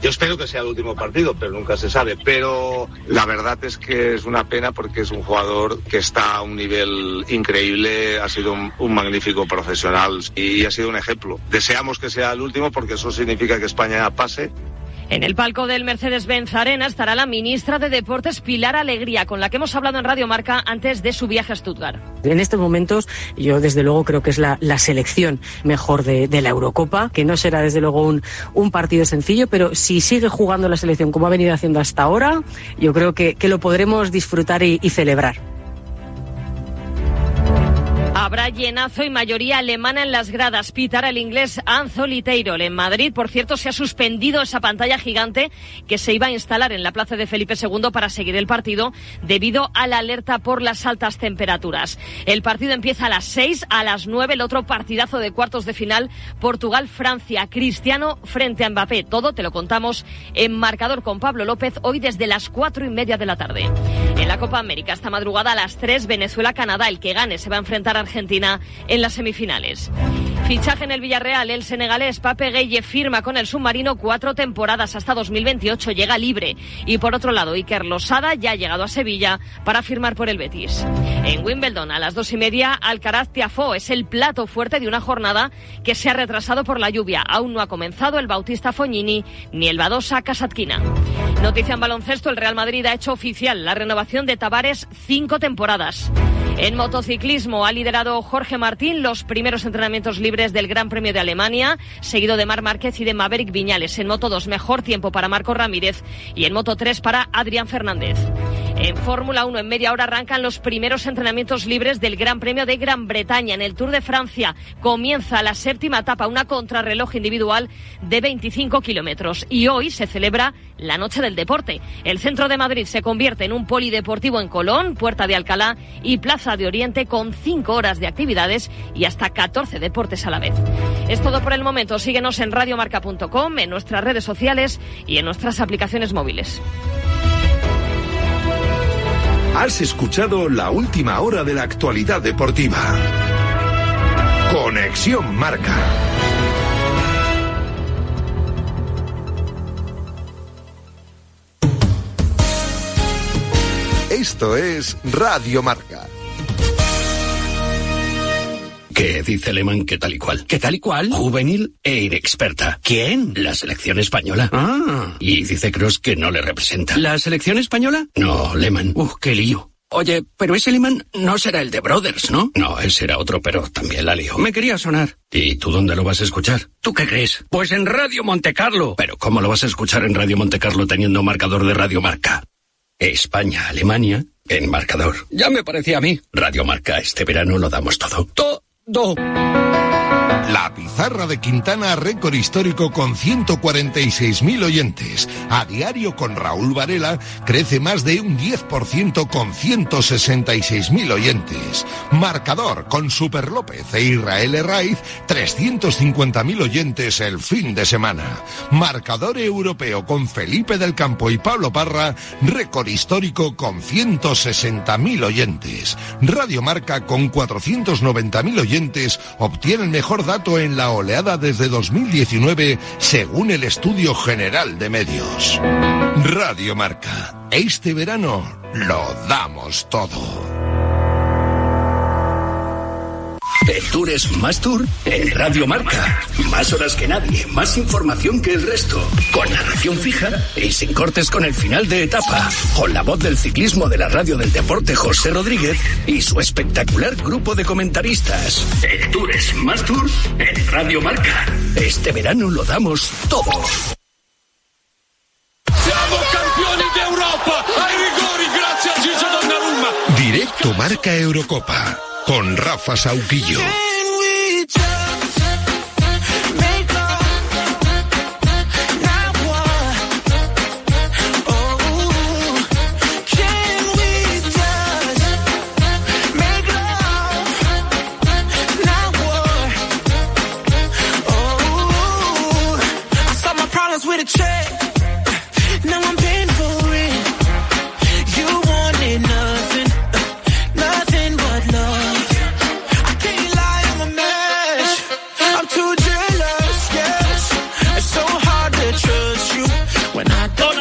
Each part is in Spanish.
Yo espero que sea el último partido, pero nunca se sabe. Pero la verdad es que es una pena porque es un jugador que está a un nivel increíble, ha sido un magnífico profesional y ha sido un ejemplo. Deseamos que sea el último porque eso significa que España pase. En el palco del Mercedes-Benz Arena estará la ministra de Deportes, Pilar Alegría, con la que hemos hablado en Radio Marca antes de su viaje a Stuttgart. En estos momentos yo desde luego creo que es la selección mejor de la Eurocopa, que no será desde luego un partido sencillo, pero si sigue jugando la selección como ha venido haciendo hasta ahora, yo creo que lo podremos disfrutar y celebrar. Habrá llenazo y mayoría alemana en las gradas. Pitará el inglés Anthony Taylor. En Madrid, por cierto, se ha suspendido esa pantalla gigante que se iba a instalar en la plaza de Felipe II para seguir el partido debido a la alerta por las altas temperaturas. El partido empieza a las 6, a las 9, el otro partidazo de cuartos de final, Portugal-Francia. Cristiano frente a Mbappé. Todo te lo contamos en Marcador con Pablo López, hoy desde las 4:30 de la tarde. En la Copa América, esta madrugada a las 3, Venezuela-Canadá. El que gane se va a enfrentar a Argentina en las semifinales. Fichaje en el Villarreal. El senegalés Pape Gueye firma con el submarino 4 temporadas hasta 2028. Llega libre. Y por otro lado, Iker Losada ya ha llegado a Sevilla para firmar por el Betis. En Wimbledon, a las 2:30, Alcaraz-Tiafoe es el plato fuerte de una jornada que se ha retrasado por la lluvia. Aún no ha comenzado el Bautista Fognini ni el Badosa Kasatkina. Noticia en baloncesto. El Real Madrid ha hecho oficial la renovación de Tavares 5 temporadas. En motociclismo ha liderado Jorge Martín los primeros entrenamientos libres del Gran Premio de Alemania, seguido de Marc Márquez y de Maverick Viñales. En Moto 2, mejor tiempo para Marco Ramírez y en Moto 3 para Adrián Fernández. En Fórmula 1, en media hora arrancan los primeros entrenamientos libres del Gran Premio de Gran Bretaña. En el Tour de Francia comienza la 7ª etapa, una contrarreloj individual de 25 kilómetros. Y hoy se celebra la Noche del Deporte. El centro de Madrid se convierte en un polideportivo en Colón, Puerta de Alcalá y Plaza de Oriente, con 5 horas de actividades y hasta 14 deportes a la vez. Es todo por el momento. Síguenos en radiomarca.com, en nuestras redes sociales y en nuestras aplicaciones móviles. Has escuchado la última hora de la actualidad deportiva. Conexión Marca. Esto es Radio Marca. ¿Qué dice Lehmann? ¿Qué tal y cual? ¿Qué tal y cual? Juvenil e inexperta. ¿Quién? La selección española. Ah. Y dice Kroos que no le representa. ¿La selección española? No, Lehmann. Qué lío. Oye, pero ese Lehmann no será el de Brothers, ¿no? No, ese era otro, pero también la lió. Me quería sonar. ¿Y tú dónde lo vas a escuchar? ¿Tú qué crees? Pues en Radio Montecarlo. ¿Pero cómo lo vas a escuchar en Radio Montecarlo teniendo marcador de Radio Marca? España, Alemania, en marcador. Ya me parecía a mí. Radio Marca, este verano lo damos todo. Todo. La Pizarra de Quintana, récord histórico con 146.000 oyentes. A diario con Raúl Varela crece más de un 10% con 166.000 oyentes. Marcador con Super López e Israel Herraiz, 350.000 oyentes el fin de semana. Marcador europeo con Felipe del Campo y Pablo Parra, récord histórico con 160.000 oyentes. Radio Marca con 490.000 oyentes obtiene el mejor dato en la oleada desde 2019, según el Estudio General de Medios. Radio Marca. Este verano lo damos todo. El Tour es más Tour en Radio Marca. Más horas que nadie, más información que el resto. Con narración fija y sin cortes con el final de etapa. Con la voz del ciclismo de la radio del deporte, José Rodríguez, y su espectacular grupo de comentaristas. El Tour es más Tour en Radio Marca. Este verano lo damos todo. Siamo campioni d'Europa. Ai rigori, grazie a Gigi Donnarumma. Directo Marca Eurocopa. Con Rafa Sauquillo. I'm too jealous, yes. It's so hard to trust you.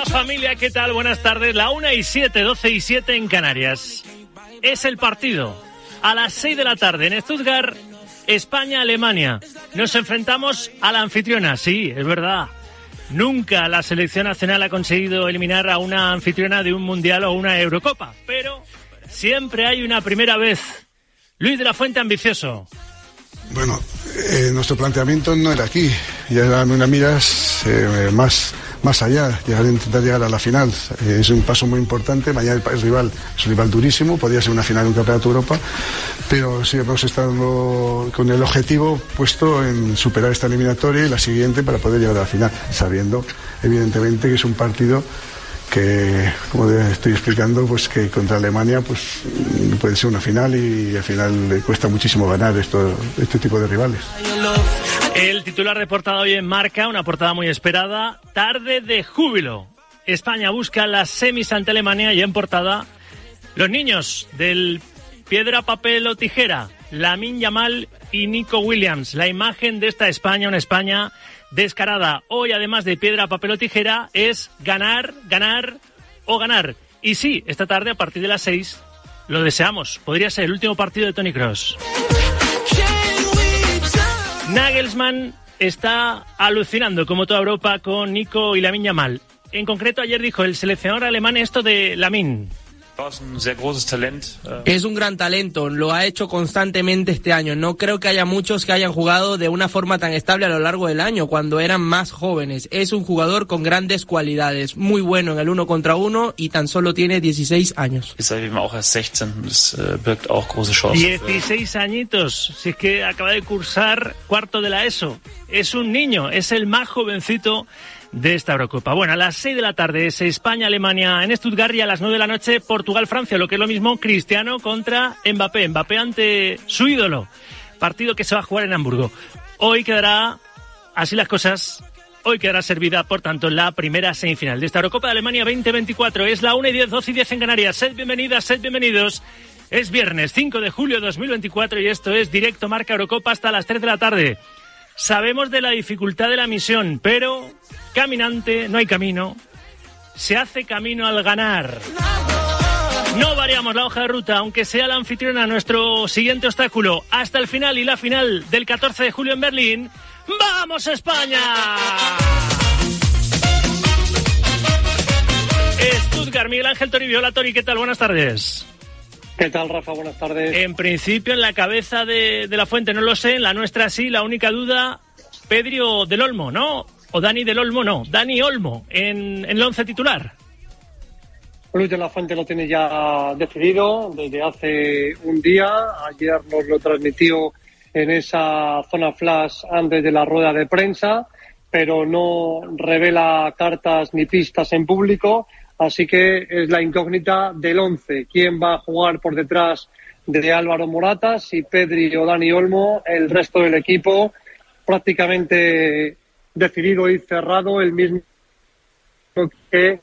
familia, ¿qué tal? Buenas tardes. La 1:07, 12:07 en Canarias. Es el partido. A las 6 de la tarde en Stuttgart, España-Alemania. Nos enfrentamos a la anfitriona. Sí, es verdad. Nunca la selección nacional ha conseguido eliminar a una anfitriona de un mundial o una Eurocopa. Pero siempre hay una primera vez. Luis de la Fuente, ambicioso. Bueno, nuestro planteamiento no era aquí. Ya era una miras más allá, intentar llegar a la final. Es un paso muy importante. Mañana es un rival durísimo, podría ser una final de un campeonato de Europa, pero sí hemos estado con el objetivo puesto en superar esta eliminatoria y la siguiente para poder llegar a la final, sabiendo evidentemente que es un partido que, como estoy explicando, pues que contra Alemania pues puede ser una final y al final le cuesta muchísimo ganar este tipo de rivales. El titular de portada hoy en Marca, una portada muy esperada, tarde de júbilo. España busca las semis ante Alemania y en portada los niños del piedra, papel o tijera, Lamine Yamal y Nico Williams. La imagen de esta España, una España descarada. Hoy, además de piedra, papel o tijera, es ganar, ganar o ganar. Y sí, esta tarde a partir de las 6 lo deseamos. Podría ser el último partido de Toni Kroos. Nagelsmann está alucinando, como toda Europa, con Nico y Lamine Yamal. En concreto, ayer dijo el seleccionador alemán esto de Lamine. Es un gran talento, lo ha hecho constantemente este año. No creo que haya muchos que hayan jugado de una forma tan estable a lo largo del año, cuando eran más jóvenes. Es un jugador con grandes cualidades, muy bueno en el 1 contra 1 y tan solo tiene 16 años. 16 añitos, si es que acaba de cursar cuarto de la ESO. Es un niño, es el más jovencito de esta Eurocopa. Bueno, a las 6 de la tarde es España-Alemania en Stuttgart y a las 9 de la noche Portugal-Francia, lo que es lo mismo Cristiano contra Mbappé. Mbappé ante su ídolo. Partido que se va a jugar en Hamburgo. Hoy quedará, así las cosas, hoy quedará servida, por tanto, la primera semifinal de esta Eurocopa de Alemania 2024. Es la 1:10, 12:10 en Canarias. Sed bienvenidas, sed bienvenidos. Es viernes 5 de julio de 2024 y esto es Directo Marca Eurocopa hasta las 3 de la tarde. Sabemos de la dificultad de la misión, pero caminante no hay camino. Se hace camino al ganar. No variamos la hoja de ruta, aunque sea la anfitriona nuestro siguiente obstáculo. Hasta el final y la final del 14 de julio en Berlín. ¡Vamos, España! Stuttgart, Miguel Ángel Toribio. Hola, Tori, ¿qué tal? Buenas tardes. ¿Qué tal, Rafa? Buenas tardes. En principio, en la cabeza de la Fuente, no lo sé, en la nuestra sí, la única duda, Pedri o Del Olmo, ¿no? O Dani Del Olmo, no, Dani Olmo, en el 11 titular. Luis de la Fuente lo tiene ya decidido desde hace un día. Ayer nos lo transmitió en esa zona flash antes de la rueda de prensa, pero no revela cartas ni pistas en público. Así que es la incógnita del 11. ¿Quién va a jugar por detrás de Álvaro Morata? Si Pedri o Dani Olmo. El resto del equipo prácticamente decidido y cerrado, el mismo que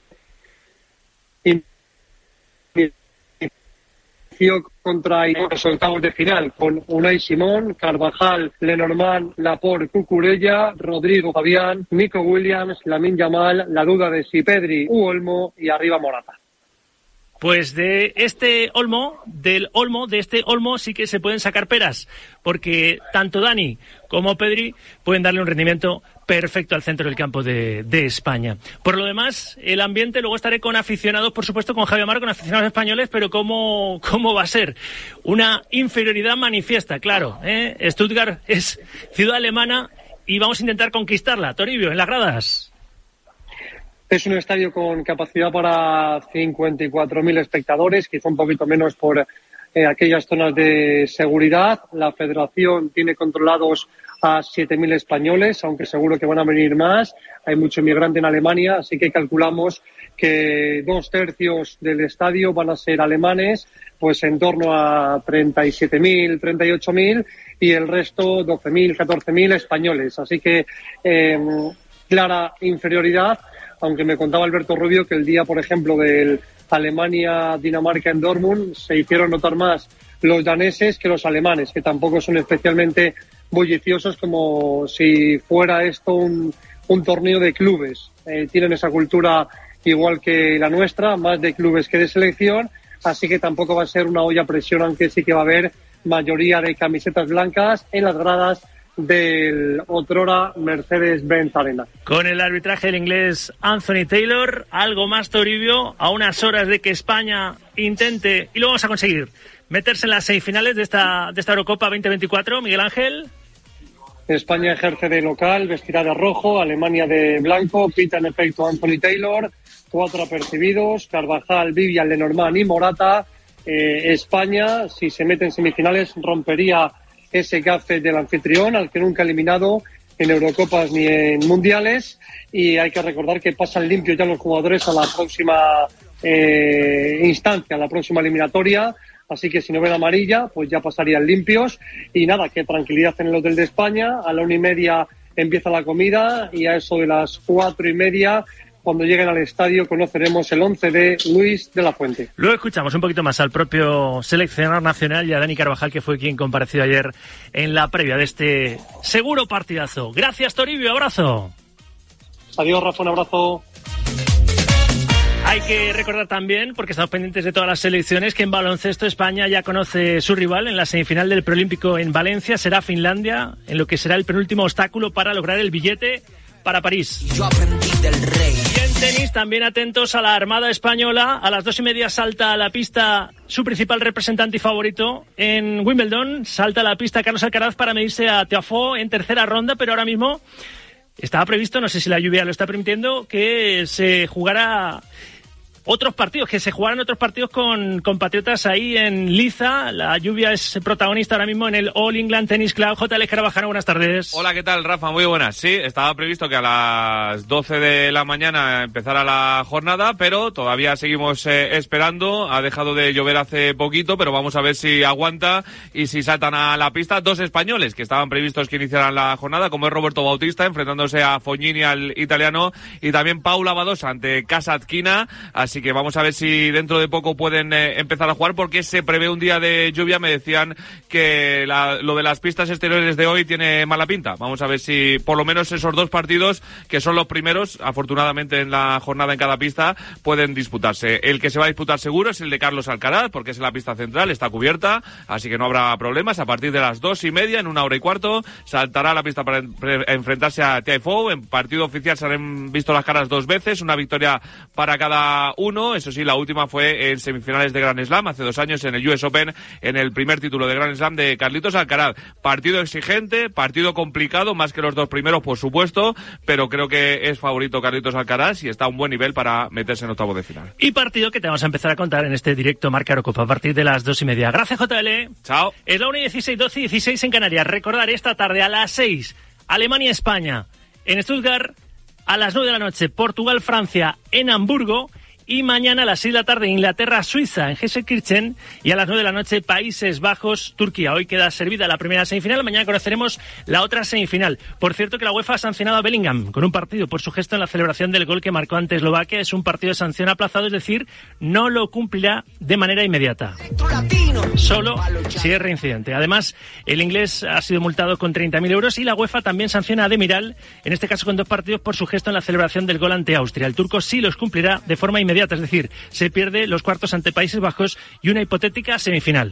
contra los octavos de final, con Unai Simón, Carvajal, Lenormand, Laporte, Cucurella, Rodrigo, Fabián, Nico Williams, Lamine Yamal, la duda de si Pedri u Olmo y arriba Morata. Pues de este Olmo, de este Olmo sí que se pueden sacar peras, porque tanto Dani como Pedri pueden darle un rendimiento perfecto al centro del campo de España. Por lo demás, el ambiente, luego estaré con aficionados, por supuesto, con Javier Amaro, con aficionados españoles, pero ¿cómo va a ser? Una inferioridad manifiesta, claro, ¿eh? Stuttgart es ciudad alemana y vamos a intentar conquistarla. Toribio, en las gradas. Es un estadio con capacidad para 54.000 espectadores, quizá un poquito menos por aquellas zonas de seguridad. La federación tiene controlados a 7.000 españoles, aunque seguro que van a venir más. Hay mucho inmigrante en Alemania, así que calculamos que 2/3 del estadio van a ser alemanes, pues en torno a 37.000, 38.000, y el resto 12.000, 14.000 españoles. Así que clara inferioridad, aunque me contaba Alberto Rubio que el día, por ejemplo, del Alemania-Dinamarca en Dortmund se hicieron notar más los daneses que los alemanes, que tampoco son especialmente bulliciosos, como si fuera esto un torneo de clubes. Tienen esa cultura igual que la nuestra, más de clubes que de selección, así que tampoco va a ser una olla a presión, aunque sí que va a haber mayoría de camisetas blancas en las gradas del otrora Mercedes-Benz Arena. Con el arbitraje del inglés Anthony Taylor, algo más, Toribio, a unas horas de que España intente, y lo vamos a conseguir, meterse en las semifinales de esta Eurocopa 2024, Miguel Ángel. España ejerce de local, vestirá de rojo, Alemania de blanco, pita en efecto Anthony Taylor, 4 apercibidos, Carvajal, Vivian, Lenormand y Morata. España, si se mete en semifinales, rompería ese gafe del anfitrión, al que nunca ha eliminado en Eurocopas ni en Mundiales, y hay que recordar que pasan limpios ya los jugadores a la próxima instancia, a la próxima eliminatoria, así que si no ven amarilla, pues ya pasarían limpios, y nada, que tranquilidad en el hotel de España. A la 1:30 empieza la comida, y a eso de las 4:30, cuando lleguen al estadio, conoceremos el 11 de Luis de la Fuente. Luego escuchamos un poquito más al propio seleccionador nacional y a Dani Carvajal, que fue quien compareció ayer en la previa de este seguro partidazo. Gracias, Toribio, abrazo. Adiós, Rafa, un abrazo. Hay que recordar también, porque estamos pendientes de todas las selecciones, que en baloncesto España ya conoce su rival en la semifinal del Preolímpico en Valencia. Será Finlandia, en lo que será el penúltimo obstáculo para lograr el billete para París. Yo aprendí del rey. Y en tenis, también atentos a la Armada Española. A las 2:30 salta a la pista su principal representante y favorito en Wimbledon. Salta a la pista Carlos Alcaraz para medirse a Tiafoe en tercera ronda, pero ahora mismo estaba previsto, no sé si la lluvia lo está permitiendo, que se jugara otros partidos, que se jugaran otros partidos con compatriotas ahí en liza. La lluvia es protagonista ahora mismo en el All England Tennis Club. JL Carvajal, buenas tardes. Hola, ¿qué tal, Rafa? Muy buenas. Sí, estaba previsto que a las 12 de la mañana empezara la jornada, pero todavía seguimos esperando. Ha dejado de llover hace poquito, pero vamos a ver si aguanta y si saltan a la pista 2 españoles que estaban previstos que iniciaran la jornada, como es Roberto Bautista enfrentándose a Fognini, al italiano, y también Paula Badosa ante Kasatkina. Así que vamos a ver si dentro de poco pueden empezar a jugar, porque se prevé un día de lluvia. Me decían que lo de las pistas exteriores de hoy tiene mala pinta. Vamos a ver si por lo menos esos 2 partidos, que son los primeros, afortunadamente en la jornada en cada pista, pueden disputarse. El que se va a disputar seguro es el de Carlos Alcaraz, porque es en la pista central, está cubierta, así que no habrá problemas. A partir de las 2:30, en 1 hora y cuarto, saltará a la pista para enfrentarse a Tiafoe. En partido oficial se han visto las caras 2 veces, una victoria para cada uno. Eso sí, la última fue en semifinales de Grand Slam hace 2 años en el US Open, en el primer título de Grand Slam de Carlitos Alcaraz. Partido exigente, partido complicado, más que los 2 primeros, por supuesto, pero creo que es favorito Carlitos Alcaraz y está a un buen nivel para meterse en octavos de final. Y partido que te vamos a empezar a contar en este directo Marca Eurocopa a partir de las 2:30. Gracias, JL. Chao. Es la 1:16, 12:16 en Canarias. Recordar esta tarde a las 6, Alemania-España en Stuttgart. A las 9 de la noche, Portugal-Francia en Hamburgo. Y mañana a las 6 de la tarde, Inglaterra-Suiza en Gelsenkirchen. Y a las 9 de la noche, Países Bajos-Turquía. Hoy queda servida la primera semifinal. Mañana conoceremos la otra semifinal. Por cierto, que la UEFA ha sancionado a Bellingham con un partido por su gesto en la celebración del gol que marcó ante Eslovaquia. Es un partido de sanción aplazado, es decir, no lo cumplirá de manera inmediata. Solo si es reincidente. Además, el inglés ha sido multado con 30.000 euros y la UEFA también sanciona a Demiral, en este caso con 2 partidos por su gesto en la celebración del gol ante Austria. El turco sí los cumplirá de forma inmediata. Es decir, se pierde los cuartos ante Países Bajos y una hipotética semifinal.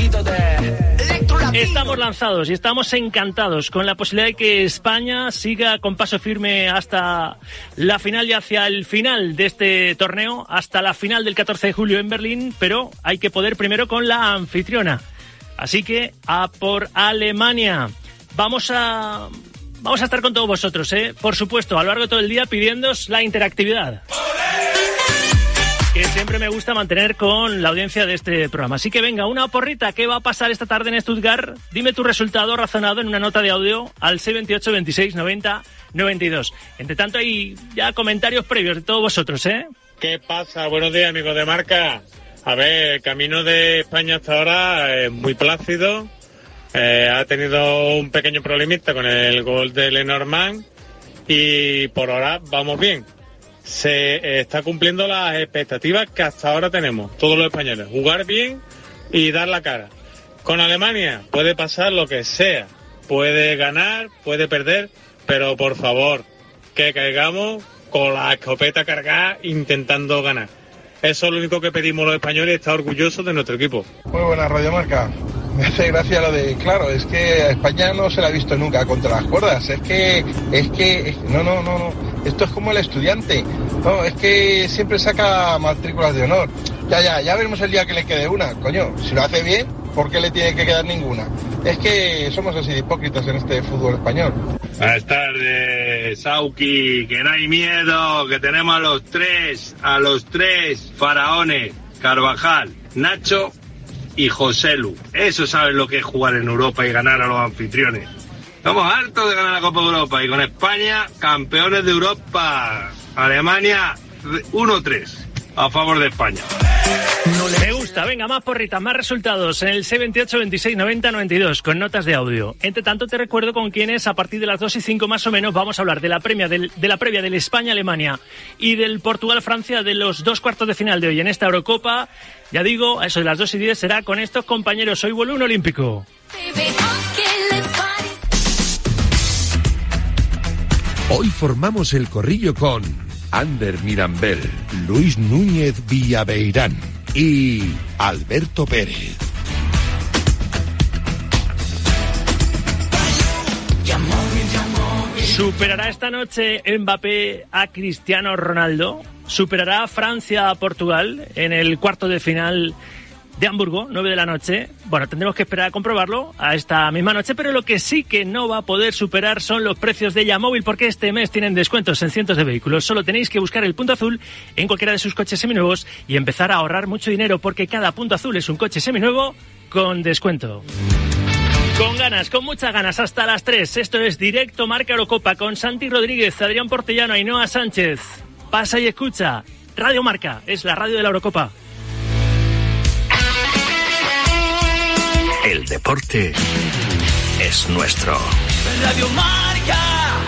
Estamos lanzados y estamos encantados con la posibilidad de que España siga con paso firme hasta la final y hacia el final de este torneo, hasta la final del 14 de julio en Berlín, pero hay que poder primero con la anfitriona. Así que a por Alemania. Vamos a estar con todos vosotros, por supuesto, a lo largo de todo el día pidiéndoos la interactividad, que siempre me gusta mantener con la audiencia de este programa. Así que venga, una porrita. ¿Qué va a pasar esta tarde en Stuttgart? Dime tu resultado razonado en una nota de audio al 628 26 90 92. Entre tanto, hay ya comentarios previos de todos vosotros, ¿Qué pasa? Buenos días, amigos de Marca. A ver, el camino de España hasta ahora es muy plácido. Ha tenido un pequeño problemita con el gol de Lenormand y por ahora vamos bien. Se está cumpliendo las expectativas que hasta ahora tenemos, todos los españoles. Jugar bien y dar la cara. Con Alemania puede pasar lo que sea. Puede ganar, puede perder, pero por favor, que caigamos con la escopeta cargada intentando ganar. Eso es lo único que pedimos los españoles y estar orgullosos de nuestro equipo. Muy buena Radio Marca. Me hace gracia lo de, claro, es que a España no se la ha visto nunca contra las cuerdas. No. Esto es como el estudiante. No, es que siempre saca matrículas de honor. Ya veremos el día que le quede una. Coño, si lo hace bien, ¿por qué le tiene que quedar ninguna? Es que somos así de hipócritas en este fútbol español. Buenas tardes, Sauki, que no hay miedo, que tenemos a los tres faraones, Carvajal, Nacho y Joselu. Eso saben lo que es jugar en Europa y ganar a los anfitriones. Estamos hartos de ganar la Copa de Europa y con España, campeones de Europa. Alemania, 1-3 a favor de España. Me gusta, venga, más porritas, más resultados en el 628 26 90 92 con notas de audio. Entre tanto te recuerdo con quienes a partir de las 2:05 más o menos vamos a hablar de la previa del España-Alemania y del Portugal-Francia, de los 2 cuartos de final de hoy en esta Eurocopa. Ya digo, a eso de las 2:10 será con estos compañeros. Hoy vuelve un olímpico. Hoy formamos el corrillo con Ander Mirambel, Luis Núñez Villaveirán y Alberto Pérez. ¿Superará esta noche Mbappé a Cristiano Ronaldo? ¿Superará Francia a Portugal en el cuarto de final de Hamburgo, 9 de la noche? Bueno, tendremos que esperar a comprobarlo a esta misma noche, pero lo que sí que no va a poder superar son los precios de Yamóvil, porque este mes tienen descuentos en cientos de vehículos. Solo tenéis que buscar el punto azul en cualquiera de sus coches seminuevos y empezar a ahorrar mucho dinero, porque cada punto azul es un coche seminuevo con descuento. Con ganas, con muchas ganas, hasta las 3. Esto es Directo Marca Eurocopa con Santi Rodríguez, Adrián Portellano, Ainhoa Sánchez. Pasa y escucha. Radio Marca, es la radio de la Eurocopa. El deporte es nuestro. Radio Marca.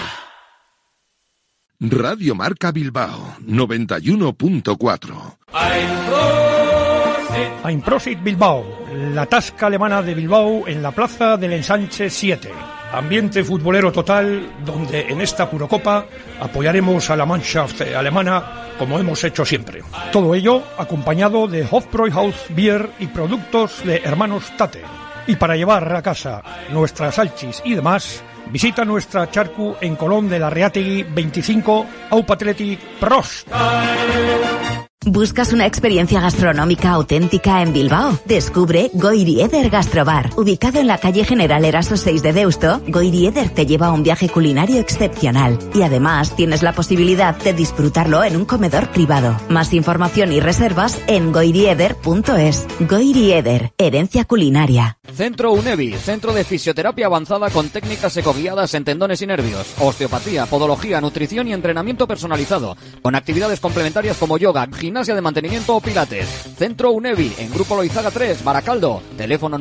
Radio Marca Bilbao 91.4. Einprosit Bilbao, la tasca alemana de Bilbao en la plaza del Ensanche 7. Ambiente futbolero total, donde en esta Eurocopa apoyaremos a la Mannschaft alemana como hemos hecho siempre. Todo ello acompañado de Hofbräuhaus Bier y productos de Hermanos Tate. Y para llevar a casa nuestras salchis y demás, visita nuestra charcu en Colón de la Reategui 25, Aupatleti Prost. ¿Buscas una experiencia gastronómica auténtica en Bilbao? Descubre Goiri Eder Gastrobar. Ubicado en la calle General Eraso 6 de Deusto, Goiri Eder te lleva a un viaje culinario excepcional. Y además tienes la posibilidad de disfrutarlo en un comedor privado. Más información y reservas en goirieder.es. Goiri Eder, herencia culinaria. Centro UNEVI, centro de fisioterapia avanzada con técnicas ecoguiadas en tendones y nervios, osteopatía, podología, nutrición y entrenamiento personalizado, con actividades complementarias como yoga, gimnasia de mantenimiento o pilates. Centro UNEVI, en Grupo Loizaga 3, Baracaldo, teléfono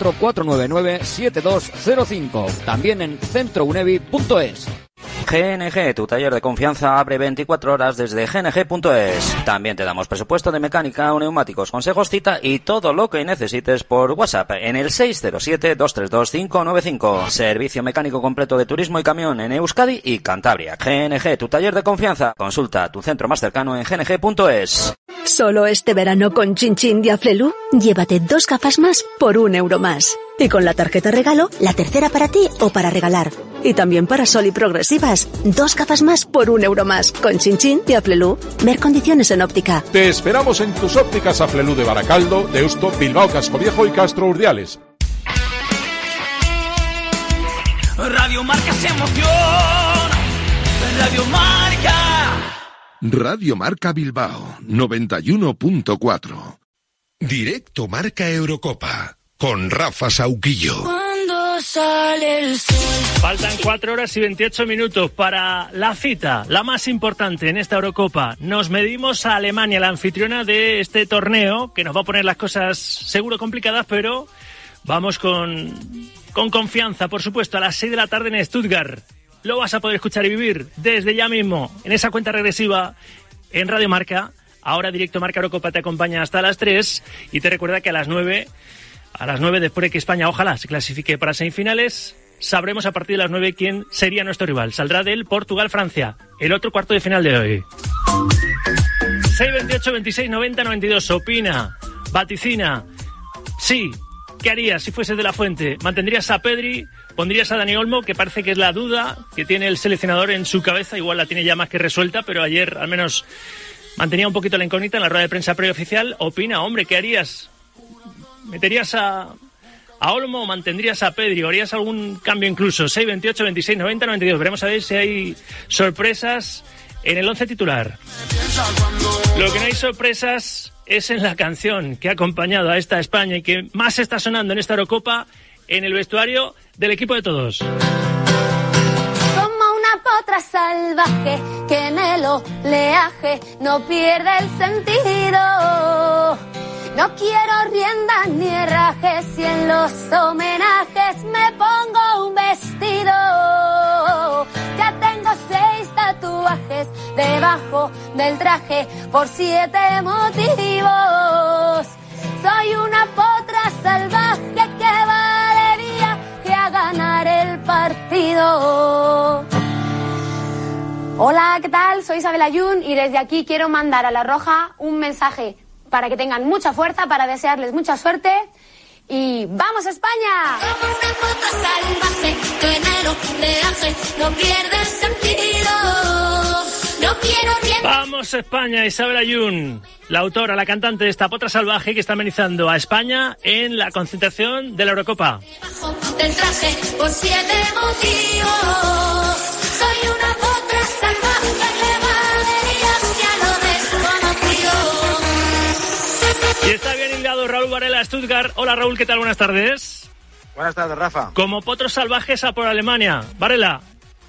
944997205, también en centrounevi.es. GNG, tu taller de confianza, abre 24 horas desde gng.es. También te damos presupuesto de mecánica o neumáticos, consejos, cita y todo lo que necesites por WhatsApp en el 607-232-595. Servicio mecánico completo de turismo y camión en Euskadi y Cantabria. GNG, tu taller de confianza. Consulta tu centro más cercano en gng.es. Solo este verano con Chin Chin de Aflelu, llévate 2 gafas más por €1 más. Y con la tarjeta regalo, la tercera para ti o para regalar. Y también para Sol y Progresivas, 2 gafas más por €1 más. Con Chin Chin de Aflelu. Ver condiciones en óptica. Te esperamos en tus ópticas Aflelu de Baracaldo, Deusto, Bilbao, Cascoviejo y Castro Urdiales. Radio Marca se emociona. Radio Marca. Radio Marca Bilbao 91.4. Directo Marca Eurocopa con Rafa Sauquillo. Cuando sale el sol. Faltan 4 horas y 28 minutos para la cita, la más importante en esta Eurocopa. Nos medimos a Alemania, la anfitriona de este torneo, que nos va a poner las cosas seguro complicadas, pero vamos con confianza, por supuesto, a las 6 de la tarde en Stuttgart. Lo vas a poder escuchar y vivir desde ya mismo, en esa cuenta regresiva, en Radio Marca. Ahora Directo Marca Eurocopa te acompaña hasta las 3 y te recuerda que a las 9, después de que España ojalá se clasifique para semifinales, sabremos a partir de las 9 quién sería nuestro rival. Saldrá del Portugal-Francia, el otro cuarto de final de hoy. 628 26 90 92. Opina, vaticina. Sí, ¿qué harías si fueses de la Fuente? ¿Mantendrías a Pedri? ¿Pondrías a Dani Olmo? Que parece que es la duda que tiene el seleccionador en su cabeza. Igual la tiene ya más que resuelta, pero ayer al menos mantenía un poquito la incógnita en la rueda de prensa preoficial. Opina, hombre, ¿qué harías? ¿Meterías a Olmo o mantendrías a Pedri? ¿O harías algún cambio incluso? 628 26 90 92. Veremos a ver si hay sorpresas en el 11 titular. Lo que no hay sorpresas es en la canción que ha acompañado a esta España y que más está sonando en esta Eurocopa, en el vestuario del equipo de todos. Como una potra salvaje que en el oleaje no pierde el sentido. No quiero riendas ni herrajes y en los homenajes me pongo un vestido. Ya tengo 6 tatuajes debajo del traje por 7 motivos. Soy una potra salvaje que va de viaje a ganar el partido. Hola, ¿qué tal? Soy Isabel Ayun y desde aquí quiero mandar a La Roja un mensaje para que tengan mucha fuerza, para desearles mucha suerte y ¡vamos España! Como una potra salvaje que en el oleaje no pierde el sentido. No quiero rienda. ¡Vamos España! Isabel Ayun, la autora, la cantante de esta potra salvaje que está amenizando a España en la concentración de la Eurocopa. Debajo del traje por 7 motivos. Soy una potra salvaje que va de viaje a lo desconocido. Y está bien hilado Raúl Varela, Stuttgart. Hola Raúl, ¿qué tal? Buenas tardes. Buenas tardes, Rafa. Como potros salvajes a por Alemania. Varela.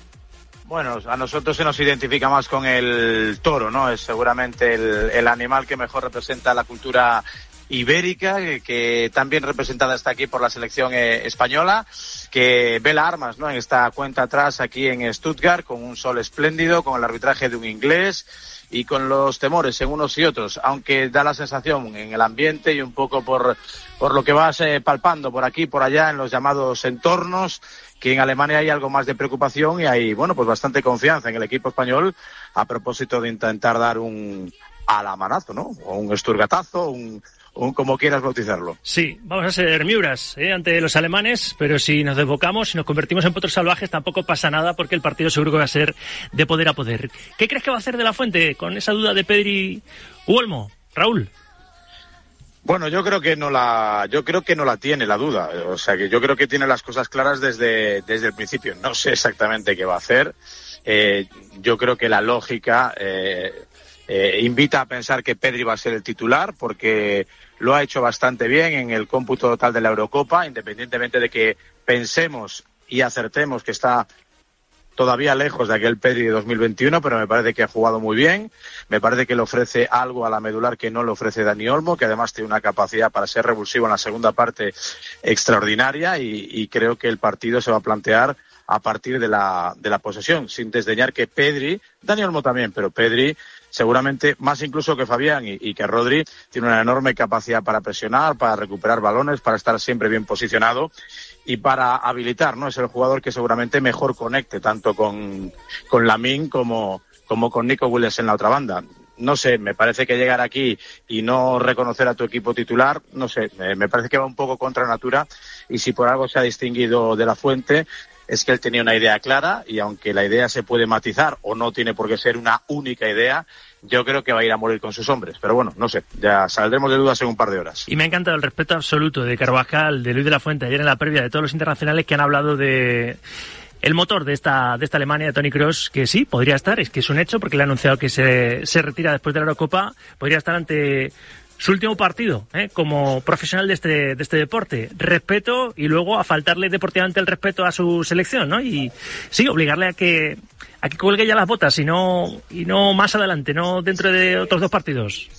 Bueno, a nosotros se nos identifica más con el toro, ¿no? Es seguramente el animal que mejor representa la cultura ibérica, que también representada está aquí por la selección española, que vela armas, ¿no? En esta cuenta atrás aquí en Stuttgart, con un sol espléndido, con el arbitraje de un inglés y con los temores en unos y otros, aunque da la sensación en el ambiente y un poco por lo que vas palpando por aquí, por allá, en los llamados entornos, que en Alemania hay algo más de preocupación y hay, bueno, pues bastante confianza en el equipo español a propósito de intentar dar un alamanazo, ¿no? O un esturgatazo, un como quieras bautizarlo. Sí, vamos a ser miuras ante los alemanes, pero si nos desbocamos, si nos convertimos en potros salvajes, tampoco pasa nada porque el partido seguro que va a ser de poder a poder. ¿Qué crees que va a hacer de la Fuente con esa duda de Pedri u Olmo, Raúl? Bueno, yo creo que no la tiene la duda. O sea, que yo creo que tiene las cosas claras desde el principio. No sé exactamente qué va a hacer. Yo creo que la lógica invita a pensar que Pedri va a ser el titular porque lo ha hecho bastante bien en el cómputo total de la Eurocopa, independientemente de que pensemos y acertemos que está todavía lejos de aquel Pedri de 2021, pero me parece que ha jugado muy bien. Me parece que le ofrece algo a la medular que no le ofrece Dani Olmo, que además tiene una capacidad para ser revulsivo en la segunda parte extraordinaria y creo que el partido se va a plantear a partir de la posesión, sin desdeñar que Pedri, Dani Olmo también, pero Pedri seguramente más incluso que Fabián y que Rodri, tiene una enorme capacidad para presionar, para recuperar balones, para estar siempre bien posicionado y para habilitar, ¿no? Es el jugador que seguramente mejor conecte tanto con Lamine como con Nico Williams en la otra banda. No sé, me parece que llegar aquí y no reconocer a tu equipo titular, no sé, me parece que va un poco contra natura y si por algo se ha distinguido de la Fuente es que él tenía una idea clara y aunque la idea se puede matizar o no tiene por qué ser una única idea, yo creo que va a ir a morir con sus hombres. Pero bueno, no sé, ya saldremos de dudas en un par de horas. Y me ha encantado el respeto absoluto de Carvajal, de Luis de la Fuente, ayer en la previa, de todos los internacionales que han hablado de el motor de esta Alemania, de Toni Kroos, que sí, podría estar, es que es un hecho, porque le ha anunciado que se retira después de la Eurocopa, podría estar ante su último partido como profesional de este deporte. Respeto y luego a faltarle deportivamente el respeto a su selección, ¿no? Y sí, obligarle a que cuelgue ya las botas y no más adelante, no dentro de otros 2 partidos.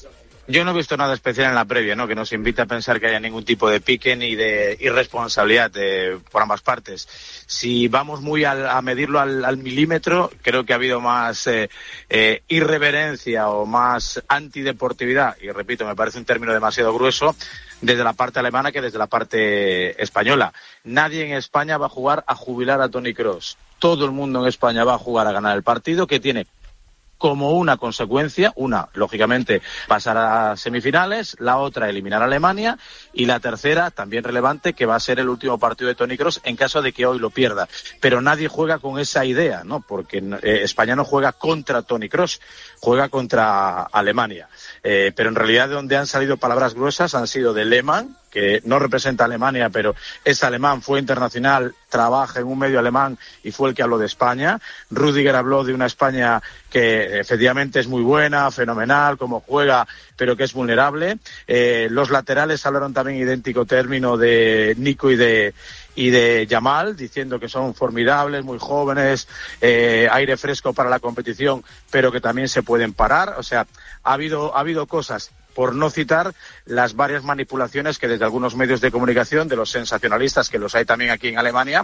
Yo no he visto nada especial en la previa, ¿no? Que nos invita a pensar que haya ningún tipo de pique ni de irresponsabilidad por ambas partes. Si vamos muy a medirlo al milímetro, creo que ha habido más irreverencia o más antideportividad, y repito, me parece un término demasiado grueso, desde la parte alemana que desde la parte española. Nadie en España va a jugar a jubilar a Toni Kroos. Todo el mundo en España va a jugar a ganar el partido, que tiene como una consecuencia, lógicamente, pasar a semifinales, la otra, eliminar a Alemania, y la tercera, también relevante, que va a ser el último partido de Toni Kroos en caso de que hoy lo pierda. Pero nadie juega con esa idea, ¿no? Porque España no juega contra Toni Kroos, juega contra Alemania. Pero en realidad de donde han salido palabras gruesas han sido de Lehmann, que no representa a Alemania, pero es alemán, fue internacional, trabaja en un medio alemán y fue el que habló de España. Rüdiger habló de una España que efectivamente es muy buena, fenomenal, como juega, pero que es vulnerable. Los laterales hablaron también idéntico término de Nico y de Yamal, diciendo que son formidables, muy jóvenes, aire fresco para la competición, pero que también se pueden parar. O sea, ha habido cosas, por no citar las varias manipulaciones que desde algunos medios de comunicación, de los sensacionalistas, que los hay también aquí en Alemania,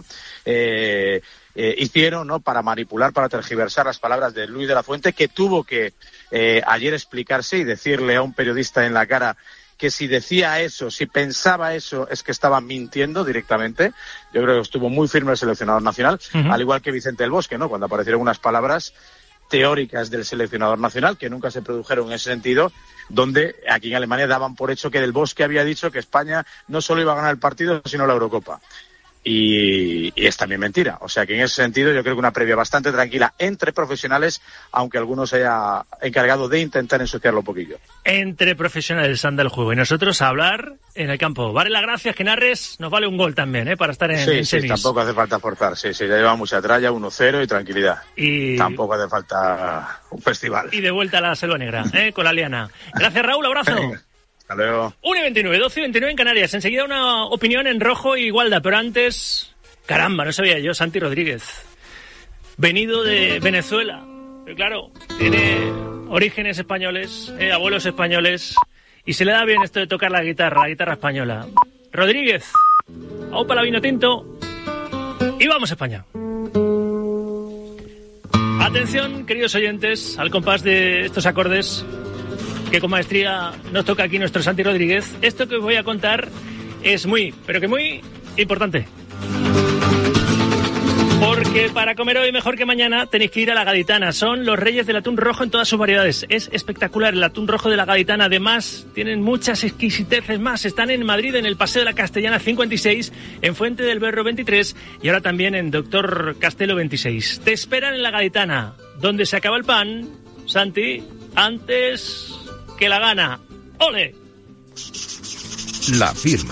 hicieron, ¿no?, para manipular, para tergiversar las palabras de Luis de la Fuente, que tuvo que ayer explicarse y decirle a un periodista en la cara que si decía eso, si pensaba eso, es que estaba mintiendo directamente. Yo creo que estuvo muy firme el seleccionador nacional, al igual que Vicente del Bosque, ¿no?, cuando aparecieron unas palabras teóricas del seleccionador nacional que nunca se produjeron en ese sentido, donde aquí en Alemania daban por hecho que Del Bosque había dicho que España no solo iba a ganar el partido, sino la Eurocopa. Y es también mentira. O sea que en ese sentido yo creo que una previa bastante tranquila entre profesionales, aunque algunos haya encargado de intentar ensuciarlo un poquillo. Entre profesionales anda el juego y nosotros a hablar en el campo. Vale las gracias que narres, nos vale un gol también, para estar en semis. Sí, tampoco hace falta forzar. Sí, ya lleva mucha tralla, 1-0 y tranquilidad. Y tampoco hace falta un festival. Y de vuelta a la Selva Negra, con la liana. Gracias, Raúl, abrazo. Hasta luego. 1:29, 12:29 en Canarias. Enseguida una opinión en rojo y Gualda, pero antes... Caramba, no sabía yo, Santi Rodríguez. Venido de Venezuela. Pero claro, tiene orígenes españoles, abuelos españoles, y se le da bien esto de tocar la guitarra española. Rodríguez, aupa la vino tinto, y vamos a España. Atención, queridos oyentes, al compás de estos acordes que con maestría nos toca aquí nuestro Santi Rodríguez. Esto que os voy a contar es muy, pero que muy importante. Porque para comer hoy mejor que mañana tenéis que ir a La Gaditana. Son los reyes del atún rojo en todas sus variedades. Es espectacular el atún rojo de La Gaditana. Además, tienen muchas exquisiteces más. Están en Madrid, en el Paseo de la Castellana 56, en Fuente del Berro 23 y ahora también en Doctor Castelo 26. Te esperan en La Gaditana, donde se acaba el pan, Santi, antes que la gana. ¡Ole! La firma.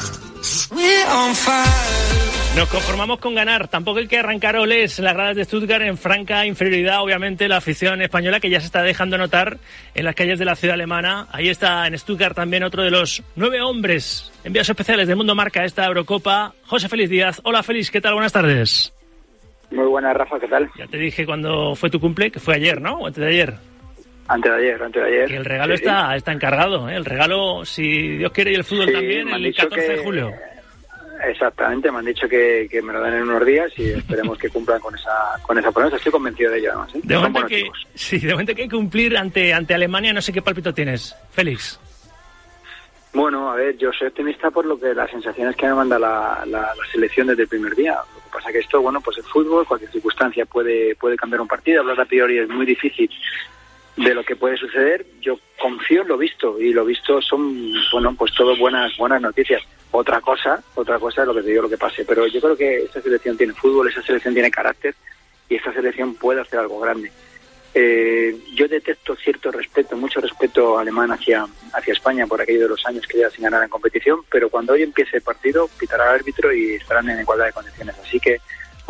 Nos conformamos con ganar. Tampoco hay que arrancar olés en las gradas de Stuttgart en franca inferioridad. Obviamente la afición española que ya se está dejando notar en las calles de la ciudad alemana. Ahí está en Stuttgart también otro de los 9 hombres enviados especiales del Mundo Marca a esta Eurocopa, José Félix Díaz. Hola Félix, ¿qué tal? Buenas tardes. Muy buenas, Rafa, ¿qué tal? Ya te dije cuando fue tu cumple, que fue ayer, ¿no? O antes de ayer. Antes de ayer. Que el regalo está encargado, ¿eh? El regalo, si Dios quiere, y el fútbol también, el 14 de julio. Exactamente, me han dicho que me lo den en unos días y esperemos que cumplan con esa promesa. Estoy convencido de ello, además. De momento que hay que cumplir ante Alemania. No sé qué pálpito tienes, Félix. Bueno, a ver, yo soy optimista por lo que las sensaciones que me manda la selección desde el primer día. Lo que pasa que esto, bueno, pues el fútbol, cualquier circunstancia puede cambiar un partido. Hablar a priori es muy difícil de lo que puede suceder. Yo confío en lo visto, y lo visto son, bueno, pues todo buenas noticias. Otra cosa es lo que te digo, lo que pase, pero yo creo que esta selección tiene fútbol, esta selección tiene carácter y esta selección puede hacer algo grande. Yo detecto mucho respeto alemán hacia España por aquello de los años que lleva sin ganar en competición, pero cuando hoy empiece el partido pitará el árbitro y estarán en igualdad de condiciones, así que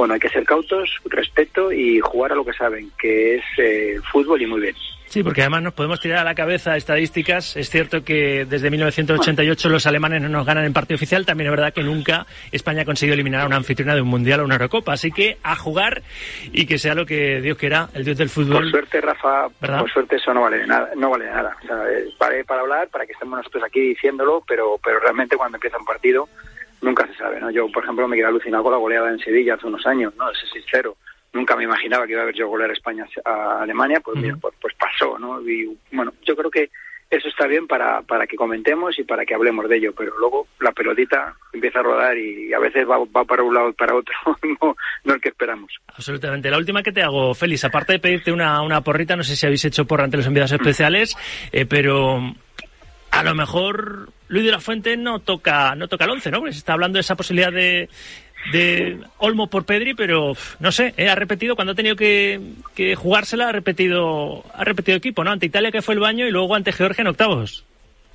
bueno, hay que ser cautos, respeto y jugar a lo que saben, que es fútbol y muy bien. Sí, porque además nos podemos tirar a la cabeza estadísticas. Es cierto que desde 1988 los alemanes no nos ganan en partido oficial. También es verdad que nunca España ha conseguido eliminar a una anfitriona de un Mundial o una Eurocopa. Así que a jugar y que sea lo que Dios quiera, el Dios del fútbol. Por suerte, Rafa, ¿verdad? Por suerte eso no vale de nada. No vale de nada. O sea, vale para hablar, para que estemos nosotros aquí diciéndolo, pero realmente cuando empieza un partido nunca se sabe, ¿no? Yo, por ejemplo, me quedé alucinado con la goleada en Sevilla hace unos años, ¿no? Ese 6-0. Nunca me imaginaba que iba a haber yo golear a España a Alemania, pues mira, pues pasó, ¿no? Y bueno, yo creo que eso está bien para que comentemos y para que hablemos de ello, pero luego la pelotita empieza a rodar y a veces va para un lado y para otro, no el que esperamos. Absolutamente. La última que te hago, Félix, aparte de pedirte una porrita, no sé si habéis hecho porra ante los enviados especiales, pero a lo mejor Luis de la Fuente no toca el 11, ¿no? Porque se está hablando de esa posibilidad de Olmo por Pedri, pero no sé, ha repetido cuando ha tenido que jugársela, ha repetido equipo, ¿no? Ante Italia, que fue el baño, y luego ante Georgia en octavos.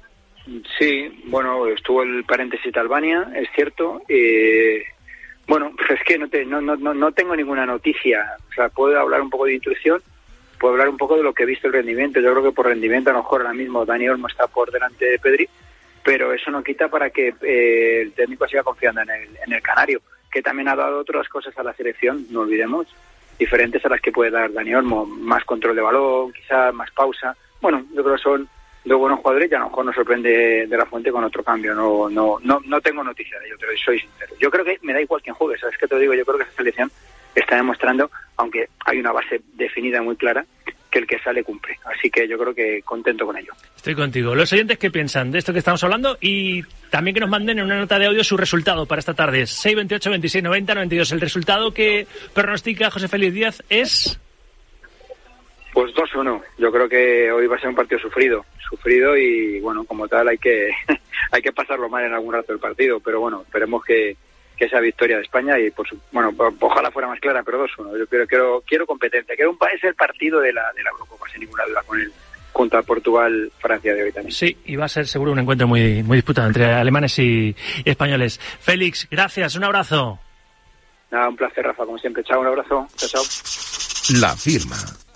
Sí, bueno, estuvo el paréntesis de Albania, es cierto. Bueno, es que no tengo ninguna noticia. O sea, puedo hablar un poco de intuición, puedo hablar un poco de lo que he visto el rendimiento. Yo creo que por rendimiento a lo mejor ahora mismo Dani Olmo está por delante de Pedri, pero eso no quita para que el técnico siga confiando en el canario, que también ha dado otras cosas a la selección, no olvidemos, diferentes a las que puede dar Dani Olmo, más control de balón, quizás más pausa. Bueno, yo creo que son dos buenos jugadores y a lo mejor nos sorprende de la Fuente con otro cambio. No tengo noticia de ello, pero soy sincero. Yo creo que me da igual quién juegue, ¿sabes qué te digo? Yo creo que esa selección está demostrando, aunque hay una base definida muy clara, que el que sale cumple. Así que yo creo que contento con ello. Estoy contigo. Los oyentes, ¿qué piensan de esto que estamos hablando? Y también que nos manden en una nota de audio su resultado para esta tarde. 628 26 90 92. El resultado que pronostica José Félix Díaz es... Pues 2-1. Yo creo que hoy va a ser un partido sufrido y bueno, como tal hay que pasarlo mal en algún rato del partido, pero bueno, esperemos que esa victoria de España y bueno, ojalá fuera más clara, pero 2-1. Yo quiero competencia, es el partido de la Eurocopa, sin ninguna duda, con el junto a Portugal, Francia de hoy también. Sí, y va a ser seguro un encuentro muy disputado entre alemanes y españoles. Félix, gracias, un abrazo. Nada, un placer, Rafa, como siempre. Chao, un abrazo. Chao. La firma.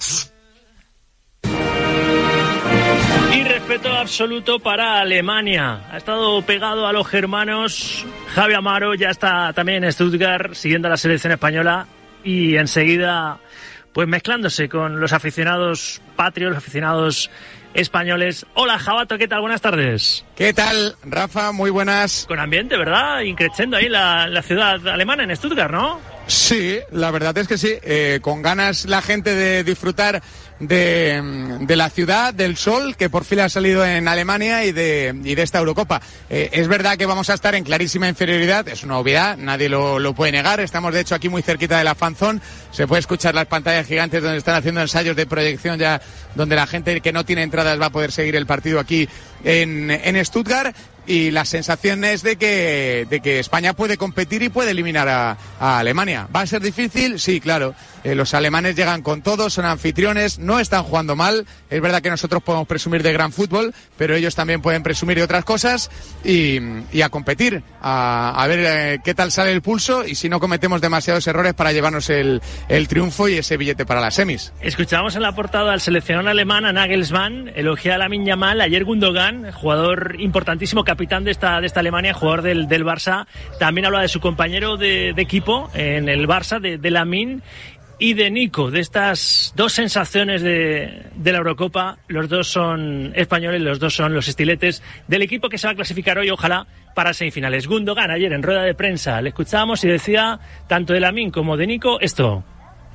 Y respeto absoluto para Alemania. Ha estado pegado a los germanos. Javi Amaro ya está también en Stuttgart siguiendo a la selección española y enseguida pues mezclándose con los aficionados patrios, los aficionados españoles. Hola, Jabato, ¿qué tal? Buenas tardes. ¿Qué tal, Rafa? Muy buenas. Con ambiente, ¿verdad? Increciendo ahí la ciudad alemana, en Stuttgart, ¿no? Sí, la verdad es que sí. Con ganas la gente de disfrutar de la ciudad, del sol, que por fin ha salido en Alemania y de esta Eurocopa. Es verdad que vamos a estar en clarísima inferioridad, es una obviedad, nadie lo puede negar. Estamos, de hecho, aquí muy cerquita de la Fan Zone. Se puede escuchar las pantallas gigantes donde están haciendo ensayos de proyección ya, donde la gente que no tiene entradas va a poder seguir el partido aquí en Stuttgart. Y la sensación es de que España puede competir y puede eliminar a Alemania. ¿Va a ser difícil? Sí, claro. Los alemanes llegan con todo, son anfitriones, no están jugando mal. Es verdad que nosotros podemos presumir de gran fútbol, pero ellos también pueden presumir de otras cosas y a competir, a ver qué tal sale el pulso y si no cometemos demasiados errores para llevarnos el triunfo y ese billete para las semis. Escuchábamos en la portada al seleccionador alemán, a Nagelsmann, elogia a Lamine Yamal, ayer Gundogan, jugador importantísimo, capitán de esta Alemania, jugador del Barça, también habla de su compañero de equipo en el Barça, de Lamine y de Nico, de estas dos sensaciones de la Eurocopa. Los dos son españoles, los dos son los estiletes del equipo que se va a clasificar hoy, ojalá, para semifinales. Gundogan ayer en rueda de prensa le escuchábamos y decía tanto de Lamine como de Nico esto.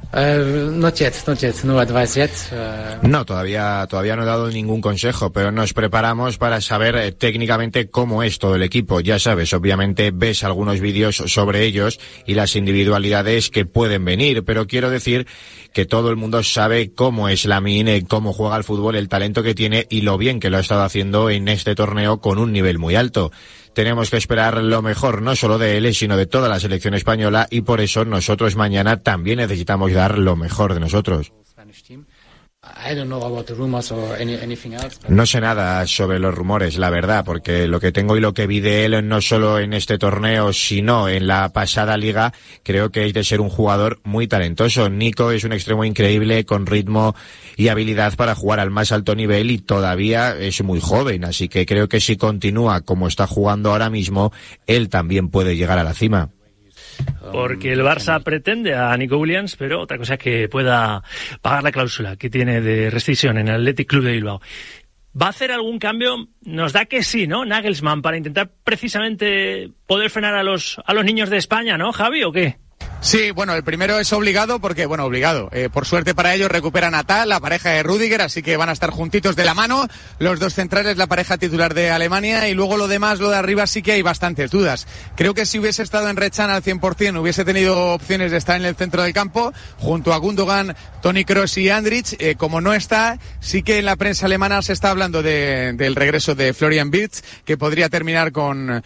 No, todavía no he dado ningún consejo, pero nos preparamos para saber técnicamente cómo es todo el equipo. Ya sabes, obviamente ves algunos vídeos sobre ellos y las individualidades que pueden venir, pero quiero decir que todo el mundo sabe cómo es Lamine, cómo juega al fútbol, el talento que tiene y lo bien que lo ha estado haciendo en este torneo con un nivel muy alto. Tenemos que esperar lo mejor, no solo de él, sino de toda la selección española, y por eso nosotros mañana también necesitamos dar lo mejor de nosotros. No sé nada sobre los rumores, la verdad, porque lo que tengo y lo que vi de él, no solo en este torneo, sino en la pasada liga, creo que es de ser un jugador muy talentoso. Nico es un extremo increíble, con ritmo y habilidad para jugar al más alto nivel, y todavía es muy joven, así que creo que si continúa como está jugando ahora mismo, él también puede llegar a la cima. Porque el Barça pretende a Nico Williams, pero otra cosa es que pueda pagar la cláusula que tiene de rescisión en el Athletic Club de Bilbao. ¿Va a hacer algún cambio? Nos da que sí, ¿no? Nagelsmann, para intentar precisamente poder frenar a los niños de España, ¿no, Javi, o qué? Sí, bueno, el primero es obligado porque, obligado. Por suerte para ellos recuperan a Tal, la pareja de Rüdiger, así que van a estar juntitos de la mano. Los dos centrales, la pareja titular de Alemania, y luego lo demás, lo de arriba, sí que hay bastantes dudas. Creo que si hubiese estado en Rechan al 100%, hubiese tenido opciones de estar en el centro del campo, junto a Gundogan, Toni Kroos y Andrich. Como no está, sí que en la prensa alemana se está hablando del regreso de Florian Wirtz, que podría terminar con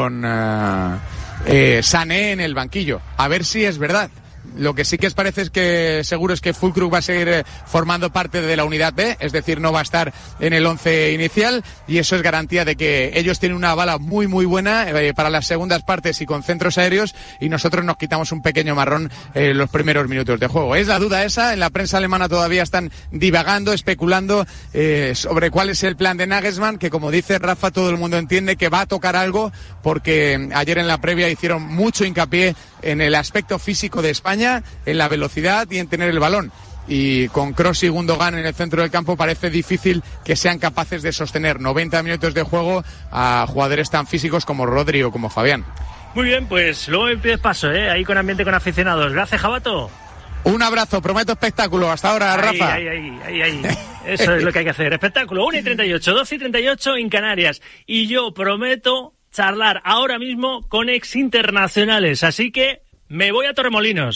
Sané en el banquillo. A ver si es verdad. Lo que sí que parece es que seguro es que Füllkrug va a seguir formando parte de la unidad B, es decir, no va a estar en el 11 inicial, y eso es garantía de que ellos tienen una bala muy muy buena para las segundas partes y con centros aéreos, y nosotros nos quitamos un pequeño marrón en los primeros minutos de juego. Es la duda esa, en la prensa alemana todavía están divagando, especulando sobre cuál es el plan de Nagelsmann, que como dice Rafa, todo el mundo entiende que va a tocar algo, porque ayer en la previa hicieron mucho hincapié en el aspecto físico de España, en la velocidad y en tener el balón. Y con Kroos y Gundogan en el centro del campo parece difícil que sean capaces de sostener 90 minutos de juego a jugadores tan físicos como Rodri o como Fabián. Muy bien, pues luego empieza paso, ahí con ambiente con aficionados. Gracias, Jabato. Un abrazo, prometo espectáculo. Hasta ahora, Rafa. Ahí. Eso es lo que hay que hacer. Espectáculo, 1:38, 2:38 en Canarias. Y yo prometo charlar ahora mismo con ex internacionales, así que me voy a Torremolinos.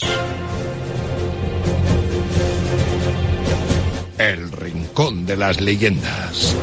El rincón de las leyendas.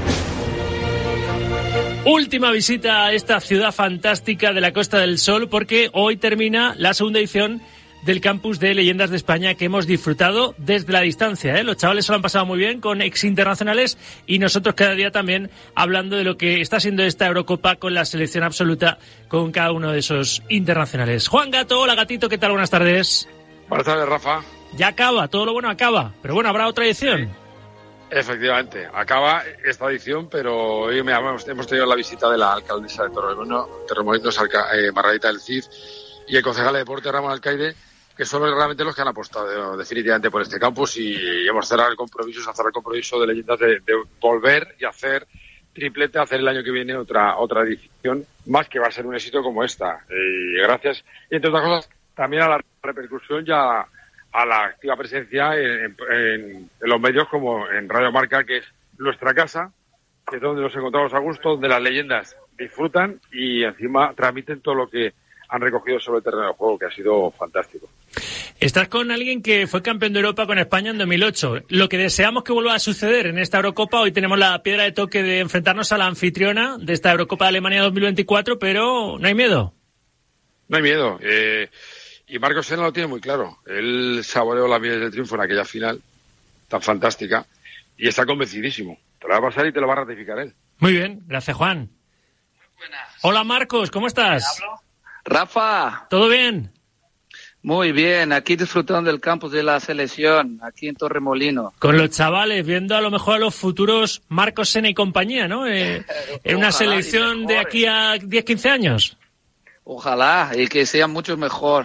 Última visita a esta ciudad fantástica de la Costa del Sol, porque hoy termina la segunda edición del campus de Leyendas de España, que hemos disfrutado desde la distancia, Los chavales se lo han pasado muy bien con ex internacionales, y nosotros cada día también hablando de lo que está siendo esta Eurocopa con la selección absoluta, con cada uno de esos internacionales. Juan Gato, hola Gatito, ¿qué tal? Buenas tardes. Buenas tardes, Rafa. Ya acaba, todo lo bueno acaba, pero bueno, habrá otra edición. Sí. Efectivamente, acaba esta edición, pero hoy hemos tenido la visita de la alcaldesa de Torremolinos, Margarita del Cid, y el concejal de deporte, Ramón Alcaide, que son realmente los que han apostado definitivamente por este campus, y hemos cerrado el compromiso de Leyendas de volver y hacer triplete, hacer el año que viene otra edición más, que va a ser un éxito como esta. Y gracias, y entre otras cosas, también a la repercusión ya a la activa presencia en los medios, como en Radio Marca, que es nuestra casa, que es donde nos encontramos a gusto, donde las leyendas disfrutan y encima transmiten todo lo que han recogido sobre el terreno de juego, que ha sido fantástico. Estás con alguien que fue campeón de Europa con España en 2008. Lo que deseamos que vuelva a suceder en esta Eurocopa, hoy tenemos la piedra de toque de enfrentarnos a la anfitriona de esta Eurocopa de Alemania 2024, pero no hay miedo. No hay miedo. Y Marcos Sena lo tiene muy claro. Él saboreó las mieles del triunfo en aquella final tan fantástica y está convencidísimo. Te lo va a pasar y te lo va a ratificar él. Muy bien, gracias, Juan. Hola, Marcos, ¿cómo estás? Rafa. ¿Todo bien? Muy bien, aquí disfrutando del campus de la selección, aquí en Torremolinos. Con los chavales, viendo a lo mejor a los futuros Marcos Sena y compañía, ¿no? En una selección de aquí a 10-15 años. Ojalá, y que sean mucho mejor.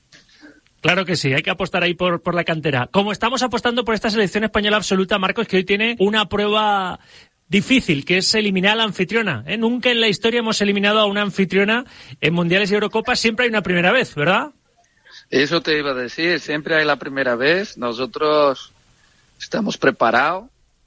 Claro que sí, hay que apostar ahí por la cantera. Como estamos apostando por esta selección española absoluta, Marcos, que hoy tiene una prueba difícil, que es eliminar a la anfitriona. Nunca en la historia hemos eliminado a una anfitriona en Mundiales y Eurocopas, siempre hay una primera vez, ¿verdad? Eso te iba a decir, siempre hay la primera vez. Nosotros estamos preparados.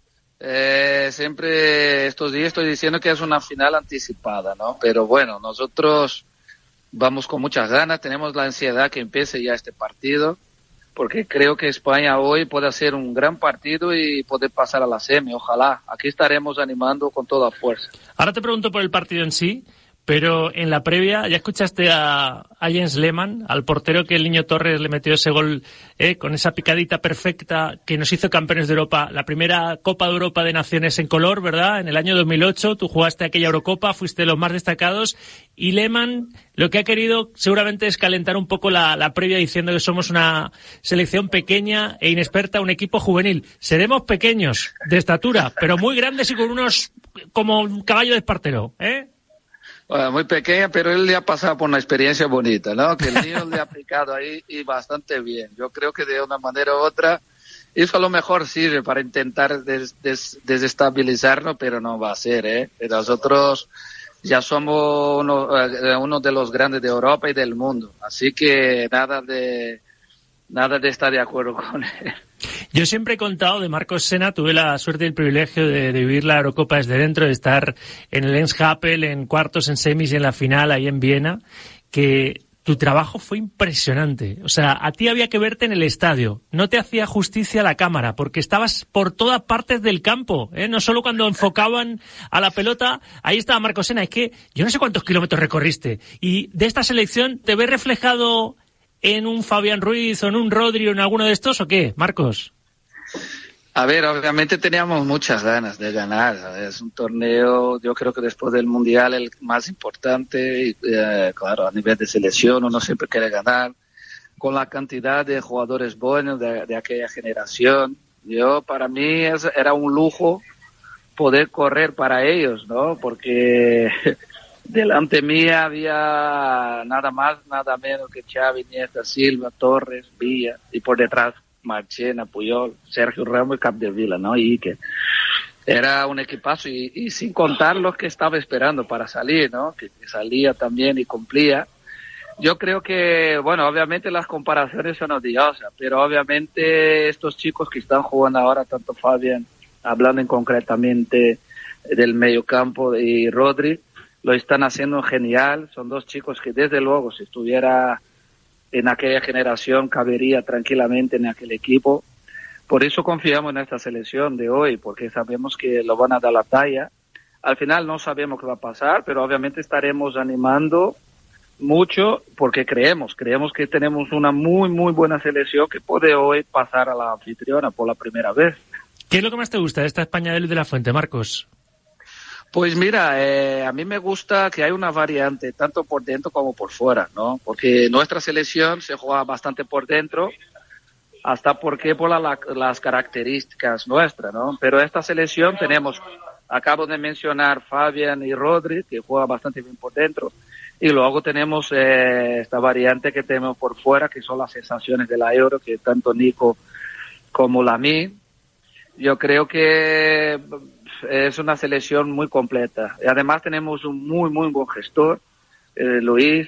Siempre estos días estoy diciendo que es una final anticipada, ¿no? Pero bueno, nosotros vamos con muchas ganas, tenemos la ansiedad que empiece ya este partido, porque creo que España hoy puede hacer un gran partido y poder pasar a la semi, ojalá. Aquí estaremos animando con toda fuerza. Ahora te pregunto por el partido en sí, pero en la previa ya escuchaste a Jens Lehmann, al portero que el Niño Torres le metió ese gol con esa picadita perfecta que nos hizo campeones de Europa, la primera Copa de Europa de Naciones en color, ¿verdad? En el año 2008 tú jugaste aquella Eurocopa, fuiste de los más destacados, y Lehmann lo que ha querido seguramente es calentar un poco la previa diciendo que somos una selección pequeña e inexperta, un equipo juvenil. Seremos pequeños de estatura, pero muy grandes y con unos como un caballo de espartero, ¿eh? Bueno, muy pequeña, pero él le ha pasado por una experiencia bonita, ¿no? Que el niño le ha aplicado ahí y bastante bien. Yo creo que de una manera u otra, eso a lo mejor sirve para intentar desestabilizarlo, pero no va a ser, ¿eh? Nosotros ya somos uno de los grandes de Europa y del mundo, así que nada de estar de acuerdo con él. Yo siempre he contado de Marcos Sena, tuve la suerte y el privilegio de vivir la Eurocopa desde dentro, de estar en el Ems-Happel, en cuartos, en semis y en la final ahí en Viena, que tu trabajo fue impresionante. O sea, a ti había que verte en el estadio. No te hacía justicia la cámara, porque estabas por todas partes del campo, ¿eh? No solo cuando enfocaban a la pelota, ahí estaba Marcos Sena. Es que yo no sé cuántos kilómetros recorriste. Y de esta selección, ¿te ves reflejado en un Fabián Ruiz o en un Rodri o en alguno de estos o qué, Marcos? A ver, obviamente teníamos muchas ganas de ganar. Es un torneo, yo creo que después del Mundial, el más importante. Y, claro, a nivel de selección uno siempre quiere ganar. Con la cantidad de jugadores buenos de aquella generación, para mí era un lujo poder correr para ellos, ¿no? Porque delante mía había nada más, nada menos que Xavi, Iniesta, Silva, Torres, Villa, y por detrás Marchena, Puyol, Sergio Ramos y Capdevila, ¿no? Y que era un equipazo, y sin contar los que estaba esperando para salir, ¿no? Que salía también y cumplía. Yo creo que, bueno, obviamente las comparaciones son odiosas, pero obviamente estos chicos que están jugando ahora, tanto Fabián, hablando concretamente del mediocampo, y Rodri, lo están haciendo genial. Son dos chicos que desde luego, si estuviera en aquella generación, cabería tranquilamente en aquel equipo. Por eso confiamos en esta selección de hoy, porque sabemos que lo van a dar la talla. Al final no sabemos qué va a pasar, pero obviamente estaremos animando mucho, porque creemos que tenemos una muy, muy buena selección que puede hoy pasar a la anfitriona por la primera vez. ¿Qué es lo que más te gusta de esta España de Luis de la Fuente, Marcos? Pues mira, a mí me gusta que hay una variante, tanto por dentro como por fuera, ¿no? Porque nuestra selección se juega bastante por dentro, hasta porque por las características nuestras, ¿no? Pero esta selección acabo de mencionar Fabián y Rodri, que juegan bastante bien por dentro, y luego tenemos esta variante que tenemos por fuera, que son las sensaciones de la Euro, que tanto Nico como Lamine. Yo creo que es una selección muy completa. Y además tenemos un muy, muy buen gestor, Luis,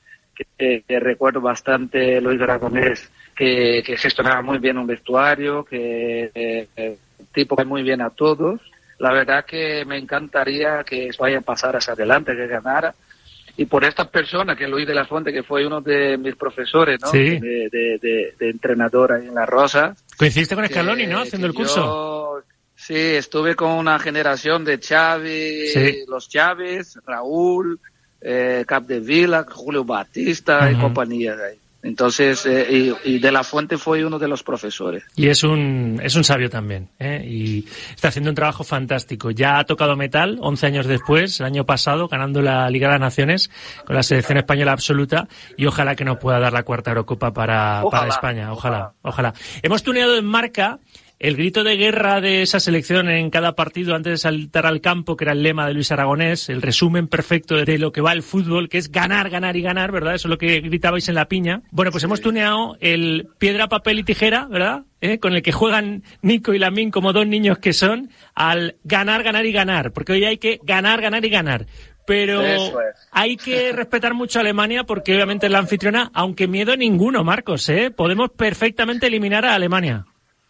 que recuerdo bastante, Luis Aragonés, que gestionaba muy bien un vestuario, que tipo que muy bien a todos. La verdad que me encantaría que España pasara hacia adelante, que ganara. Y por estas personas, que Luis de la Fuente, que fue uno de mis profesores, ¿no? Sí. De entrenador ahí en La Rosa. Coincidiste con Scaloni, ¿no? Haciendo el curso. Sí, estuve con una generación de Xavi, sí, los Chaves, Raúl, Capdevila, Julio Batista y compañía de ahí. Entonces, y de la Fuente fue uno de los profesores. Y es un sabio también, ¿eh? Y está haciendo un trabajo fantástico. Ya ha tocado metal 11 años después, el año pasado, ganando la Liga de las Naciones con la selección española absoluta, y ojalá que nos pueda dar la cuarta Eurocopa para España. Ojalá. Hemos tuneado en Marca el grito de guerra de esa selección en cada partido antes de saltar al campo, que era el lema de Luis Aragonés, el resumen perfecto de lo que va el fútbol, que es ganar, ganar y ganar, ¿verdad? Eso es lo que gritabais en la piña. Bueno, pues hemos tuneado el piedra, papel y tijera, ¿verdad? Con el que juegan Nico y Lamine como dos niños que son, al ganar, ganar y ganar, porque hoy hay que ganar, ganar y ganar. Pero hay que respetar mucho a Alemania, porque obviamente es la anfitriona, aunque miedo ninguno, Marcos, ¿eh? Podemos perfectamente eliminar a Alemania.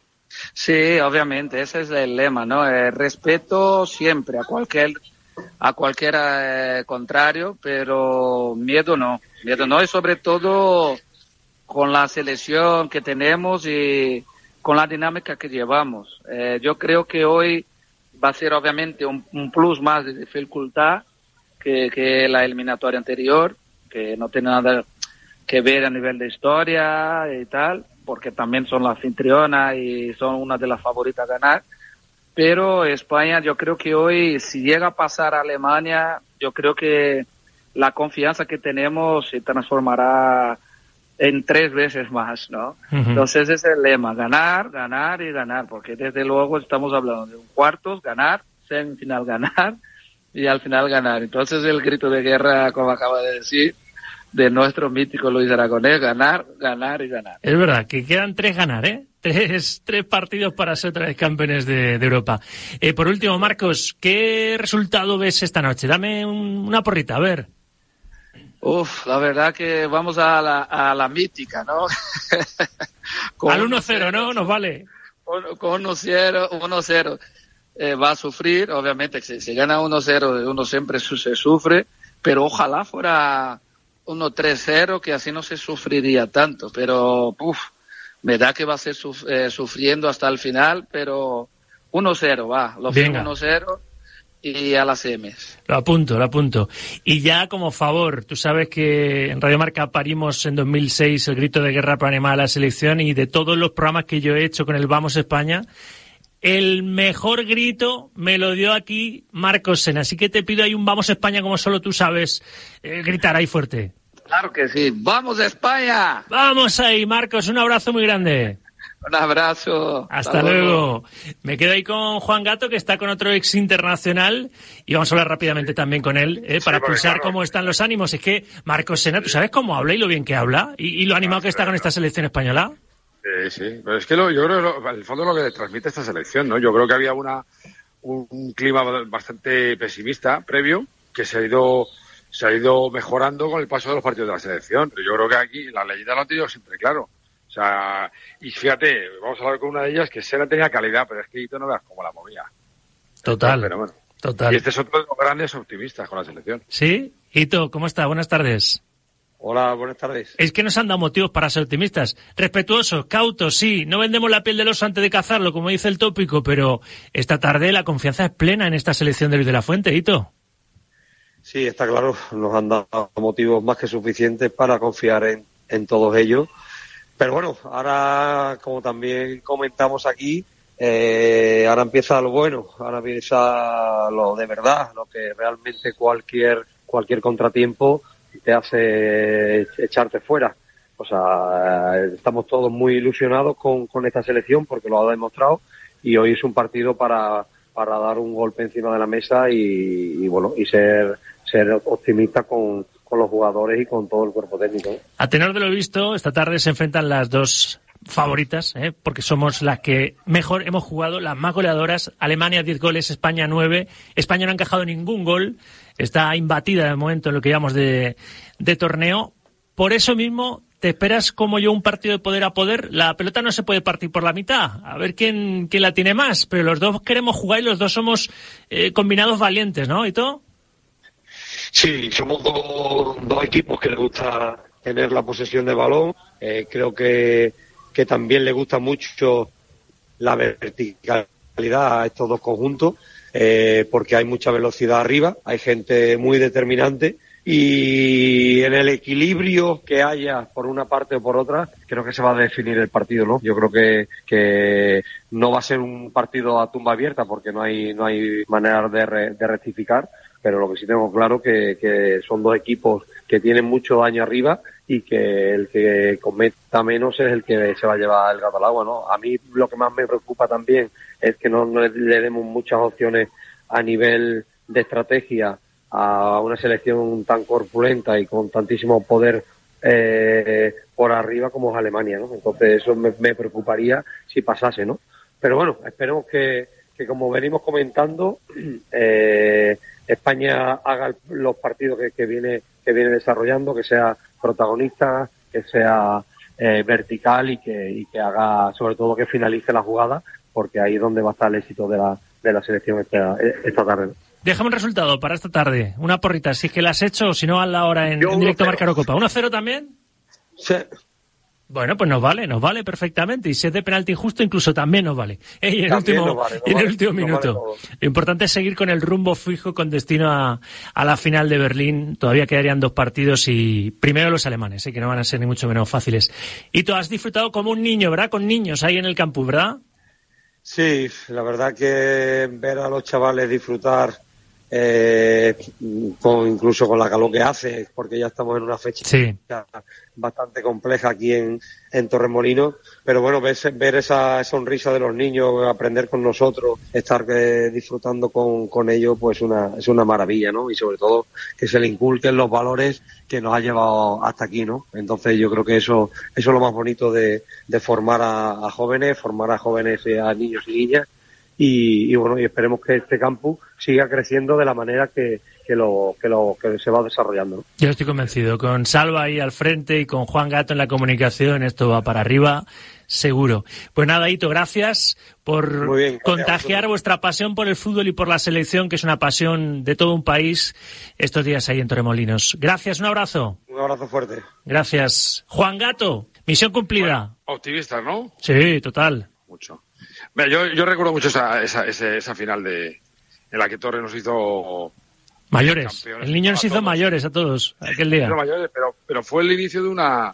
Sí, obviamente, ese es el lema, ¿no? Respeto siempre a cualquier contrario, pero miedo no, y sobre todo con la selección que tenemos y con la dinámica que llevamos. Yo creo que hoy va a ser obviamente un plus más de dificultad, que la eliminatoria anterior, que no tiene nada que ver a nivel de historia y tal, porque también son la anfitriona y son una de las favoritas a ganar. Pero España, yo creo que hoy, si llega a pasar a Alemania, yo creo que la confianza que tenemos se transformará en 3 veces más, ¿no? Entonces ese es el lema, ganar, ganar y ganar, porque desde luego estamos hablando de un cuartos, ganar, semifinal, ganar y al final ganar. Entonces el grito de guerra, como acaba de decir, de nuestro mítico Luis Aragonés, ganar, ganar y ganar. Es verdad que quedan 3 ganar, ¿eh? 3 partidos para ser otra vez campeones de Europa. Por último, Marcos, ¿qué resultado ves esta noche? Dame una porrita, a ver. La verdad que vamos a la mítica, ¿no? Al 1-0, ¿no? Nos vale. Con 1-0. Va a sufrir, obviamente, que si gana 1-0, uno siempre se sufre, pero ojalá fuera 1-3-0, que así no se sufriría tanto, pero me da que va a ser sufriendo hasta el final, pero 1-0 va, lo firmo 1-0 y a las semis. Lo apunto. Y ya como favor, tú sabes que en Radio Marca parimos en 2006 el grito de guerra para animar a la selección, y de todos los programas que yo he hecho con el Vamos España, el mejor grito me lo dio aquí Marcos Sena, así que te pido ahí un Vamos España como solo tú sabes gritar ahí fuerte. Claro que sí, ¡vamos España! Vamos ahí, Marcos, un abrazo muy grande. Un abrazo. Hasta luego. Me quedo ahí con Juan Gato, que está con otro ex internacional, y vamos a hablar rápidamente también con él, para pulsar cómo están los ánimos. Es que Marcos Sena, ¿tú sabes cómo habla y lo bien que habla? Y lo animado que está con esta selección española. Sí, pero es que yo creo que en el fondo lo que transmite esta selección, ¿no? Yo creo que había un clima bastante pesimista previo, que se ha ido mejorando con el paso de los partidos de la selección. Pero yo creo que aquí la leyenda lo ha tenido siempre claro. O sea, y fíjate, vamos a hablar con una de ellas, que Sena tenía calidad, pero es que Ito no veas cómo la movía. Total. Pero bueno. Total. Y este es otro de los grandes optimistas con la selección. ¿Sí? Ito, ¿cómo está? Buenas tardes. Hola, buenas tardes. Es que nos han dado motivos para ser optimistas. Respetuosos, cautos, sí. No vendemos la piel del oso antes de cazarlo, como dice el tópico, pero esta tarde la confianza es plena en esta selección de Luis de la Fuente, Ito. Sí, está claro. Nos han dado motivos más que suficientes para confiar en todos ellos. Pero bueno, ahora, como también comentamos aquí, ahora empieza lo bueno. Ahora empieza lo de verdad, lo que realmente cualquier contratiempo te hace echarte fuera. O sea, estamos todos muy ilusionados con esta selección porque lo ha demostrado, y hoy es un partido para dar un golpe encima de la mesa y bueno, y ser optimista con los jugadores y con todo el cuerpo técnico. A tenor de lo visto, esta tarde se enfrentan las dos favoritas, porque somos las que mejor hemos jugado, las más goleadoras. Alemania 10 goles, España 9. España no ha encajado ningún gol, está imbatida de momento en lo que llamamos de torneo. Por eso mismo, ¿te esperas como yo un partido de poder a poder? La pelota no se puede partir por la mitad, a ver quién la tiene más, pero los dos queremos jugar y los dos somos combinados valientes, ¿no, Ito? Sí, somos dos equipos que les gusta tener la posesión de balón. Creo que también les gusta mucho la verticalidad a estos dos conjuntos, porque hay mucha velocidad arriba, hay gente muy determinante, y en el equilibrio que haya por una parte o por otra, creo que se va a definir el partido, ¿no? Yo creo que no va a ser un partido a tumba abierta, porque no hay manera de rectificar, pero lo que sí tengo claro que son dos equipos que tienen mucho daño arriba, y que el que cometa menos es el que se va a llevar el gato al agua, ¿no? A mí lo que más me preocupa también es que no le demos muchas opciones a nivel de estrategia a una selección tan corpulenta y con tantísimo poder por arriba como es Alemania, ¿no? Entonces eso me preocuparía si pasase, ¿no? Pero bueno, esperemos que como venimos comentando, España haga los partidos que viene desarrollando, que sea protagonista, que sea vertical, y que haga, sobre todo, que finalice la jugada, porque ahí es donde va a estar el éxito de la selección esta tarde. Déjame un resultado para esta tarde, una porrita, si es que la has hecho, o si no, hazla ahora en directo Marca Eurocopa. ¿1-0 también? Sí. Bueno, pues nos vale perfectamente. Y si es de penalti injusto, incluso también nos vale. En el último minuto. Lo importante es seguir con el rumbo fijo con destino a la final de Berlín. Todavía quedarían 2 partidos y primero los alemanes, que no van a ser ni mucho menos fáciles. Y tú has disfrutado como un niño, ¿verdad? Con niños ahí en el campus, ¿verdad? Sí, la verdad que ver a los chavales disfrutar incluso con la calor que hace, porque ya estamos en una fecha bastante compleja aquí en Torremolinos, pero bueno, ver esa sonrisa de los niños, aprender con nosotros, estar disfrutando con ellos, pues es una maravilla, ¿no? Y sobre todo que se le inculquen los valores que nos ha llevado hasta aquí, ¿no? Entonces yo creo que eso es lo más bonito de formar a jóvenes, a niños y niñas. Y bueno, y esperemos que este campus siga creciendo de la manera que se va desarrollando, ¿no? Yo estoy convencido, con Salva ahí al frente y con Juan Gato en la comunicación, esto va para arriba, seguro. Pues nada, Hito, gracias por contagiar vuestra pasión por el fútbol y por la selección, que es una pasión de todo un país, estos días ahí en Torremolinos. Gracias, un abrazo. Un abrazo fuerte. Gracias. Juan Gato, misión cumplida. Bueno, optimista, ¿no? Sí, total. Mucho. Mira, yo recuerdo mucho esa final en la que Torres nos hizo mayores. El niño nos hizo mayores a todos aquel día. Mayores, pero fue el inicio de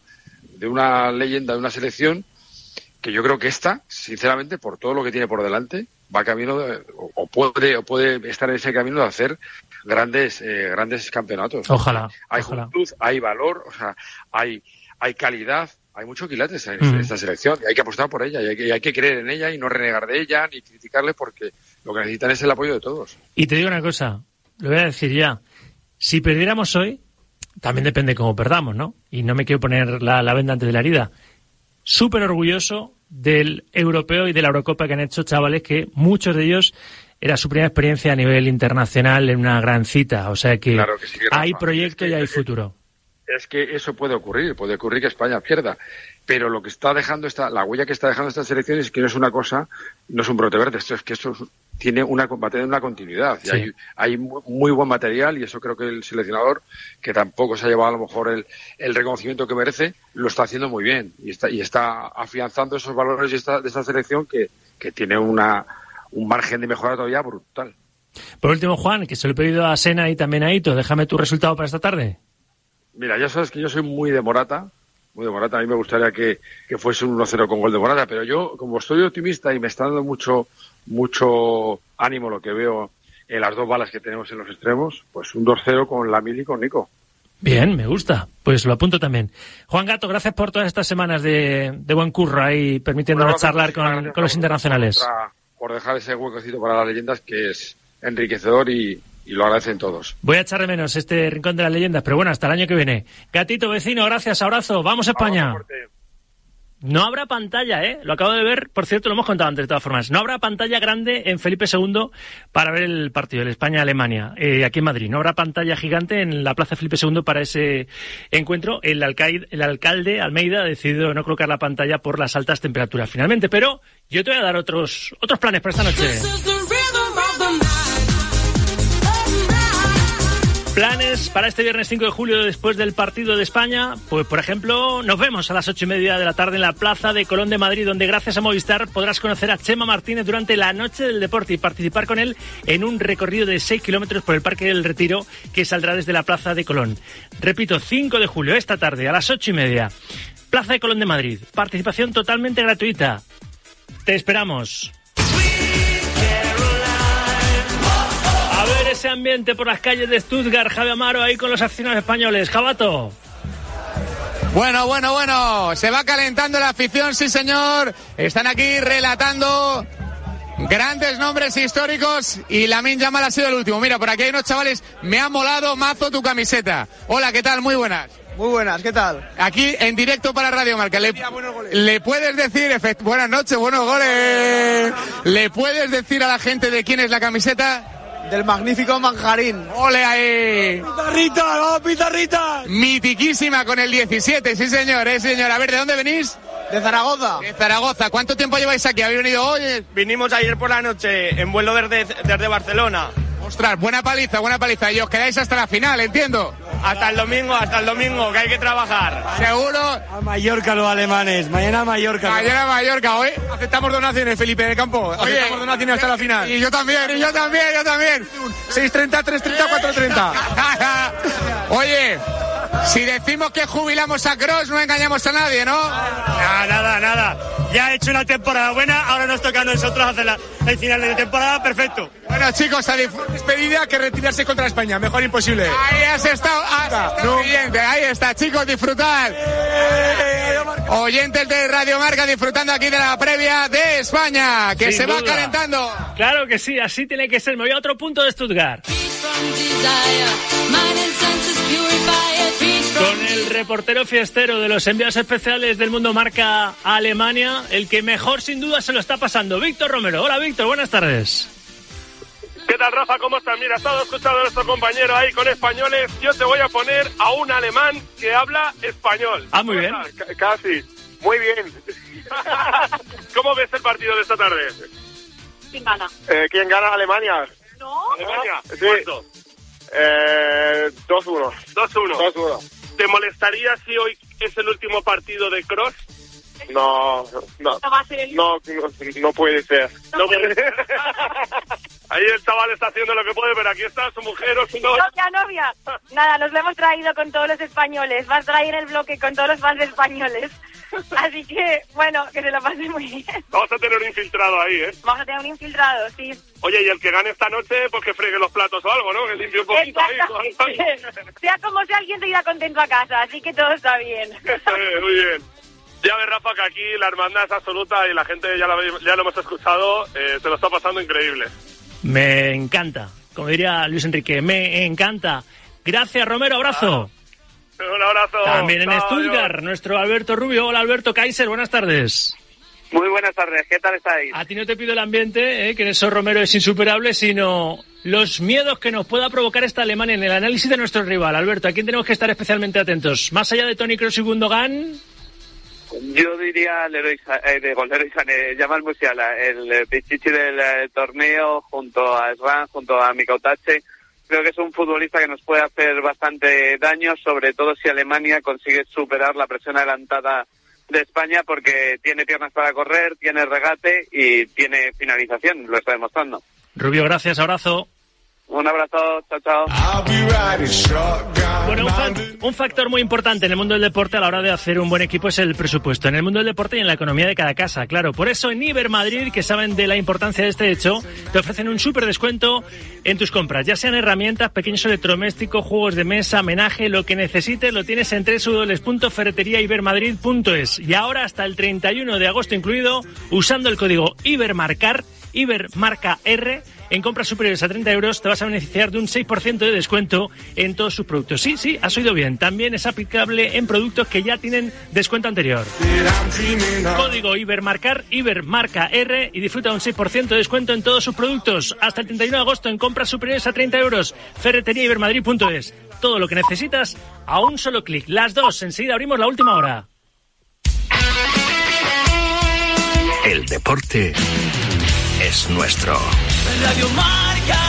una leyenda, de una selección que yo creo que sinceramente, por todo lo que tiene por delante, va camino o puede estar en ese camino de hacer grandes campeonatos. Ojalá. Hay juventud, hay valor, o sea, hay calidad. Hay muchos quilates en esta selección y hay que apostar por ella y hay que creer en ella y no renegar de ella ni criticarle, porque lo que necesitan es el apoyo de todos. Y te digo una cosa, lo voy a decir ya, si perdiéramos hoy, también depende cómo perdamos, ¿no? Y no me quiero poner la venda antes de la herida. Súper orgulloso del europeo y de la Eurocopa que han hecho chavales que muchos de ellos era su primera experiencia a nivel internacional en una gran cita, o sea que, claro que sí, hay proyecto y hay futuro. Es que eso puede ocurrir que España pierda, pero lo que está dejando la huella que está dejando esta selección es que no es una cosa, no es un brote verde, esto va a tener una continuidad, sí. Y hay muy buen material, y eso creo que el seleccionador, que tampoco se ha llevado a lo mejor el reconocimiento que merece, lo está haciendo muy bien, y está afianzando esos valores de esta selección que tiene un margen de mejora todavía brutal. Por último, Juan, que se lo he pedido a Sena y también a Hito, déjame tu resultado para esta tarde. Mira, ya sabes que yo soy muy de Morata. A mí me gustaría que fuese un 1-0 con gol de Morata, pero yo, como estoy optimista y me está dando mucho ánimo lo que veo en las 2 balas que tenemos en los extremos, pues un 2-0 con Lamil y con Nico. Bien, me gusta. Pues lo apunto también. Juan Gato, gracias por todas estas semanas de buen curro ahí, permitiéndonos charlar con los internacionales. Por dejar ese huequecito para las leyendas, que es enriquecedor y lo agradecen todos. Voy a echar de menos este rincón de las leyendas, pero bueno, hasta el año que viene. Gatito, vecino, gracias, abrazo. ¡Vamos España! No habrá pantalla, lo acabo de ver, por cierto, lo hemos contado antes de todas formas. No habrá pantalla grande en Felipe II para ver el partido de España-Alemania, aquí en Madrid. No habrá pantalla gigante en la Plaza Felipe II para ese encuentro. El alcalde Almeida ha decidido no colocar la pantalla por las altas temperaturas finalmente, pero yo te voy a dar otros planes para esta noche. Planes para este viernes 5 de julio después del partido de España, pues por ejemplo nos vemos a las 8:30 de la tarde en la Plaza de Colón de Madrid, donde gracias a Movistar podrás conocer a Chema Martínez durante la noche del deporte y participar con él en un recorrido de 6 kilómetros por el Parque del Retiro que saldrá desde la Plaza de Colón. Repito, 5 de julio, esta tarde a las 8:30, Plaza de Colón de Madrid, participación totalmente gratuita. Te esperamos. A ver ese ambiente por las calles de Stuttgart, Javi Amaro ahí con los aficionados españoles. Jabato. Bueno, se va calentando la afición, sí señor. Están aquí relatando grandes nombres históricos y Lamine Yamal ha sido el último. Mira, por aquí hay unos chavales, me ha molado mazo tu camiseta. Hola, ¿qué tal? Muy buenas. Muy buenas, ¿qué tal? Aquí en directo para Radio Marca. ¿Le puedes decir, buenas noches, buenos goles? ¿Le puedes decir a la gente de quién es la camiseta? Del magnífico Manjarín. ¡Ole ahí! ¡Pizarrita, vamos Pizarrita! Mitiquísima con el 17, sí señor, señor. A ver, ¿de dónde venís? De Zaragoza. De Zaragoza. ¿Cuánto tiempo lleváis aquí? ¿Habéis venido hoy? Vinimos ayer por la noche en vuelo desde Barcelona. Ostras, buena paliza. Y os quedáis hasta la final, entiendo. Hasta el domingo, que hay que trabajar. ¿Seguro? A Mallorca los alemanes, mañana a Mallorca. Mañana a Mallorca, hoy. Aceptamos donaciones, Felipe, en el campo. Aceptamos donaciones hasta la final. Y yo también. 6.30, 3.30, 4.30. Oye, si decimos que jubilamos a Kroos, no engañamos a nadie, ¿no? Nada. Ya he hecho una temporada buena, ahora nos toca a nosotros hacer el final de temporada perfecto. Bueno, chicos, Despedida que retirarse contra España, mejor imposible. Ahí has estado, oyente, ahí está, chicos, disfrutad. Oyentes de Radio Marca disfrutando aquí de la previa de España, que se va calentando. Claro que sí, así tiene que ser. Me voy a otro punto de Stuttgart. Con el reportero fiestero de los enviados especiales del Mundo Marca a Alemania, el que mejor sin duda se lo está pasando, Víctor Romero. Hola Víctor, buenas tardes. ¿Qué tal, Rafa? ¿Cómo estás? Mira, he estado escuchando a nuestro compañero ahí con españoles. Yo te voy a poner a un alemán que habla español. Ah, muy bien. Casi. Muy bien. ¿Cómo ves el partido de esta tarde? ¿Quién gana? ¿Quién gana? ¿Alemania? No. ¿Alemania? Sí. ¿Cuánto? 2-1. 2-1. ¿Te molestaría si hoy es el último partido de Kroos? No puede ser. No puede ser. Ahí el chaval está haciendo lo que puede, pero aquí está su mujer o su novia. Novia. Nada, nos lo hemos traído con todos los españoles. Va a traer el bloque con todos los fans españoles. Así que, bueno, que se lo pase muy bien. Vamos a tener un infiltrado ahí, ¿eh? Vamos a tener un infiltrado, sí. Oye, y el que gane esta noche, pues que fregue los platos o algo, ¿no? Que limpie un poquito ahí. Sea como sea, alguien se irá contento a casa, así que todo está bien. Muy bien. Ya ves, Rafa, que aquí la hermandad es absoluta y la gente, ya lo hemos escuchado, se lo está pasando increíble. Me encanta, como diría Luis Enrique, me encanta. Gracias, Romero, abrazo. Un abrazo. También en Stuttgart, nuestro Alberto Rubio. Hola, Alberto Kaiser, buenas tardes. Muy buenas tardes, ¿qué tal estáis? A ti no te pido el ambiente, que en eso Romero es insuperable, sino los miedos que nos pueda provocar esta Alemania en el análisis de nuestro rival. Alberto, ¿a quién tenemos que estar especialmente atentos? Más allá de Toni Kroos y Gundogan... Yo diría Leroy Sané, Jamal Musiala, el pichichi del torneo, junto a Svan, junto a Mikautache. Creo que es un futbolista que nos puede hacer bastante daño, sobre todo si Alemania consigue superar la presión adelantada de España, porque tiene piernas para correr, tiene regate y tiene finalización, lo está demostrando. Rubio, gracias, abrazo. Un abrazo, chao. Bueno, un factor muy importante en el mundo del deporte a la hora de hacer un buen equipo es el presupuesto. En el mundo del deporte y en la economía de cada casa, claro. Por eso en Ibermadrid, que saben de la importancia de este hecho, te ofrecen un súper descuento en tus compras. Ya sean herramientas, pequeños electrodomésticos, juegos de mesa, menaje, lo que necesites lo tienes en www.ferreteriaibermadrid.es. Y ahora hasta el 31 de agosto incluido, usando el código IBERMARCAR, IBERMARCAR, en compras superiores a 30 euros te vas a beneficiar de un 6% de descuento en todos sus productos. Sí, has oído bien. También es aplicable en productos que ya tienen descuento anterior. Código IBERMARCAR, IBERMARCAR, y disfruta de un 6% de descuento en todos sus productos. Hasta el 31 de agosto en compras superiores a 30 euros. Ferreteriaibermadrid.es. Todo lo que necesitas a un solo clic. Las 2, enseguida abrimos la última hora. El deporte es nuestro. Radio Marca.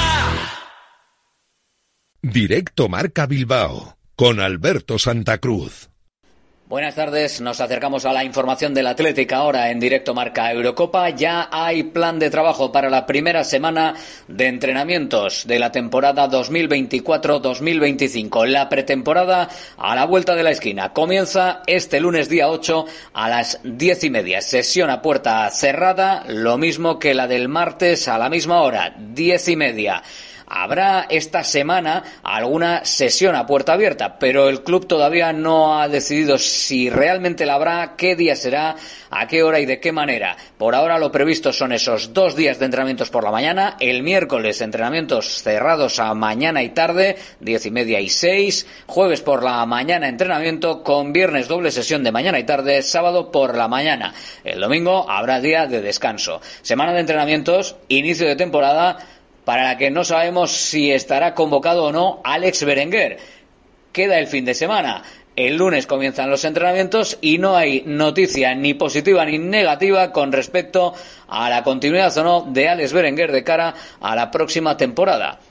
Directo Marca Bilbao con Alberto Santa Cruz. Buenas tardes, nos acercamos a la información del Athletic ahora en Directo Marca Eurocopa. Ya hay plan de trabajo para la primera semana de entrenamientos de la temporada 2024-2025. La pretemporada a la vuelta de la esquina. Comienza este lunes día 8 a las 10:30. Sesión a puerta cerrada, lo mismo que la del martes a la misma hora, 10:30. Habrá esta semana alguna sesión a puerta abierta, pero el club todavía no ha decidido si realmente la habrá, qué día será, a qué hora y de qué manera. Por ahora lo previsto son esos 2 días de entrenamientos por la mañana, el miércoles entrenamientos cerrados a mañana y tarde, 10:30 y 6, jueves por la mañana entrenamiento, con viernes doble sesión de mañana y tarde, sábado por la mañana. El domingo habrá día de descanso. Semana de entrenamientos, inicio de temporada, para la que no sabemos si estará convocado o no Alex Berenguer. Queda el fin de semana. El lunes comienzan los entrenamientos y no hay noticia ni positiva ni negativa con respecto a la continuidad o no de Alex Berenguer de cara a la próxima temporada.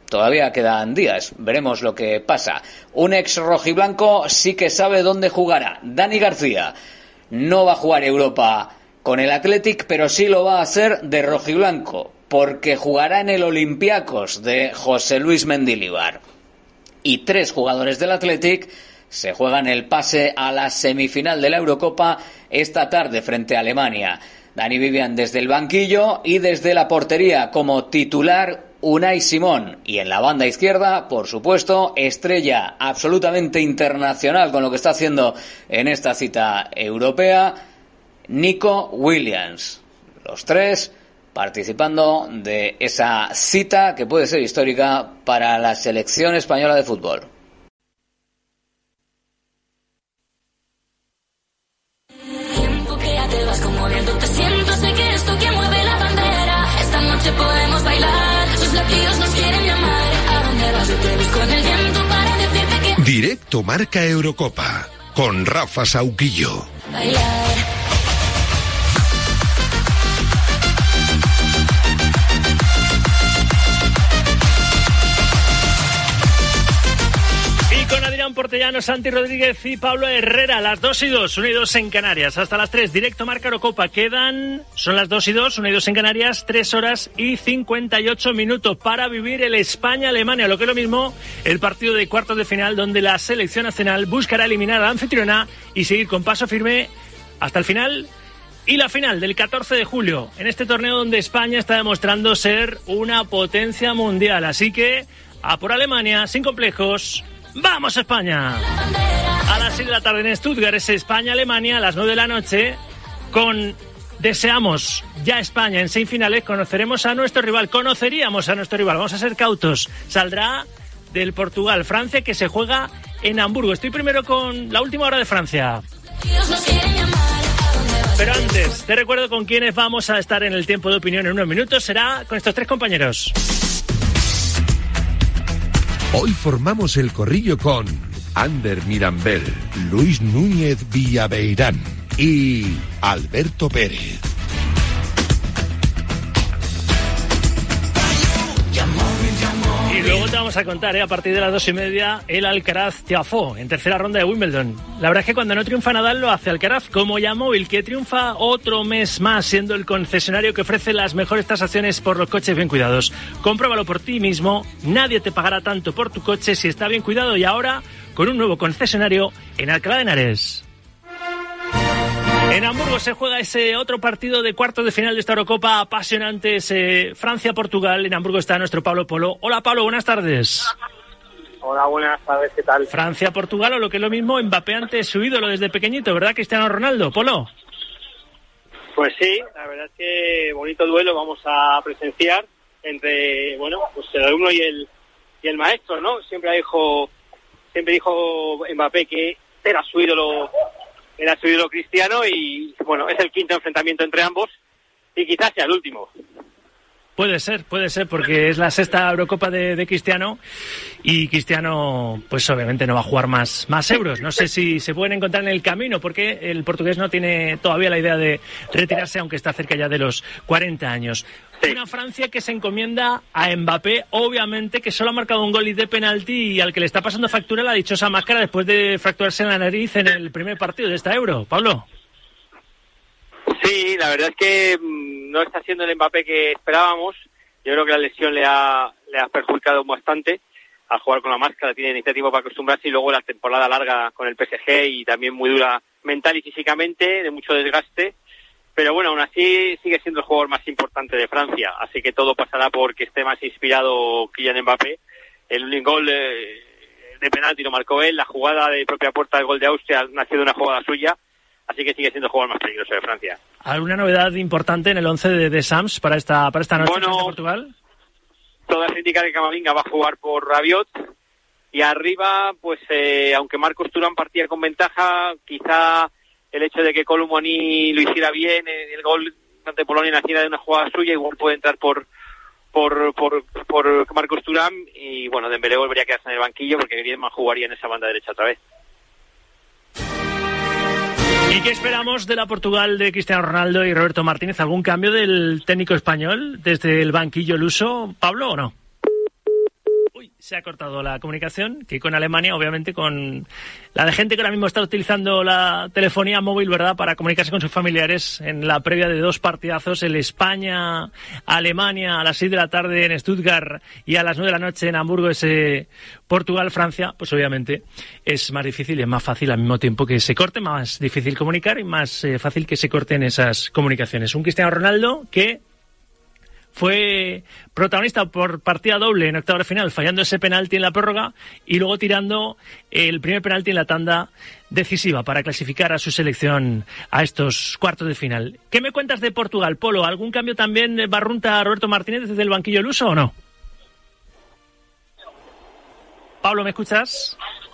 todavía quedan días, veremos lo que pasa. Un ex rojiblanco sí que sabe dónde jugará. Dani García no va a jugar Europa con el Athletic, pero sí lo va a hacer de rojiblanco, porque jugará en el Olympiacos de José Luis Mendilibar. Y 3 jugadores del Athletic se juegan el pase a la semifinal de la Eurocopa esta tarde frente a Alemania. Dani Vivian desde el banquillo y desde la portería como titular Unai Simón. Y en la banda izquierda, por supuesto, estrella absolutamente internacional con lo que está haciendo en esta cita europea, Nico Williams. Los 3 participando de esa cita que puede ser histórica para la selección española de fútbol. Como viento te siento, sé que eres tú quien mueve la bandera. Esta noche podemos bailar, sus latidos nos quieren llamar. ¿A dónde vas? Yo te busco en el viento para decirte que... Directo Marca Eurocopa, con Rafa Sauquillo. Bailar. Con Adrián Portellano, Santi Rodríguez y Pablo Herrera, las 2:02, 1:02 en Canarias, hasta las 3, directo Marca Eurocopa. Son las 2:02, 1:02 en Canarias, 3 horas y 58 minutos para vivir el España-Alemania, lo que es lo mismo, el partido de cuartos de final, donde la selección nacional buscará eliminar a la anfitriona y seguir con paso firme hasta el final. Y la final del 14 de julio, en este torneo donde España está demostrando ser una potencia mundial. Así que, a por Alemania, sin complejos. ¡Vamos, España! A las 6 de la tarde en Stuttgart es España-Alemania, a las 9 de la noche, con Deseamos ya España en semifinales. Conoceríamos a nuestro rival, vamos a ser cautos. Saldrá del Portugal-Francia, que se juega en Hamburgo. Estoy primero con la última hora de Francia. Pero antes, te recuerdo con quiénes vamos a estar en el tiempo de opinión en unos minutos. Será con estos 3 compañeros. Hoy formamos el corrillo con Ander Mirambel, Luis Núñez Villaveirán y Alberto Pérez. Y luego te vamos a contar, a partir de las 2:30, el Alcaraz Tiafoe, en tercera ronda de Wimbledon. La verdad es que cuando no triunfa Nadal lo hace Alcaraz, como Yamóvil, que triunfa otro mes más, siendo el concesionario que ofrece las mejores tasaciones por los coches bien cuidados. Compruébalo por ti mismo, nadie te pagará tanto por tu coche si está bien cuidado, y ahora con un nuevo concesionario en Alcalá de Henares. En Hamburgo se juega ese otro partido de cuartos de final de esta Eurocopa apasionante, Francia-Portugal. En Hamburgo está nuestro Pablo Polo. Hola, Pablo, buenas tardes. Hola, buenas tardes, ¿qué tal? Francia-Portugal, o lo que es lo mismo, Mbappé ante su ídolo desde pequeñito, ¿verdad, Cristiano Ronaldo? Polo. Pues sí, la verdad es que bonito duelo vamos a presenciar entre, pues el alumno y el maestro, ¿no? Siempre dijo Mbappé que era su ídolo Cristiano, y bueno, es el quinto enfrentamiento entre ambos y quizás sea el último. Puede ser, porque es la sexta Eurocopa de Cristiano, y Cristiano pues obviamente no va a jugar más euros. No sé si se pueden encontrar en el camino, porque el portugués no tiene todavía la idea de retirarse, aunque está cerca ya de los 40 años. Sí. Una Francia que se encomienda a Mbappé, obviamente, que solo ha marcado un gol y de penalti, y al que le está pasando factura la dichosa máscara después de fracturarse en la nariz en el primer partido de esta Euro. Pablo. Sí, la verdad es que no está siendo el Mbappé que esperábamos. Yo creo que la lesión le ha perjudicado bastante al jugar con la máscara. Tiene iniciativa para acostumbrarse, y luego la temporada larga con el PSG y también muy dura mental y físicamente, de mucho desgaste. Pero bueno, aún así sigue siendo el jugador más importante de Francia, así que todo pasará porque esté más inspirado Kylian Mbappé. El único gol de penalti lo marcó él, la jugada de propia puerta del gol de Austria nació de una jugada suya, así que sigue siendo el jugador más peligroso de Francia. ¿Alguna novedad importante en el 11 de Sams para esta noche frente a Portugal? Todas indican que Camavinga va a jugar por Rabiot, y arriba, pues aunque Marcos Thuram partía con ventaja, quizá el hecho de que Colomoni lo hiciera bien, el gol ante Polonia naciera de una jugada suya, igual puede entrar por Marcos Thuram, y bueno, Dembélé volvería a quedarse en el banquillo porque Griezmann jugaría en esa banda derecha otra vez. ¿Y qué esperamos de la Portugal de Cristiano Ronaldo y Roberto Martínez? ¿Algún cambio del técnico español desde el banquillo luso, Pablo, o no? Se ha cortado la comunicación, que con Alemania, obviamente, con la de gente que ahora mismo está utilizando la telefonía móvil, ¿verdad?, para comunicarse con sus familiares en la previa de 2 partidazos, el España-Alemania a las 6 de la tarde en Stuttgart y a las 9 de la noche en Hamburgo, ese Portugal-Francia. Pues obviamente es más difícil y es más fácil al mismo tiempo que se corte, más difícil comunicar y más fácil que se corten esas comunicaciones. Un Cristiano Ronaldo que fue protagonista por partida doble en octavos de final, fallando ese penalti en la prórroga y luego tirando el primer penalti en la tanda decisiva para clasificar a su selección a estos cuartos de final. ¿Qué me cuentas de Portugal, Polo? ¿Algún cambio también barrunta Roberto Martínez desde el banquillo luso o no? Pablo, ¿me escuchas?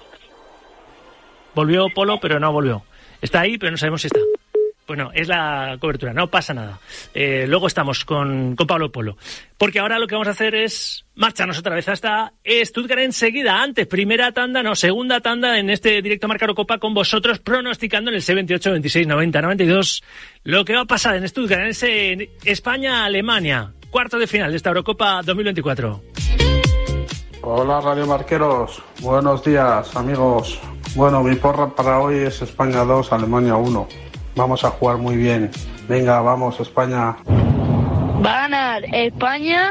Volvió Polo, pero no volvió. Está ahí, pero no sabemos si está. Bueno, es la cobertura, no pasa nada. Luego estamos con Pablo Polo. Porque ahora lo que vamos a hacer es marcharnos otra vez hasta Stuttgart enseguida. Antes, segunda tanda en este directo Marca Eurocopa con vosotros, pronosticando en el 628, 26, 90, 92 lo que va a pasar en Stuttgart, en ese España-Alemania, cuarto de final de esta Eurocopa 2024. Hola, Radio Marqueros. Buenos días, amigos. Bueno, mi porra para hoy es España 2, Alemania 1. Vamos a jugar muy bien. Venga, vamos, España. Va a ganar España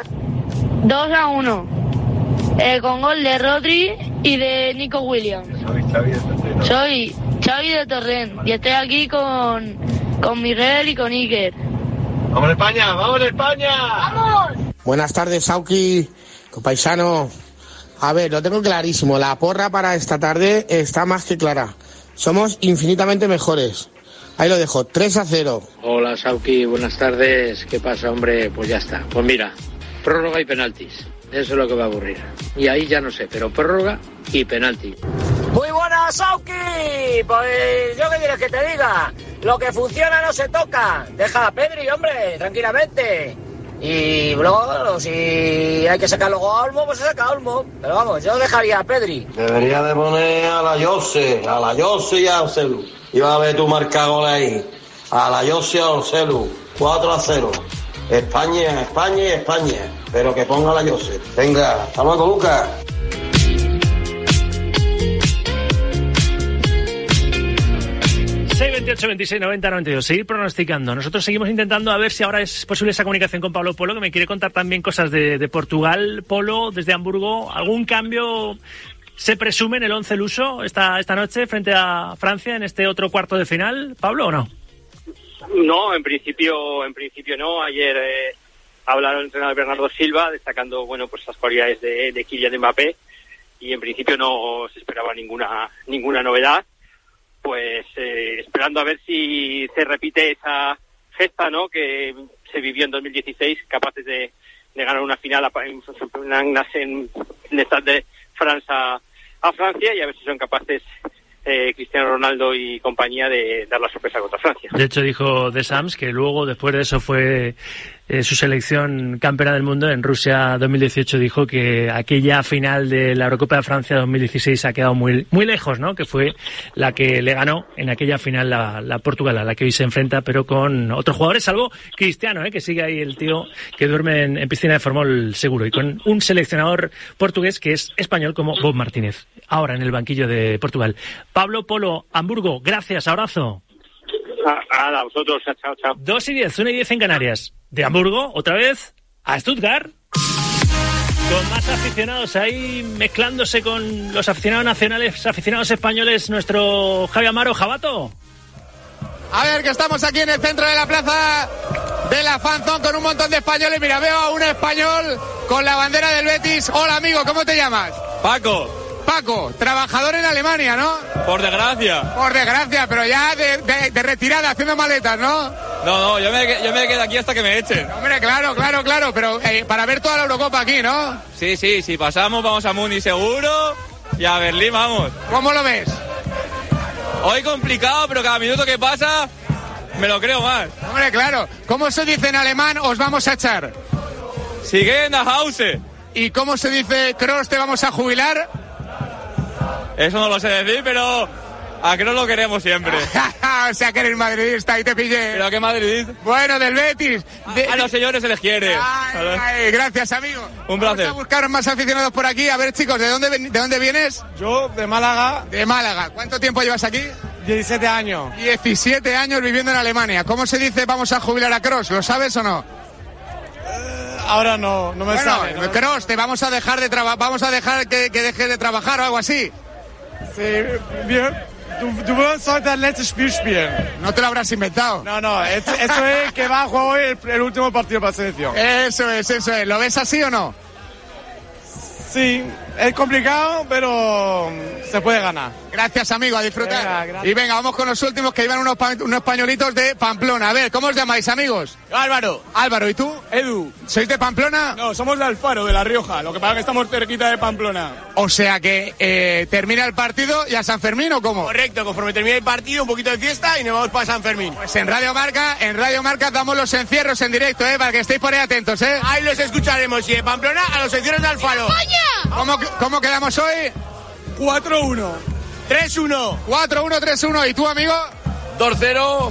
2-1. Con gol de Rodri y de Nico Williams. Soy Xavi de Torrent y estoy aquí con Miguel y con Iker. ¡Vamos España! ¡Vamos España! ¡Vamos! Buenas tardes, Sauki, compaisano. A ver, lo tengo clarísimo. La porra para esta tarde está más que clara. Somos infinitamente mejores. Ahí lo dejo, 3-0. Hola, Sauki, buenas tardes. ¿Qué pasa, hombre? Pues ya está. Pues mira, prórroga y penaltis. Eso es lo que va a aburrir. Y ahí ya no sé, pero prórroga y penalti. Muy buenas, Sauki. Pues yo qué quieres que te diga. Lo que funciona no se toca. Deja a Pedri, hombre, tranquilamente. Y luego, si hay que sacar luego a Olmo, pues se saca a Olmo. Pero vamos, yo dejaría a Pedri. Debería de poner a la Jose y a Ocelu. Y va a ver tu marca gol ahí. A la Jose y a Ocelu. 4-0. España, España y España. Pero que ponga la Jose. Venga, hasta luego, Lucas. 628, 26, 90, 92. Seguir pronosticando. Nosotros seguimos intentando a ver si ahora es posible esa comunicación con Pablo Polo, que me quiere contar también cosas de Portugal. Polo, desde Hamburgo, ¿algún cambio se presume en el 11 luso esta noche frente a Francia en este otro cuarto de final, Pablo, o no? No, en principio no. Ayer hablaron el entrenador Bernardo Silva, destacando pues las cualidades de Kylian Mbappé, y en principio no se esperaba ninguna novedad. Pues esperando a ver si se repite esa gesta, ¿no?, que se vivió en 2016, capaces de ganar una final en el Stade de Francia a Francia, y a ver si son capaces Cristiano Ronaldo y compañía de dar la sorpresa contra Francia. De hecho, dijo Deschamps que luego, después de eso, fue su selección campeona del mundo en Rusia 2018. Dijo que aquella final de la Eurocopa de Francia 2016 ha quedado muy, muy lejos, ¿no? Que fue la que le ganó en aquella final la Portugal, a la que hoy se enfrenta, pero con otros jugadores, salvo Cristiano, que sigue ahí el tío que duerme en piscina de formol seguro, y con un seleccionador portugués que es español como Bob Martínez, ahora en el banquillo de Portugal. Pablo Polo, Hamburgo, gracias, abrazo. A vosotros, chao. 2:10, 1:10 en Canarias. De Hamburgo, otra vez, a Stuttgart, con más aficionados ahí mezclándose con los aficionados nacionales, aficionados españoles, nuestro Javi Amaro. Jabato. A ver, que estamos aquí en el centro de la plaza de la Fanzón con un montón de españoles. Mira, veo a un español con la bandera del Betis. Hola, amigo, ¿cómo te llamas? Paco, trabajador en Alemania, ¿no? Por desgracia, pero ya de retirada, haciendo maletas, ¿no? No, yo me quedo aquí hasta que me echen. Hombre, claro, pero para ver toda la Eurocopa aquí, ¿no? Sí, si pasamos vamos a Múnich seguro y a Berlín vamos. ¿Cómo lo ves? Hoy complicado, pero cada minuto que pasa me lo creo más. Hombre, claro. ¿Cómo se dice en alemán os vamos a echar? Sigue nach Hause. ¿Y cómo se dice Kroos te vamos a jubilar? Eso no lo sé decir, pero a Kroos lo queremos siempre. Ah, o sea que eres madridista y te pillé. ¿Pero qué madridista? Bueno, del Betis. A los señores se les quiere. Gracias, amigo. Un placer. Vamos a buscar más aficionados por aquí. A ver, chicos, ¿de dónde vienes? Yo, de Málaga. De Málaga. ¿Cuánto tiempo llevas aquí? 17 años. 17 años viviendo en Alemania. ¿Cómo se dice vamos a jubilar a Kroos? ¿Lo sabes o no? Ahora no me sale. Bueno, Kroos, te vamos a dejar de vamos a dejar que dejes de trabajar o algo así. Sí, bien. Du wirst heute el letzte Spiel spielen. No te lo habrás inventado. No, eso es que va a jugar hoy el último partido para la selección. Eso es. ¿Lo ves así o no? Sí, es complicado, pero se puede ganar. Gracias, amigo, a disfrutar. Venga, y venga, vamos con los últimos, que iban unos pañuelitos de Pamplona. A ver, ¿cómo os llamáis, amigos? Álvaro. Álvaro, ¿y tú? Edu. ¿Sois de Pamplona? No, somos de Alfaro, de La Rioja. Lo que pasa es que estamos cerquita de Pamplona. O sea que termina el partido y a San Fermín, ¿o cómo? Correcto, conforme termine el partido, un poquito de fiesta y nos vamos para San Fermín. Pues en Radio Marca damos los encierros en directo, para que estéis por ahí atentos, Ahí los escucharemos, y de Pamplona a los encierros de Alfaro. ¿Cómo quedamos hoy? 4-1. 3-1. 4-1, 3-1. ¿Y tú, amigo? 2-0.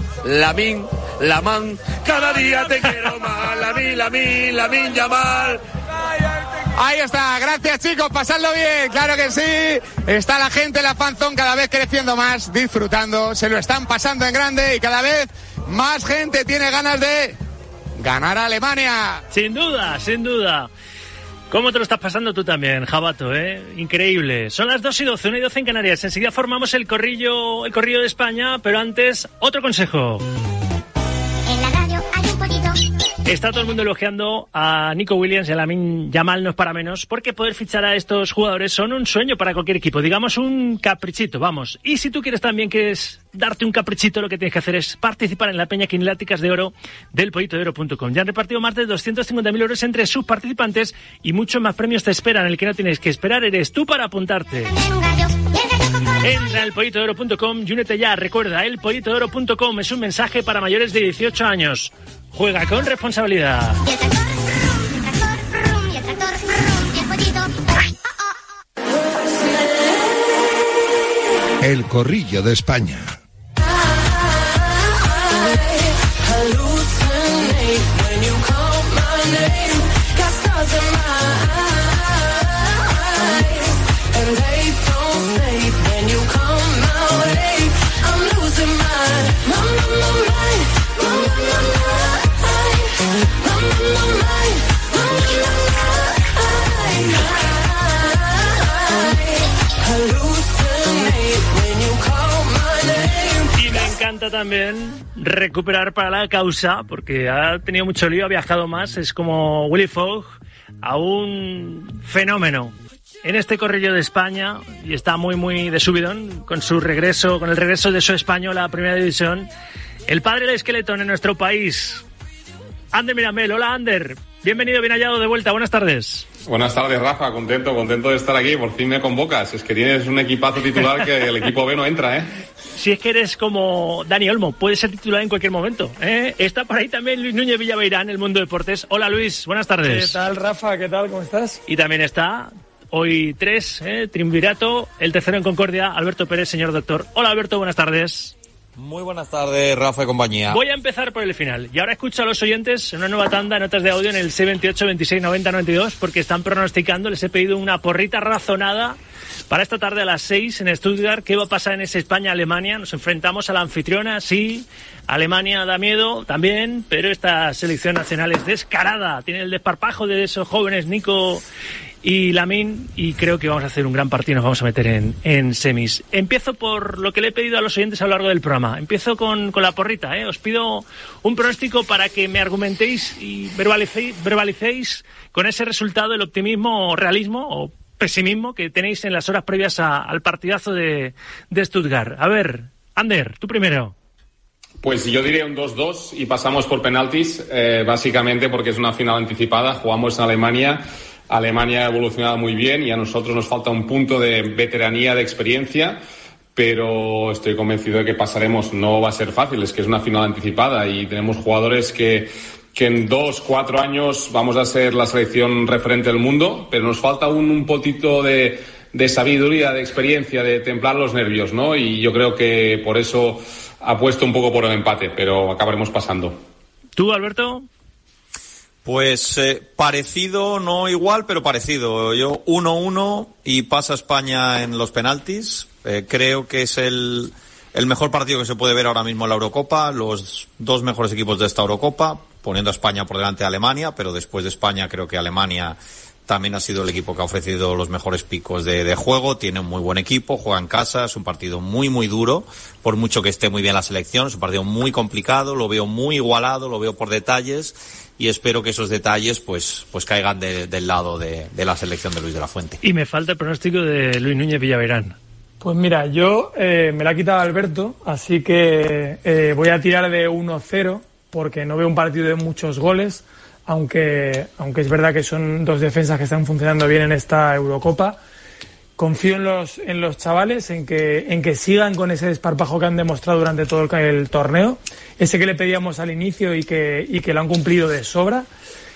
Lamán. Cada día te quiero más. Lamin, Yamal. Ahí está, gracias chicos, pasadlo bien, claro que sí. Está la gente, la fanzone cada vez creciendo más, disfrutando, se lo están pasando en grande y cada vez más gente tiene ganas de ganar a Alemania. Sin duda. ¿Cómo te lo estás pasando tú también, Jabato, Increíble. Son las 2:12, 1:12 en Canarias. Enseguida formamos el corrillo de España, pero antes, otro consejo. En la radio hay un pollito. Está todo el mundo elogiando a Nico Williams y a Lamine Yamal, no es para menos, porque poder fichar a estos jugadores son un sueño para cualquier equipo, digamos un caprichito, vamos. Y si tú quieres darte un caprichito, lo que tienes que hacer es participar en la Peña Quinieláticas de Oro del pollitodeoro.com. Ya han repartido más de 250.000 euros entre sus participantes y muchos más premios te esperan. El que no tienes que esperar eres tú para apuntarte. Entra al pollitodeoro.com y únete ya. Recuerda, el pollitodeoro.com es un mensaje para mayores de 18 años. Juega con responsabilidad. El corrillo de España. Y me encanta también recuperar para la causa, porque ha tenido mucho lío, ha viajado más, es como Willy Fogg, a un fenómeno en este corrillo de España, y está muy de subidón con el regreso de su Español a la Primera División. El padre del esqueleto en nuestro país, Ander Miramel. Hola, Ander. Bienvenido, bien hallado de vuelta. Buenas tardes. Buenas tardes, Rafa. Contento de estar aquí. Por fin me convocas. Es que tienes un equipazo titular que el equipo B no entra, Si es que eres como Dani Olmo, puede ser titular en cualquier momento, Está por ahí también Luis Núñez Villaveirán, El Mundo Deportes. Hola, Luis. Buenas tardes. ¿Qué tal, Rafa? ¿Qué tal? ¿Cómo estás? Y también está hoy 3, triunvirato, el tercero en Concordia, Alberto Pérez, señor doctor. Hola, Alberto. Buenas tardes. Muy buenas tardes, Rafa y compañía. Voy a empezar por el final. Y ahora escucho a los oyentes en una nueva tanda, notas de audio en el 628 26 90 92, porque están pronosticando, les he pedido una porrita razonada para esta tarde a las 6 en Stuttgart. ¿Qué va a pasar en ese España-Alemania? Nos enfrentamos a la anfitriona, sí. Alemania da miedo también, pero esta selección nacional es descarada. Tiene el desparpajo de esos jóvenes, Nico y Lamine, y creo que vamos a hacer un gran partido, nos vamos a meter en semis. Empiezo por lo que le he pedido a los oyentes a lo largo del programa. Empiezo con la porrita, Os pido un pronóstico para que me argumentéis y verbalicéis con ese resultado el optimismo o realismo o pesimismo que tenéis en las horas previas al partidazo de Stuttgart. A ver, Ander, tú primero. Pues yo diría un 2-2 y pasamos por penaltis, básicamente porque es una final anticipada. Jugamos en Alemania. Alemania ha evolucionado muy bien y a nosotros nos falta un punto de veteranía, de experiencia, pero estoy convencido de que pasaremos. No va a ser fácil, es que es una final anticipada y tenemos jugadores que en 2-4 años vamos a ser la selección referente del mundo, pero nos falta un poquito de sabiduría, de experiencia, de templar los nervios, ¿no? Y yo creo que por eso apuesto un poco por el empate, pero acabaremos pasando. ¿Tú, Alberto? Pues parecido, no igual, pero parecido. Yo 1-1 y pasa España en los penaltis. Creo que es el mejor partido que se puede ver ahora mismo en la Eurocopa. Los dos mejores equipos de esta Eurocopa, poniendo a España por delante de Alemania, pero después de España creo que Alemania también ha sido el equipo que ha ofrecido los mejores picos de juego. Tiene un muy buen equipo, juega en casa, es un partido muy, muy duro, por mucho que esté muy bien la selección. Es un partido muy complicado, lo veo muy igualado, lo veo por detalles. Y espero que esos detalles pues caigan del lado de la selección de Luis de la Fuente. Y me falta el pronóstico de Luis Núñez Villaverán. Pues mira, yo me la ha quitado Alberto, así que voy a tirar de 1-0, porque no veo un partido de muchos goles, aunque es verdad que son dos defensas que están funcionando bien en esta Eurocopa. Confío en los chavales, en que sigan con ese desparpajo que han demostrado durante todo el torneo, ese que le pedíamos al inicio y que lo han cumplido de sobra.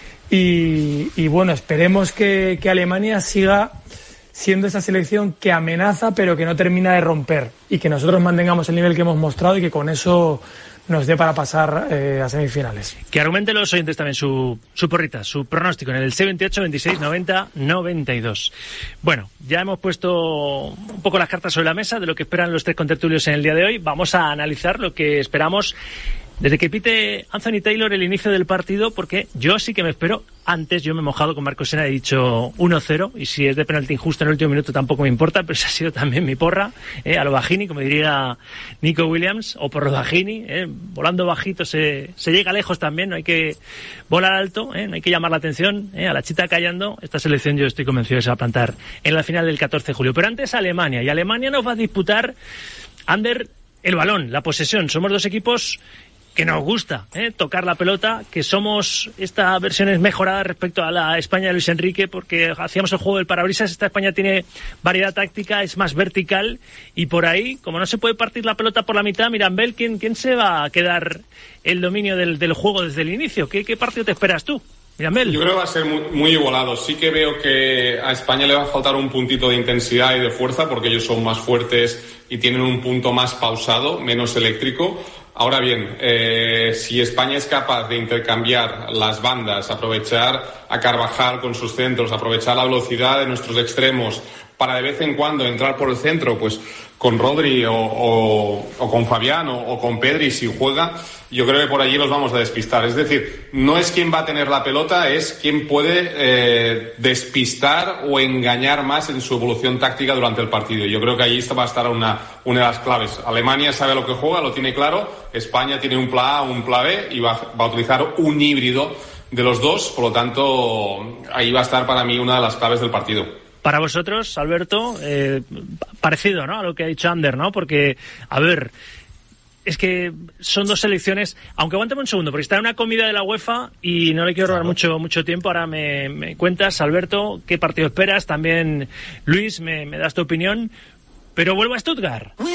Y bueno, esperemos que Alemania siga siendo esa selección que amenaza pero que no termina de romper, y que nosotros mantengamos el nivel que hemos mostrado y que con eso nos dé para pasar a semifinales. Que argumenten los oyentes también su porrita, su pronóstico en el 628 26 90 92. Bueno, ya hemos puesto un poco las cartas sobre la mesa de lo que esperan los tres contertulios en el día de hoy. Vamos a analizar lo que esperamos desde que pite Anthony Taylor el inicio del partido, porque yo sí que me espero. Antes yo me he mojado con Marcos Sena, he dicho 1-0, y si es de penalti injusto en el último minuto tampoco me importa, pero esa ha sido también mi porra, a lo Bajini, como diría Nico Williams, o por lo Bajini, volando bajito se llega lejos también, no hay que volar alto, no hay que llamar la atención, a la chita callando. Esta selección yo estoy convencido de que se va a plantar en la final del 14 de julio. Pero antes Alemania, y Alemania nos va a disputar, Ander, el balón, la posesión. Somos dos equipos que nos gusta tocar la pelota, que somos esta versión es mejorada respecto a la España de Luis Enrique, porque hacíamos el juego del parabrisas. Esta España tiene variedad táctica, es más vertical, y por ahí, como no se puede partir la pelota por la mitad, Mirambel, ¿quién se va a quedar el dominio del juego desde el inicio? ¿Qué partido te esperas tú, Mirambel? Yo creo que va a ser muy, muy igualado. Sí que veo que a España le va a faltar un puntito de intensidad y de fuerza, porque ellos son más fuertes y tienen un punto más pausado, menos eléctrico. Ahora bien, si España es capaz de intercambiar las bandas, aprovechar a Carvajal con sus centros, aprovechar la velocidad de nuestros extremos para de vez en cuando entrar por el centro, pues con Rodri o con Fabián o con Pedri si juega, yo creo que por allí los vamos a despistar. Es decir, no es quién va a tener la pelota, es quién puede despistar o engañar más en su evolución táctica durante el partido. Yo creo que allí va a estar una de las claves. Alemania sabe lo que juega, lo tiene claro. España tiene un plan A, un plan B, y va a utilizar un híbrido de los dos. Por lo tanto, ahí va a estar para mí una de las claves del partido. Para vosotros, Alberto, parecido, ¿no?, a lo que ha dicho Ander, ¿no? Porque, a ver, es que son dos selecciones. Aunque aguántame un segundo, porque está en una comida de la UEFA y no le quiero robar mucho tiempo. Ahora me cuentas, Alberto, qué partido esperas. También, Luis, me das tu opinión. Pero vuelvo a Stuttgart. Con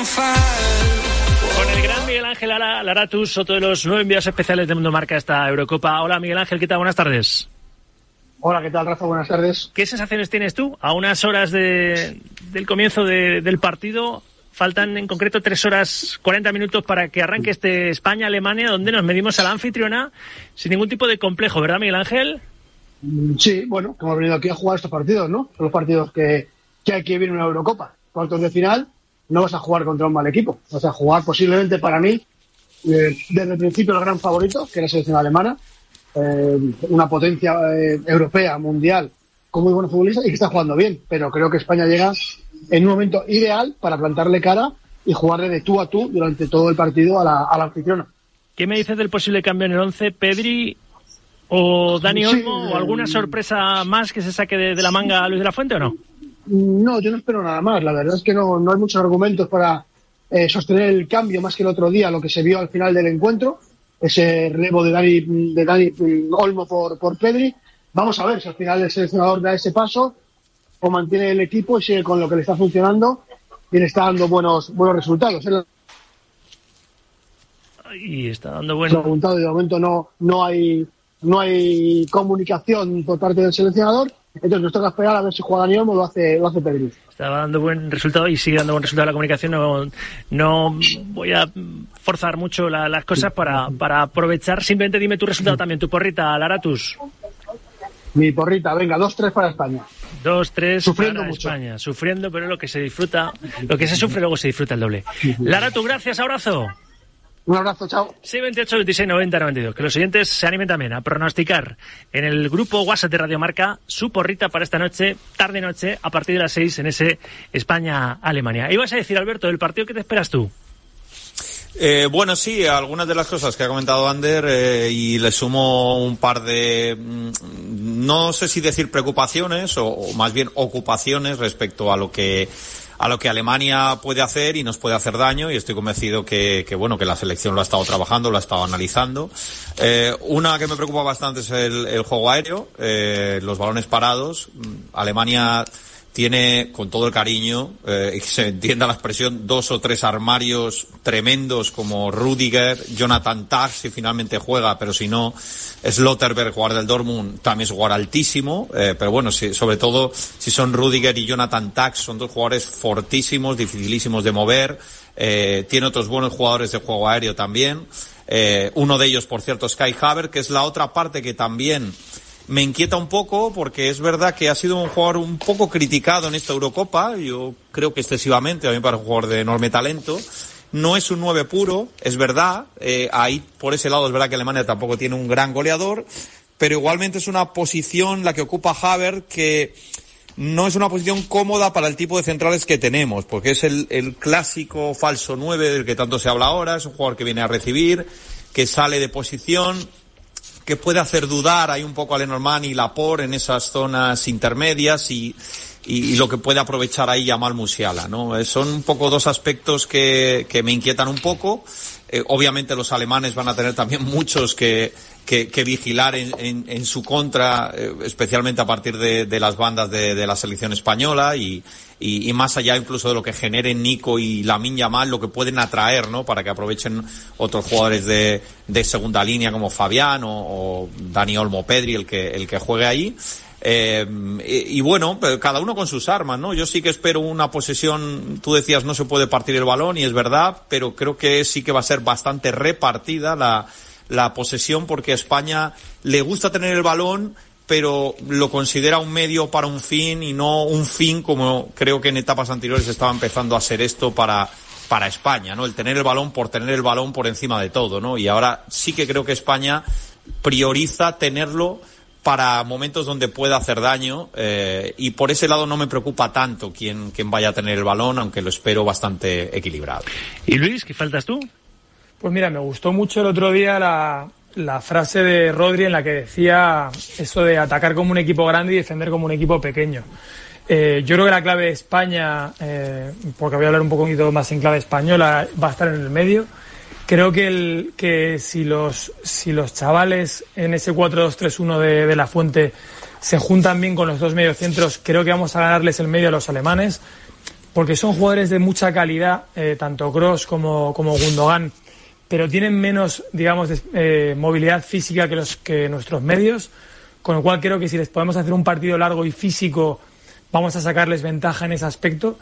el gran Miguel Ángel Laratus, otro de los 9 enviados especiales de Mundo Marca esta Eurocopa. Hola, Miguel Ángel, ¿qué tal? Buenas tardes. Hola, ¿qué tal, Rafa? Buenas tardes. ¿Qué sensaciones tienes tú a unas horas del comienzo del partido? Faltan en concreto 3 horas 40 minutos para que arranque este España-Alemania, donde nos medimos a la anfitriona sin ningún tipo de complejo, ¿verdad, Miguel Ángel? Sí, bueno, que hemos venido aquí a jugar estos partidos, ¿no? Son los partidos que hay que vivir en una Eurocopa. Cuartos de final, no vas a jugar contra un mal equipo. Vas a jugar posiblemente, para mí, desde el principio el gran favorito, que es la selección alemana. Una potencia europea, mundial, con muy buenos futbolistas y que está jugando bien, pero creo que España llega en un momento ideal para plantarle cara y jugarle de tú a tú durante todo el partido a la anfitriona. ¿Qué me dices del posible cambio en el 11? ¿Pedri o Dani Olmo o alguna sorpresa más que se saque de la manga a Luis de la Fuente o no? No, yo no espero nada más. La verdad es que no hay muchos argumentos para sostener el cambio más que el otro día, lo que se vio al final del encuentro. Ese relevo de Dani Olmo por Pedri. Vamos a ver si al final el seleccionador da ese paso o mantiene el equipo y sigue con lo que le está funcionando y le está dando buenos resultados. Y está dando buenos resultados. De momento no hay comunicación por parte del seleccionador Entonces nos toca esperar a ver si juega Dani Olmo o lo hace Pedri. Estaba dando buen resultado y sigue dando buen resultado la comunicación. No voy a forzar mucho las cosas para aprovechar. Simplemente dime tu resultado también, tu porrita, Laratus. Mi porrita, venga, 2-3 para España. 2-3 Sufriendo para mucho. España. Sufriendo, pero lo que se disfruta, lo que se sufre luego se disfruta el doble. Laratus, gracias, abrazo. Un abrazo, chao. 628 26 90 92. Que los oyentes se animen también a pronosticar en el grupo WhatsApp de Radio Marca su porrita para esta noche, tarde-noche, a partir de las 6 en ese España-Alemania. Ibas a decir, Alberto, del partido, ¿qué te esperas tú? Bueno, sí, algunas de las cosas que ha comentado Ander y le sumo un par de, no sé si decir preocupaciones o más bien ocupaciones respecto a lo que Alemania puede hacer y nos puede hacer daño, y estoy convencido que la selección lo ha estado trabajando, lo ha estado analizando. Una que me preocupa bastante es el juego aéreo, los balones parados. Alemania tiene, con todo el cariño, y que se entienda la expresión, 2 o 3 armarios tremendos como Rüdiger, Jonathan Tah, si finalmente juega, pero si no, Slotterberg, jugador del Dortmund, también es un jugador altísimo, pero bueno, sobre todo si son Rüdiger y Jonathan Tah, son 2 jugadores fortísimos, dificilísimos de mover. Tiene otros buenos jugadores de juego aéreo también. Uno de ellos, por cierto, es Kai Havertz, que es la otra parte que también me inquieta un poco, porque es verdad que ha sido un jugador un poco criticado en esta Eurocopa, yo creo que excesivamente, a mí me parece un jugador de enorme talento. No es un 9 puro, es verdad, ahí por ese lado es verdad que Alemania tampoco tiene un gran goleador, pero igualmente es una posición la que ocupa Havertz que no es una posición cómoda para el tipo de centrales que tenemos, porque es el clásico falso 9 del que tanto se habla ahora, es un jugador que viene a recibir, que sale de posición, que puede hacer dudar ahí un poco a Lenormand y Laporte en esas zonas intermedias y lo que puede aprovechar ahí Jamal Musiala, ¿no? Son un poco 2 aspectos que me inquietan un poco. Obviamente los alemanes van a tener también muchos que vigilar en su contra, especialmente a partir de las bandas de la selección española y más allá incluso de lo que generen Nico y Lamine Yamal, lo que pueden atraer, ¿no? Para que aprovechen otros jugadores de segunda línea como Fabián o Dani Olmo, Pedri, el que juegue ahí. Y bueno, cada uno con sus armas, ¿no? Yo sí que espero una posesión, tú decías no se puede partir el balón y es verdad, pero creo que sí que va a ser bastante repartida la posesión, porque a España le gusta tener el balón, pero lo considera un medio para un fin y no un fin como creo que en etapas anteriores estaba empezando a ser esto para España, ¿no? El tener el balón por tener el balón por encima de todo, ¿no? Y ahora sí que creo que España prioriza tenerlo para momentos donde pueda hacer daño, y por ese lado no me preocupa tanto quién vaya a tener el balón, aunque lo espero bastante equilibrado. ¿Y Luis, qué faltas tú? Pues mira, me gustó mucho el otro día la frase de Rodri en la que decía eso de atacar como un equipo grande y defender como un equipo pequeño. Yo creo que la clave de España, porque voy a hablar un poquito más en clave española, va a estar en el medio. Creo que si los chavales en ese 4-2-3-1 de La Fuente se juntan bien con los 2 mediocentros, creo que vamos a ganarles el medio a los alemanes, porque son jugadores de mucha calidad, tanto Kroos como Gundogan, pero tienen menos, digamos, movilidad física que nuestros medios, con lo cual creo que si les podemos hacer un partido largo y físico, vamos a sacarles ventaja en ese aspecto.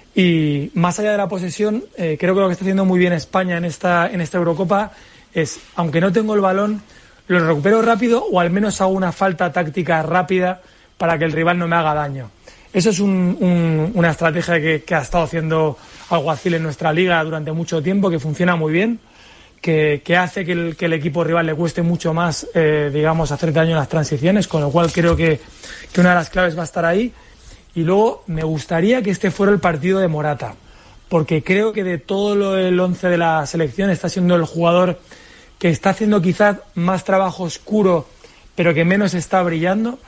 Y más allá de la posesión, creo que lo que está haciendo muy bien España en esta Eurocopa es, aunque no tengo el balón, lo recupero rápido o al menos hago una falta táctica rápida para que el rival no me haga daño. Eso es una estrategia que ha estado haciendo Alguacil en nuestra liga durante mucho tiempo, que funciona muy bien, que hace que el equipo rival le cueste mucho más, digamos, hacer daño en las transiciones, con lo cual creo que una de las claves va a estar ahí. Y luego me gustaría que este fuera el partido de Morata, porque creo que de todo el 11 de la selección está siendo el jugador que está haciendo quizás más trabajo oscuro, pero que menos está brillando.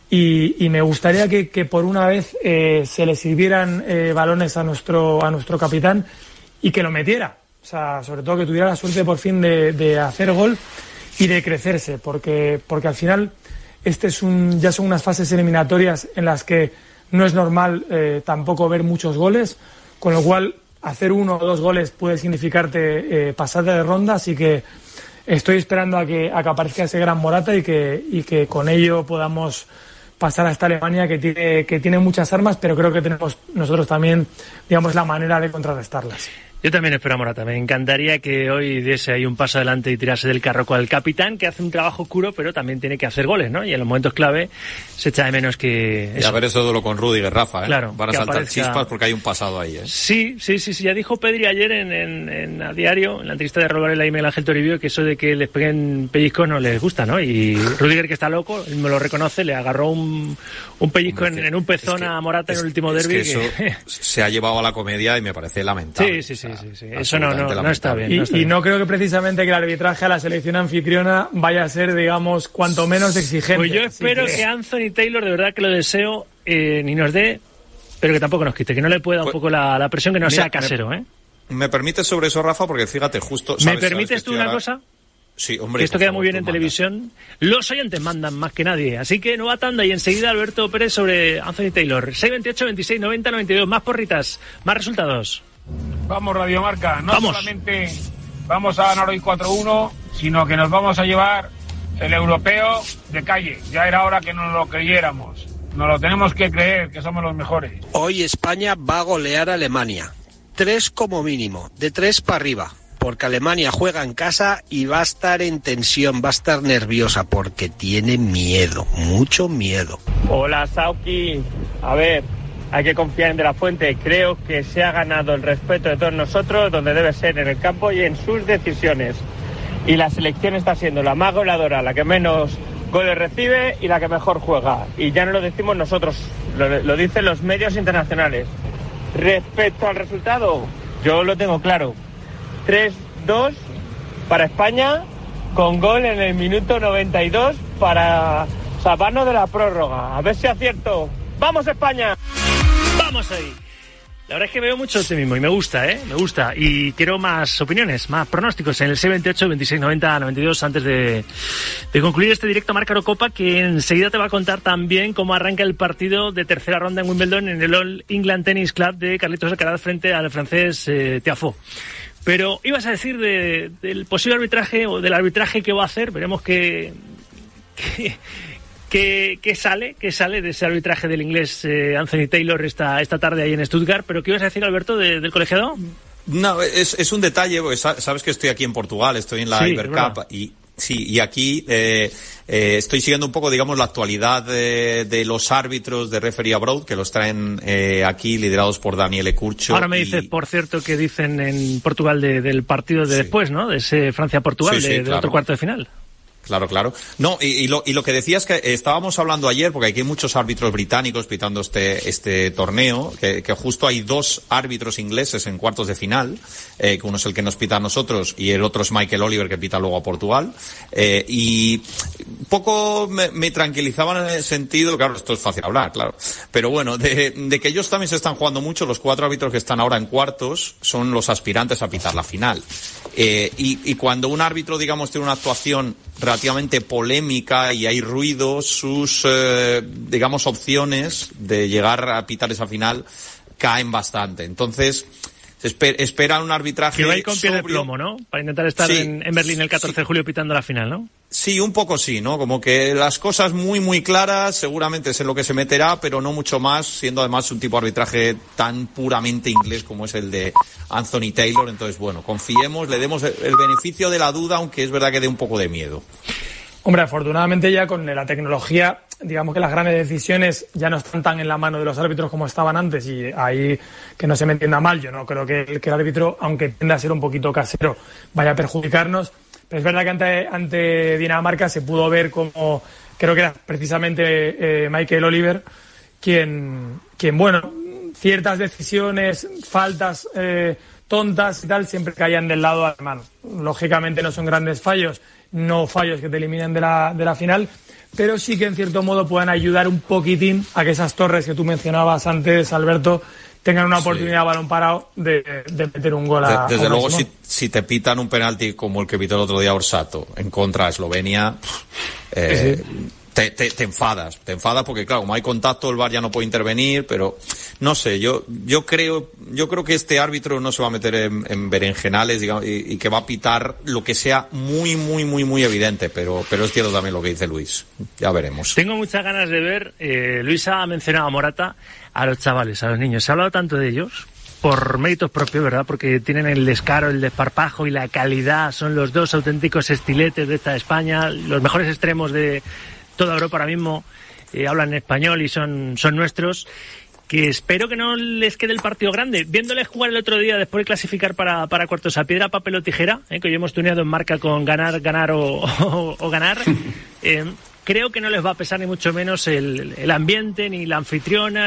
Y me gustaría que por una vez se le sirvieran balones a nuestro capitán y que lo metiera. O sea, sobre todo que tuviera la suerte por fin de hacer gol y de crecerse, porque al final ya son unas fases eliminatorias en las que no es normal tampoco ver muchos goles, con lo cual hacer 1 o 2 goles puede significarte pasar de ronda, así que estoy esperando a que aparezca ese gran Morata y que con ello podamos pasar a esta Alemania que tiene muchas armas, pero creo que tenemos nosotros también, digamos, la manera de contrarrestarlas. Yo también espero a Morata. Me encantaría que hoy diese ahí un paso adelante y tirase del carro con el capitán, que hace un trabajo oscuro, pero también tiene que hacer goles, ¿no? Y en los momentos clave se echa de menos que... Y a ver eso de lo con Rudiger, Rafa, ¿eh? Claro, van a saltar chispas porque hay un pasado ahí, ¿eh? Sí. Ya dijo Pedri ayer en A Diario, en la entrevista de Raúl Varela y Miguel Ángel Toribio, que eso de que les peguen pellizcos no les gusta, ¿no? Y Rudiger, que está loco, él me lo reconoce, le agarró un pellizco en un pezón a Morata en el último derbi. Eso se ha llevado a la comedia y me parece lamentable. Sí. Eso no está bien. Y no creo que precisamente que el arbitraje a la selección anfitriona vaya a ser, digamos, cuanto menos exigente. Pues yo espero que Anthony Taylor, de verdad que lo deseo, ni nos dé, pero que tampoco nos quite, que no le pueda un poco la presión, que no sea casero, ¿eh? ¿Me permites sobre eso, Rafa? Porque fíjate, justo... ¿Me permites tú una cosa? Sí, hombre. Que esto queda muy bien en televisión. Los oyentes mandan más que nadie. Así que nueva tanda y enseguida Alberto Pérez sobre Anthony Taylor. 628, 26, 90, 92. Más porritas, más resultados. Vamos, Radio Marca. No solamente vamos a ganar hoy 4-1, sino que nos vamos a llevar el europeo de calle. Ya era hora que nos lo creyéramos. Nos lo tenemos que creer, que somos los mejores. Hoy España va a golear a Alemania. 3 como mínimo, de 3 para arriba. Porque Alemania juega en casa y va a estar en tensión, va a estar nerviosa, porque tiene miedo, mucho miedo. Hola, Sauki. A ver, hay que confiar en De La Fuente. Creo que se ha ganado el respeto de todos nosotros, donde debe ser, en el campo y en sus decisiones. Y la selección está siendo la más goleadora, la que menos goles recibe y la que mejor juega. Y ya no lo decimos nosotros, lo dicen los medios internacionales. Respecto al resultado, yo lo tengo claro. 3-2 para España, con gol en el minuto 92 para salvarnos de la prórroga. A ver si acierto. ¡Vamos, España! ¡Vamos ahí! La verdad es que veo mucho optimismo y me gusta, me gusta. Y quiero más opiniones, más pronósticos en el 628, 26, 90, 92 antes de concluir este directo Marca Eurocopa, que enseguida te va a contar también cómo arranca el partido de tercera ronda en Wimbledon en el All England Tennis Club de Carlitos Alcaraz frente al francés Tiafoe. Pero ibas a decir del posible arbitraje o del arbitraje que va a hacer. Veremos qué sale de ese arbitraje del inglés Anthony Taylor esta tarde ahí en Stuttgart. ¿Pero qué ibas a decir, Alberto, del colegiado? No, es un detalle, porque sabes que estoy aquí en Portugal, estoy en la Ibercup y aquí estoy siguiendo un poco, digamos, la actualidad de los árbitros de Referee Abroad, que los traen aquí liderados por Daniele Curcio. Ahora me dices, por cierto, que dicen en Portugal del partido de después, ¿no? De ese Francia-Portugal, claro. Otro cuarto de final. Claro. No, y lo que decía es que estábamos hablando ayer, porque aquí hay muchos árbitros británicos pitando este torneo, que justo hay 2 árbitros ingleses en cuartos de final, que uno es el que nos pita a nosotros y el otro es Michael Oliver, que pita luego a Portugal, y un poco me tranquilizaban en el sentido, claro, esto es fácil hablar, claro, pero bueno, de que ellos también se están jugando mucho. Los 4 árbitros que están ahora en cuartos son los aspirantes a pitar la final, y cuando un árbitro, digamos, tiene una actuación relativamente polémica y hay ruido, sus digamos opciones de llegar a pitar esa final caen bastante. Entonces espera un arbitraje que va a ir con pie de plomo, ¿no? Para intentar estar en Berlín el 14 de julio pitando la final, ¿no? Sí, un poco sí, ¿no? Como que las cosas muy, muy claras, seguramente es en lo que se meterá, pero no mucho más, siendo además un tipo de arbitraje tan puramente inglés como es el de Anthony Taylor. Entonces, bueno, confiemos, le demos el beneficio de la duda, aunque es verdad que dé un poco de miedo. Hombre, afortunadamente ya con la tecnología, digamos que las grandes decisiones ya no están tan en la mano de los árbitros como estaban antes, y ahí, que no se me entienda mal, yo no creo que el árbitro, aunque tienda a ser un poquito casero, vaya a perjudicarnos. Pero es verdad que ante Dinamarca se pudo ver como, creo que era precisamente Michael Oliver, quien bueno, ciertas decisiones, faltas tontas y tal, siempre caían del lado alemán. Lógicamente no son grandes fallos, no fallos que te eliminen de la final, pero sí que en cierto modo puedan ayudar un poquitín a que esas torres que tú mencionabas antes, Alberto, tengan una oportunidad a balón parado de meter un gol a Desde luego, si te pitan un penalti como el que pitó el otro día Orsato en contra de Eslovenia, te enfadas porque claro, como hay contacto el VAR ya no puede intervenir, pero no sé, yo creo que este árbitro no se va a meter en berenjenales, digamos, y que va a pitar lo que sea muy muy muy muy evidente, pero es cierto también lo que dice Luis, ya veremos. Tengo muchas ganas de ver, Luis ha mencionado a Morata, a los chavales, a los niños, se ha hablado tanto de ellos por méritos propios, ¿verdad? Porque tienen el descaro, el desparpajo y la calidad, son los dos auténticos estiletes de esta España, los mejores extremos de toda Europa ahora mismo, hablan español y son nuestros, que espero que no les quede el partido grande. Viéndoles jugar el otro día después de clasificar para cuartos a piedra, papel o tijera, que hoy hemos tuneado en marca con ganar o ganar, creo que no les va a pesar ni mucho menos el ambiente, ni la anfitriona,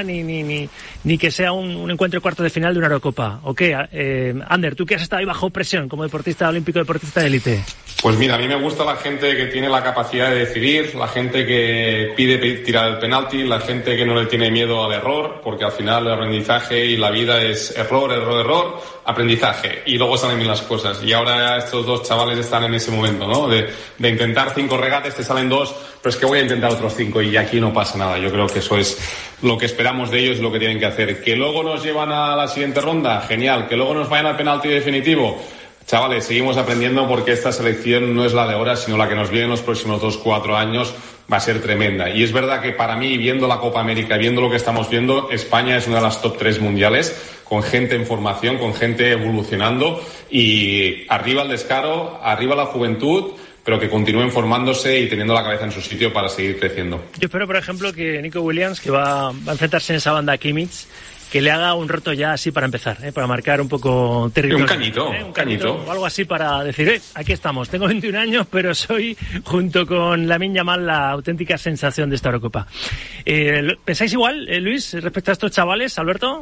ni que sea un encuentro de cuartos de final de una Eurocopa. ¿O qué? Ander, tú que has estado ahí bajo presión como deportista olímpico, deportista de élite. Pues mira, a mí me gusta la gente que tiene la capacidad de decidir, la gente que pide tirar el penalti, la gente que no le tiene miedo al error, porque al final el aprendizaje y la vida es error, aprendizaje, y luego salen bien las cosas. Y ahora estos dos chavales están en ese momento, ¿no? De intentar 5 regates, te salen 2, pero es que voy a intentar otros 5 y aquí no pasa nada. Yo creo que eso es lo que esperamos de ellos y lo que tienen que hacer. Que luego nos llevan a la siguiente ronda, genial. Que luego nos vayan al penalti definitivo. Chavales, seguimos aprendiendo porque esta selección no es la de ahora, sino la que nos viene en los próximos 2-4 años. Va a ser tremenda. Y es verdad que para mí, viendo la Copa América, viendo lo que estamos viendo, España es una de las top 3 mundiales, con gente en formación, con gente evolucionando, y arriba el descaro, arriba la juventud, pero que continúen formándose y teniendo la cabeza en su sitio para seguir creciendo. Yo espero, por ejemplo, que Nico Williams, que va a enfrentarse en esa banda a Kimmich, que le haga un roto ya así para empezar, para marcar un poco territorio. Un cañito. O algo así para decir, aquí estamos, tengo 21 años, pero soy, junto con Lamine Yamal, la auténtica sensación de esta Eurocopa. ¿Pensáis igual, Luis, respecto a estos chavales, Alberto?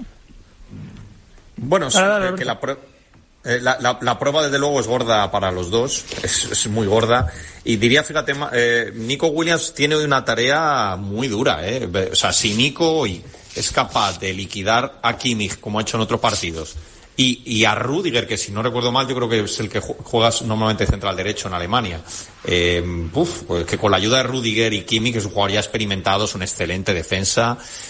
Bueno, sí, que la prueba desde luego es gorda para los dos, es muy gorda, y diría, fíjate, Nico Williams tiene una tarea muy dura, o sea, si Nico hoy es capaz de liquidar a Kimmich como ha hecho en otros partidos y a Rüdiger, que si no recuerdo mal yo creo que es el que juega normalmente central derecho en Alemania, pues que con la ayuda de Rüdiger y Kimmich, que es un jugador ya experimentado, es una excelente defensa,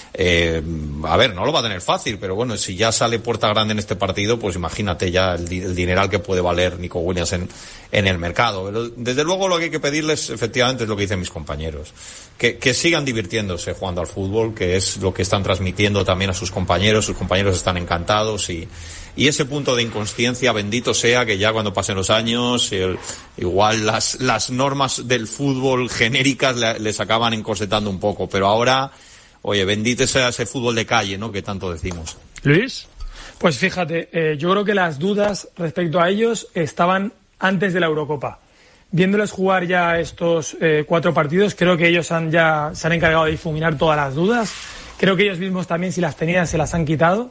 a ver, no lo va a tener fácil, pero bueno, si ya sale puerta grande en este partido, pues imagínate ya el dineral que puede valer Nico Williams en el mercado. Pero desde luego lo que hay que pedirles efectivamente es lo que dicen mis compañeros, que sigan divirtiéndose jugando al fútbol, que es lo que están transmitiendo también a sus compañeros están encantados, y ese punto de inconsciencia, bendito sea, que ya cuando pasen los años, igual las normas del fútbol genéricas les acaban encorsetando un poco, pero ahora, oye, bendito sea ese fútbol de calle, ¿no?, que tanto decimos. ¿Luis? Pues fíjate, yo creo que las dudas respecto a ellos estaban antes de la Eurocopa. Viéndoles jugar ya estos 4 partidos, creo que ellos se han encargado de difuminar todas las dudas. Creo que ellos mismos también, si las tenían, se las han quitado.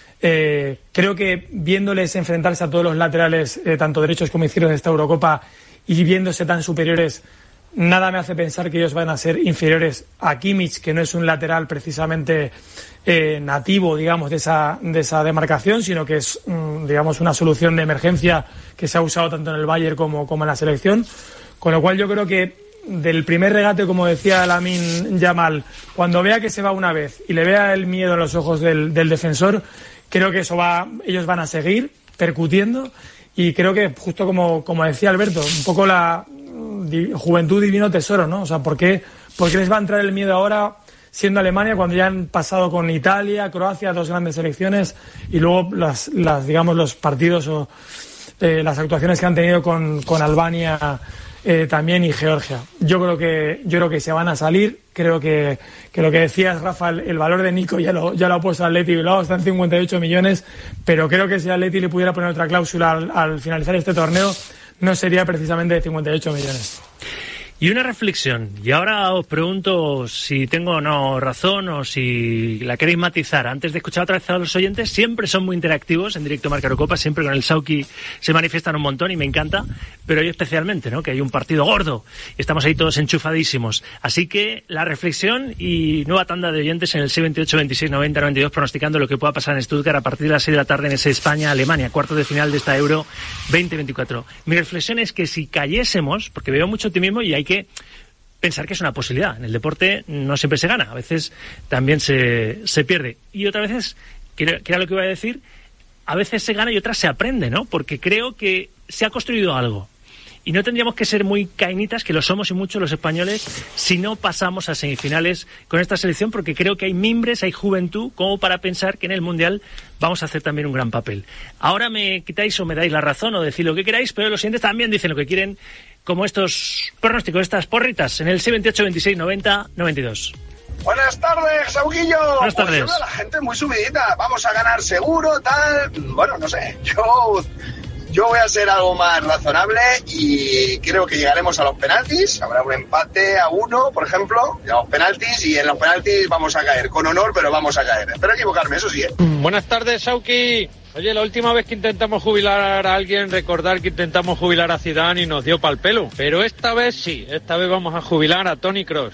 Creo que viéndoles enfrentarse a todos los laterales, tanto derechos como izquierdos de esta Eurocopa, y viéndose tan superiores, nada me hace pensar que ellos van a ser inferiores a Kimmich, que no es un lateral precisamente nativo, digamos, de esa demarcación, sino que es, digamos, una solución de emergencia que se ha usado tanto en el Bayern como en la selección. Con lo cual yo creo que del primer regate, como decía Lamine Yamal, cuando vea que se va una vez y le vea el miedo en los ojos del defensor, creo que ellos van a seguir percutiendo, y creo que, justo como decía Alberto, un poco la juventud divino tesoro, ¿no? O sea, ¿por qué les va a entrar el miedo ahora siendo Alemania cuando ya han pasado con Italia, Croacia, 2 grandes selecciones, y luego digamos, los partidos o las actuaciones que han tenido con Albania también, y Georgia? Yo creo que se van a salir. Creo que lo que decías, Rafa, el valor de Nico ya lo ha puesto Atleti Bilbao, está en 58 millones, pero creo que si Atleti le pudiera poner otra cláusula al finalizar este torneo, no sería precisamente de 58 millones. Y una reflexión, y ahora os pregunto si tengo o no razón, o si la queréis matizar. Antes de escuchar otra vez a los oyentes, siempre son muy interactivos en Directo Marca Eurocopa, siempre con el Sauki se manifiestan un montón y me encanta, pero hoy especialmente, ¿no?, que hay un partido gordo y estamos ahí todos enchufadísimos. Así que la reflexión y nueva tanda de oyentes en el 628 26 90 92, pronosticando lo que pueda pasar en Stuttgart a partir de las 6 de la tarde en ese España-Alemania, cuartos de final de esta Euro 2024. Mi reflexión es que si cayésemos, porque veo mucho optimismo y hay que pensar que es una posibilidad. En el deporte no siempre se gana, a veces también se pierde. Y otras veces, que era lo que iba a decir, a veces se gana y otras se aprende, ¿no? Porque creo que se ha construido algo. Y no tendríamos que ser muy cainitas, que lo somos y mucho los españoles, si no pasamos a semifinales con esta selección, porque creo que hay mimbres, hay juventud, como para pensar que en el Mundial vamos a hacer también un gran papel. Ahora me quitáis o me dais la razón o decís lo que queráis, pero los siguientes también dicen lo que quieren, como estos pronósticos, estas porritas, en el 628, 26, 90, 92. Buenas tardes, Sauquillo. Buenas tardes. Pues yo veo a la gente muy subidita. Vamos a ganar seguro, tal. Bueno, no sé. Yo voy a ser algo más razonable y creo que llegaremos a los penaltis. Habrá un empate a 1, por ejemplo, a los penaltis, y en los penaltis vamos a caer. Con honor, pero vamos a caer. Espero equivocarme, eso sí. Buenas tardes, Sauki. Oye, la última vez que intentamos jubilar a alguien, recordar que intentamos jubilar a Zidane y nos dio pa'l pelo. Pero esta vez sí, esta vez vamos a jubilar a Toni Kroos.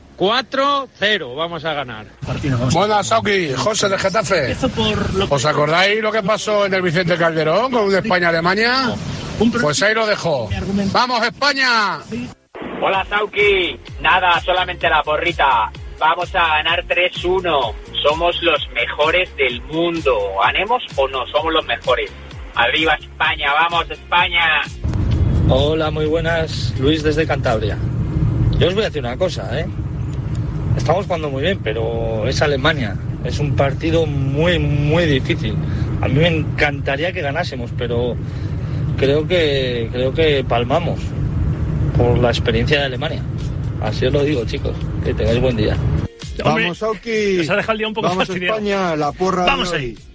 4-0 vamos a ganar. Buenas, Sauki, José de Getafe. ¿Os acordáis lo que pasó en el Vicente Calderón con un España-Alemania? Pues ahí lo dejo. ¡Vamos, España! Hola, Sauki. Nada, solamente la porrita. Vamos a ganar 3-1. Somos los mejores del mundo. ¿Ganemos o no? Somos los mejores. Arriba España, vamos España. Hola, muy buenas. Luis desde Cantabria. Yo os voy a decir una cosa, Estamos jugando muy bien, pero es Alemania. Es un partido muy, muy difícil. A mí me encantaría que ganásemos, pero creo que palmamos por la experiencia de Alemania. Así os lo digo, chicos. Que tengáis buen día. Vamos, Sauki. Nos ha dejado el día un poco Vamos, fastidiado. España, la porra. Vamos de ahí.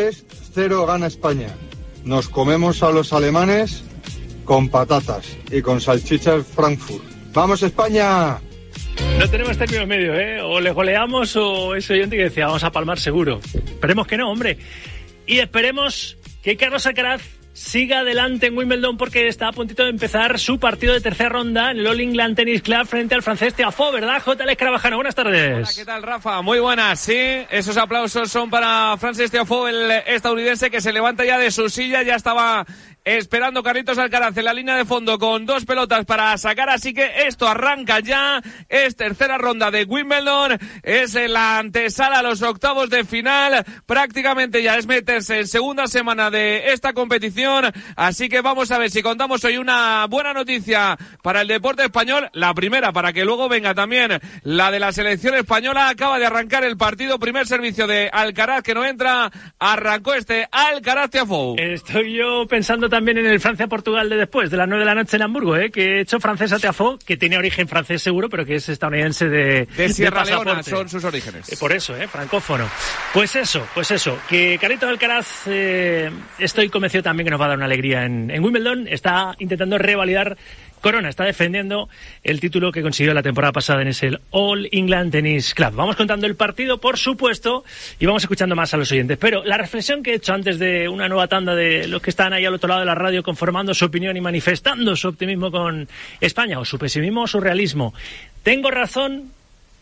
3-0 gana España. Nos comemos a los alemanes con patatas y con salchichas Frankfurt. ¡Vamos, España! No tenemos términos medios, O les goleamos o ese oyente que decía, vamos a palmar seguro. Esperemos que no, hombre. Y esperemos que Carlos Alcaraz siga adelante en Wimbledon, porque está a puntito de empezar su partido de tercera ronda en el All England Tennis Club frente al francés Tiafoe, ¿verdad, J. Carvajal? Buenas tardes. Hola, ¿qué tal, Rafa? Muy buenas, sí. Esos aplausos son para Frances Tiafoe, el estadounidense, que se levanta ya de su silla. Ya estaba esperando Carlitos Alcaraz en la línea de fondo con 2 pelotas para sacar, así que esto arranca ya. Es tercera ronda de Wimbledon, es la antesala a los octavos de final, prácticamente ya es meterse en segunda semana de esta competición, así que vamos a ver si contamos hoy una buena noticia para el deporte español, la primera, para que luego venga también la de la selección española. Acaba de arrancar el partido, primer servicio de Alcaraz, que no entra, arrancó Alcaraz Tiafoe. Estoy yo pensando también en el Francia-Portugal de después, de las 9 de la noche en Hamburgo, que he hecho francés a Tiafoe, que tiene origen francés seguro, pero que es estadounidense de Sierra de Leona, son sus orígenes. Por eso, francófono. Pues eso, que Carlitos Alcaraz, estoy convencido también que nos va a dar una alegría en Wimbledon. Está intentando revalidar corona, está defendiendo el título que consiguió la temporada pasada en ese All England Tennis Club. Vamos contando el partido, por supuesto, y vamos escuchando más a los oyentes. Pero la reflexión que he hecho antes de una nueva tanda de los que están ahí al otro lado de la radio conformando su opinión y manifestando su optimismo con España, o su pesimismo o su realismo. ¿Tengo razón,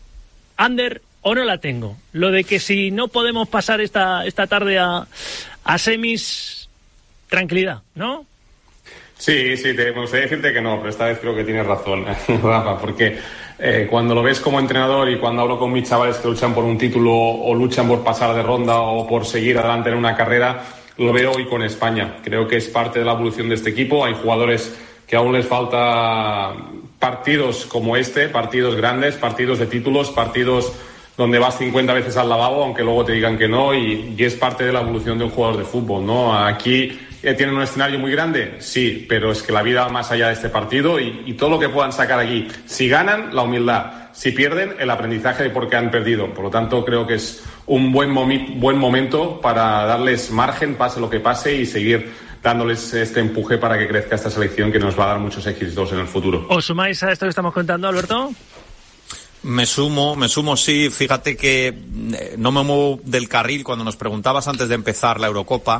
Ander, o no la tengo? Lo de que si no podemos pasar esta tarde a semis, tranquilidad, ¿no? Sí, me gustaría decirte que no, pero esta vez creo que tienes razón, Rafa, porque cuando lo ves como entrenador y cuando hablo con mis chavales que luchan por un título o luchan por pasar de ronda o por seguir adelante en una carrera, lo veo hoy con España. Creo que es parte de la evolución de este equipo. Hay jugadores que aún les falta partidos como este, partidos grandes, partidos de títulos, partidos donde vas 50 veces al lavabo, aunque luego te digan que no, y es parte de la evolución de un jugador de fútbol, ¿no? Aquí tienen un escenario muy grande, sí, pero es que la vida va más allá de este partido y todo lo que puedan sacar aquí. Si ganan, la humildad. Si pierden, el aprendizaje de por qué han perdido. Por lo tanto, creo que es un buen momento para darles margen, pase lo que pase, y seguir dándoles este empuje para que crezca esta selección, que nos va a dar muchos éxitos en el futuro. ¿Os sumáis a esto que estamos contando, Alberto? Me sumo, sí. Fíjate que no me muevo del carril. Cuando nos preguntabas antes de empezar la Eurocopa,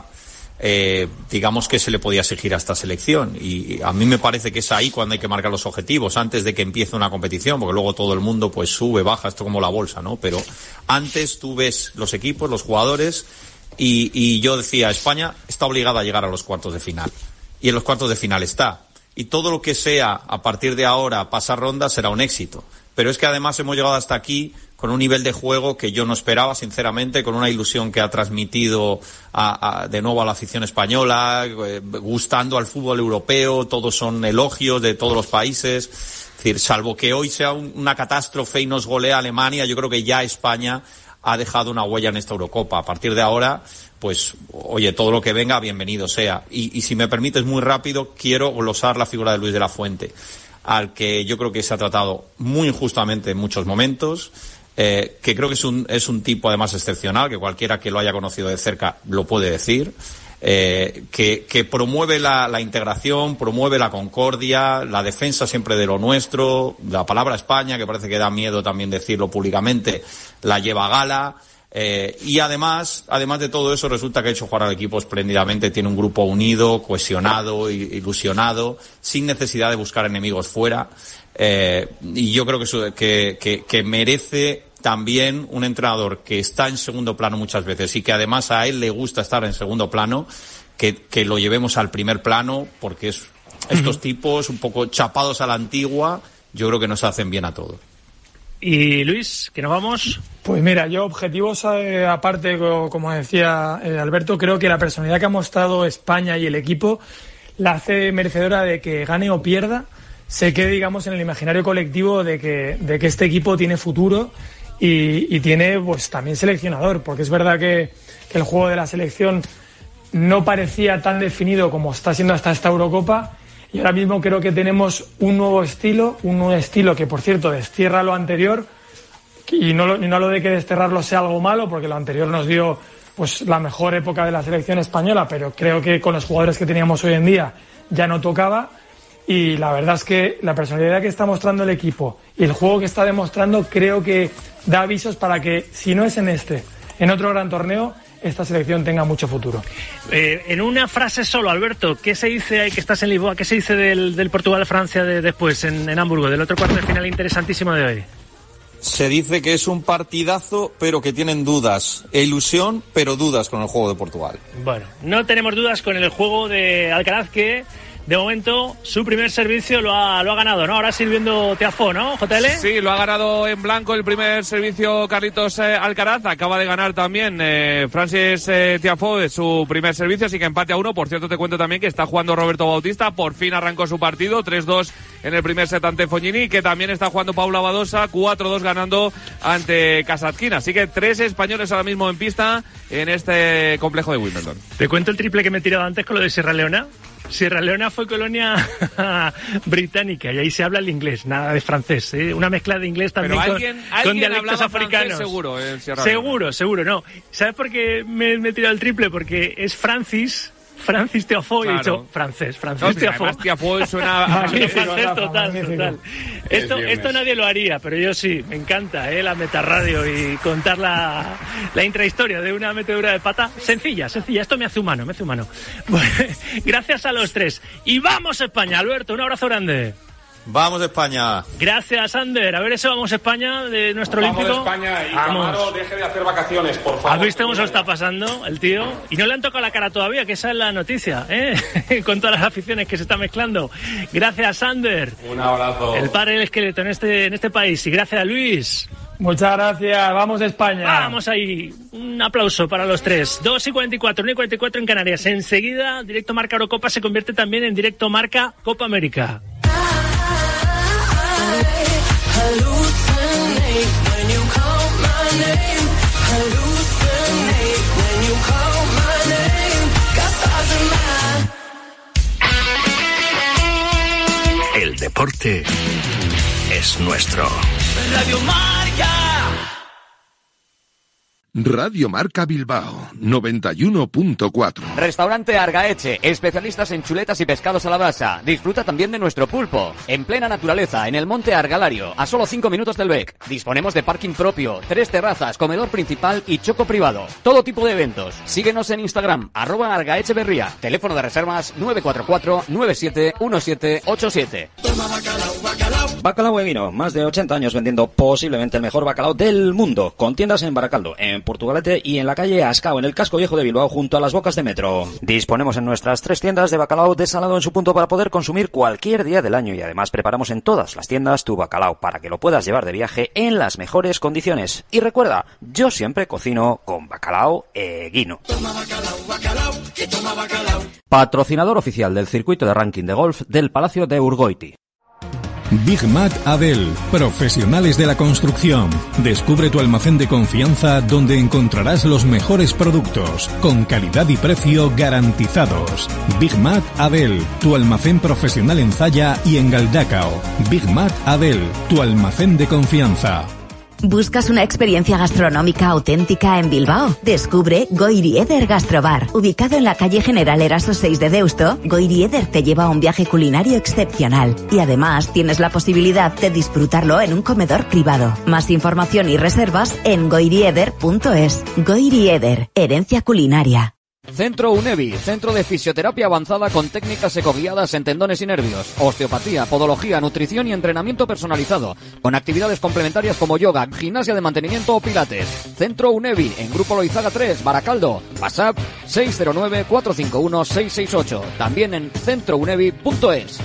digamos que se le podía exigir a esta selección, y a mí me parece que es ahí cuando hay que marcar los objetivos, antes de que empiece una competición, porque luego todo el mundo pues sube, baja, esto como la bolsa, ¿no? Pero antes tú ves los equipos, los jugadores, y yo decía, España está obligada a llegar a los cuartos de final, y en los cuartos de final está. y todo lo que sea a partir de ahora pasar ronda será un éxito. Pero es que además hemos llegado hasta aquí con un nivel de juego que yo no esperaba, sinceramente, con una ilusión que ha transmitido de nuevo a la afición española, gustando al fútbol europeo, todos son elogios de todos los países. Es decir, salvo que hoy sea una catástrofe y nos golea Alemania, yo creo que ya España ha dejado una huella en esta Eurocopa. A partir de ahora, pues, oye, todo lo que venga, bienvenido sea. Y si me permites, muy rápido, quiero glosar la figura de Luis de la Fuente, al que yo creo que se ha tratado muy injustamente en muchos momentos, que creo que es un tipo además excepcional, que cualquiera que lo haya conocido de cerca lo puede decir, que promueve la integración, promueve la concordia, la defensa siempre de lo nuestro, la palabra España, que parece que da miedo también decirlo públicamente, la lleva a gala. Y además de todo eso, resulta que ha hecho jugar al equipo espléndidamente, tiene un grupo unido, cohesionado, ilusionado, sin necesidad de buscar enemigos fuera, y yo creo que merece también un entrenador que está en segundo plano muchas veces y que además a él le gusta estar en segundo plano, que lo llevemos al primer plano, porque estos tipos un poco chapados a la antigua, yo creo que nos hacen bien a todos. Y Luis, ¿que nos vamos? Pues mira, yo objetivos aparte, como decía Alberto, creo que la personalidad que ha mostrado España y el equipo la hace merecedora de que gane o pierda, se quede, digamos, en el imaginario colectivo de que este equipo tiene futuro y tiene, pues, también seleccionador, porque es verdad que el juego de la selección no parecía tan definido como está siendo hasta esta Eurocopa. Y ahora mismo creo que tenemos un nuevo estilo que, por cierto, destierra lo anterior, y no lo de que desterrarlo sea algo malo, porque lo anterior nos dio, pues, la mejor época de la selección española, pero creo que con los jugadores que teníamos hoy en día ya no tocaba. Y la verdad es que la personalidad que está mostrando el equipo y el juego que está demostrando, creo que da avisos para que, si no es en otro gran torneo, esta selección tenga mucho futuro. En una frase solo, Alberto, ¿qué se dice ahí que estás en Lisboa? ¿Qué se dice del Portugal-Francia después en Hamburgo, del otro cuarto de final interesantísimo de hoy? Se dice que es un partidazo, pero que tienen dudas e ilusión, pero dudas con el juego de Portugal. Bueno, no tenemos dudas con el juego de Alcaraz, que de momento su primer servicio lo ha ganado, ¿no? Ahora sirviendo Tiafoe, ¿no, JL? Sí, lo ha ganado en blanco el primer servicio Carlitos Alcaraz. Acaba de ganar también Francis Tiafoe su primer servicio, así que empate a 1. Por cierto, te cuento también que está jugando Roberto Bautista, por fin arrancó su partido, 3-2 en el primer set ante Fognini, que también está jugando Paula Badosa, 4-2 ganando ante Kasatkina. Así que 3 españoles ahora mismo en pista en este complejo de Wimbledon. Te cuento el triple que me he tirado antes con lo de Sierra Leona. Sierra Leona fue colonia británica y ahí se habla el inglés, nada de francés, ¿eh? Una mezcla de inglés también con dialectos africanos. Seguro, no. ¿Sabes por qué me he tirado el triple? Porque es Francis Tiafoe, claro. He dicho Francis Tiafoe. Además Tiafoe suena a francés total. Esto nadie lo haría, pero yo sí, me encanta la metarradio y contar la intrahistoria de una metedura de pata sencilla. Esto me hace humano. Bueno, gracias a los 3. Y vamos a España, Alberto, un abrazo grande. Vamos España. Gracias, Ander. A ver ese Vamos España de nuestro Vamos olímpico. Vamos España y Camaro, deje de hacer vacaciones, por favor. ¿Has visto cómo se lo está pasando el tío? Y no le han tocado la cara todavía, que esa es la noticia, ¿eh? Con todas las aficiones que se están mezclando. Gracias, Ander. Un abrazo. El padre del esqueleto en este país. Y gracias, Luis. Muchas gracias. Vamos España. Vamos ahí. Un aplauso para los 3. 2:44, 1:44 en Canarias. Enseguida, Directo Marca Eurocopa se convierte también en Directo Marca Copa América. El deporte es nuestro. Radio Marca. Radio Marca Bilbao 91.4. Restaurante Argaeche, especialistas en chuletas y pescados a la brasa. Disfruta también de nuestro pulpo. En plena naturaleza, en el monte Argalario, a solo 5 minutos del Bec. Disponemos de parking propio, 3 terrazas, comedor principal y choco privado. Todo tipo de eventos. Síguenos en Instagram, @Argaecheverría. Teléfono de reservas 944-971787. Bacalao e Vino, más de 80 años vendiendo posiblemente el mejor bacalao del mundo, con tiendas en Baracaldo, en Portugalete y en la calle Ascao, en el casco viejo de Bilbao, junto a las bocas de metro. Disponemos en nuestras 3 tiendas de bacalao desalado en su punto para poder consumir cualquier día del año y además preparamos en todas las tiendas tu bacalao para que lo puedas llevar de viaje en las mejores condiciones. Y recuerda, yo siempre cocino con bacalao Eguino. Toma bacalao, bacalao, que toma bacalao. Patrocinador oficial del circuito de ranking de golf del Palacio de Urgoiti. Big Mac Adel, profesionales de la construcción. Descubre tu almacén de confianza donde encontrarás los mejores productos, con calidad y precio garantizados. Big Mac Adel, tu almacén profesional en Zalla y en Galdacao. Big Mac Adel, tu almacén de confianza. ¿Buscas una experiencia gastronómica auténtica en Bilbao? Descubre Goiri Eder Gastrobar. Ubicado en la calle General Eraso 6 de Deusto, Goiri Eder te lleva a un viaje culinario excepcional. Y además tienes la posibilidad de disfrutarlo en un comedor privado. Más información y reservas en goirieder.es. Goiri Eder, herencia culinaria. Centro UNEVI, centro de fisioterapia avanzada con técnicas ecoguiadas en tendones y nervios, osteopatía, podología, nutrición y entrenamiento personalizado, con actividades complementarias como yoga, gimnasia de mantenimiento o pilates. Centro UNEVI, en Grupo Loizaga 3, Baracaldo, WhatsApp 609-451-668, también en centrounevi.es.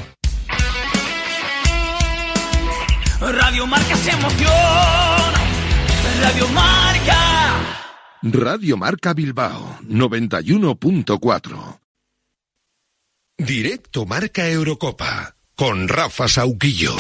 Radio Marca se emociona. Radio Marca. Radio Marca Bilbao 91.4. Directo Marca Eurocopa con Rafa Sauquillo.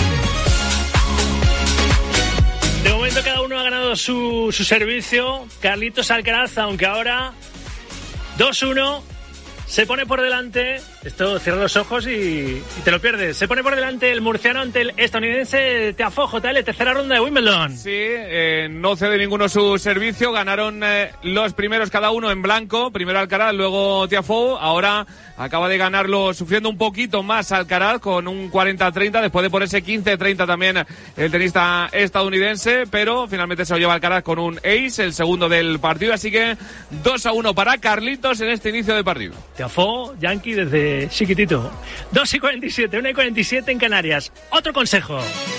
De momento cada uno ha ganado su servicio. Carlitos Alcaraz, aunque ahora 2-1, se pone por delante. Esto, cierra los ojos y te lo pierdes. Se pone por delante el murciano ante el estadounidense Tiafoe JL, tercera ronda de Wimbledon. Sí, no cede ninguno su servicio. Ganaron los primeros cada uno en blanco. Primero Alcaraz, luego Tiafoe. Ahora acaba de ganarlo sufriendo un poquito más Alcaraz con un 40-30. Después de ponerse 15-30 también el tenista estadounidense. Pero finalmente se lo lleva Alcaraz con un ace, el segundo del partido. Así que 2-1 para Carlitos en este inicio de partido. Tiafoe, Yankee desde chiquitito. 2:47, 1:47 en Canarias. Otro consejo.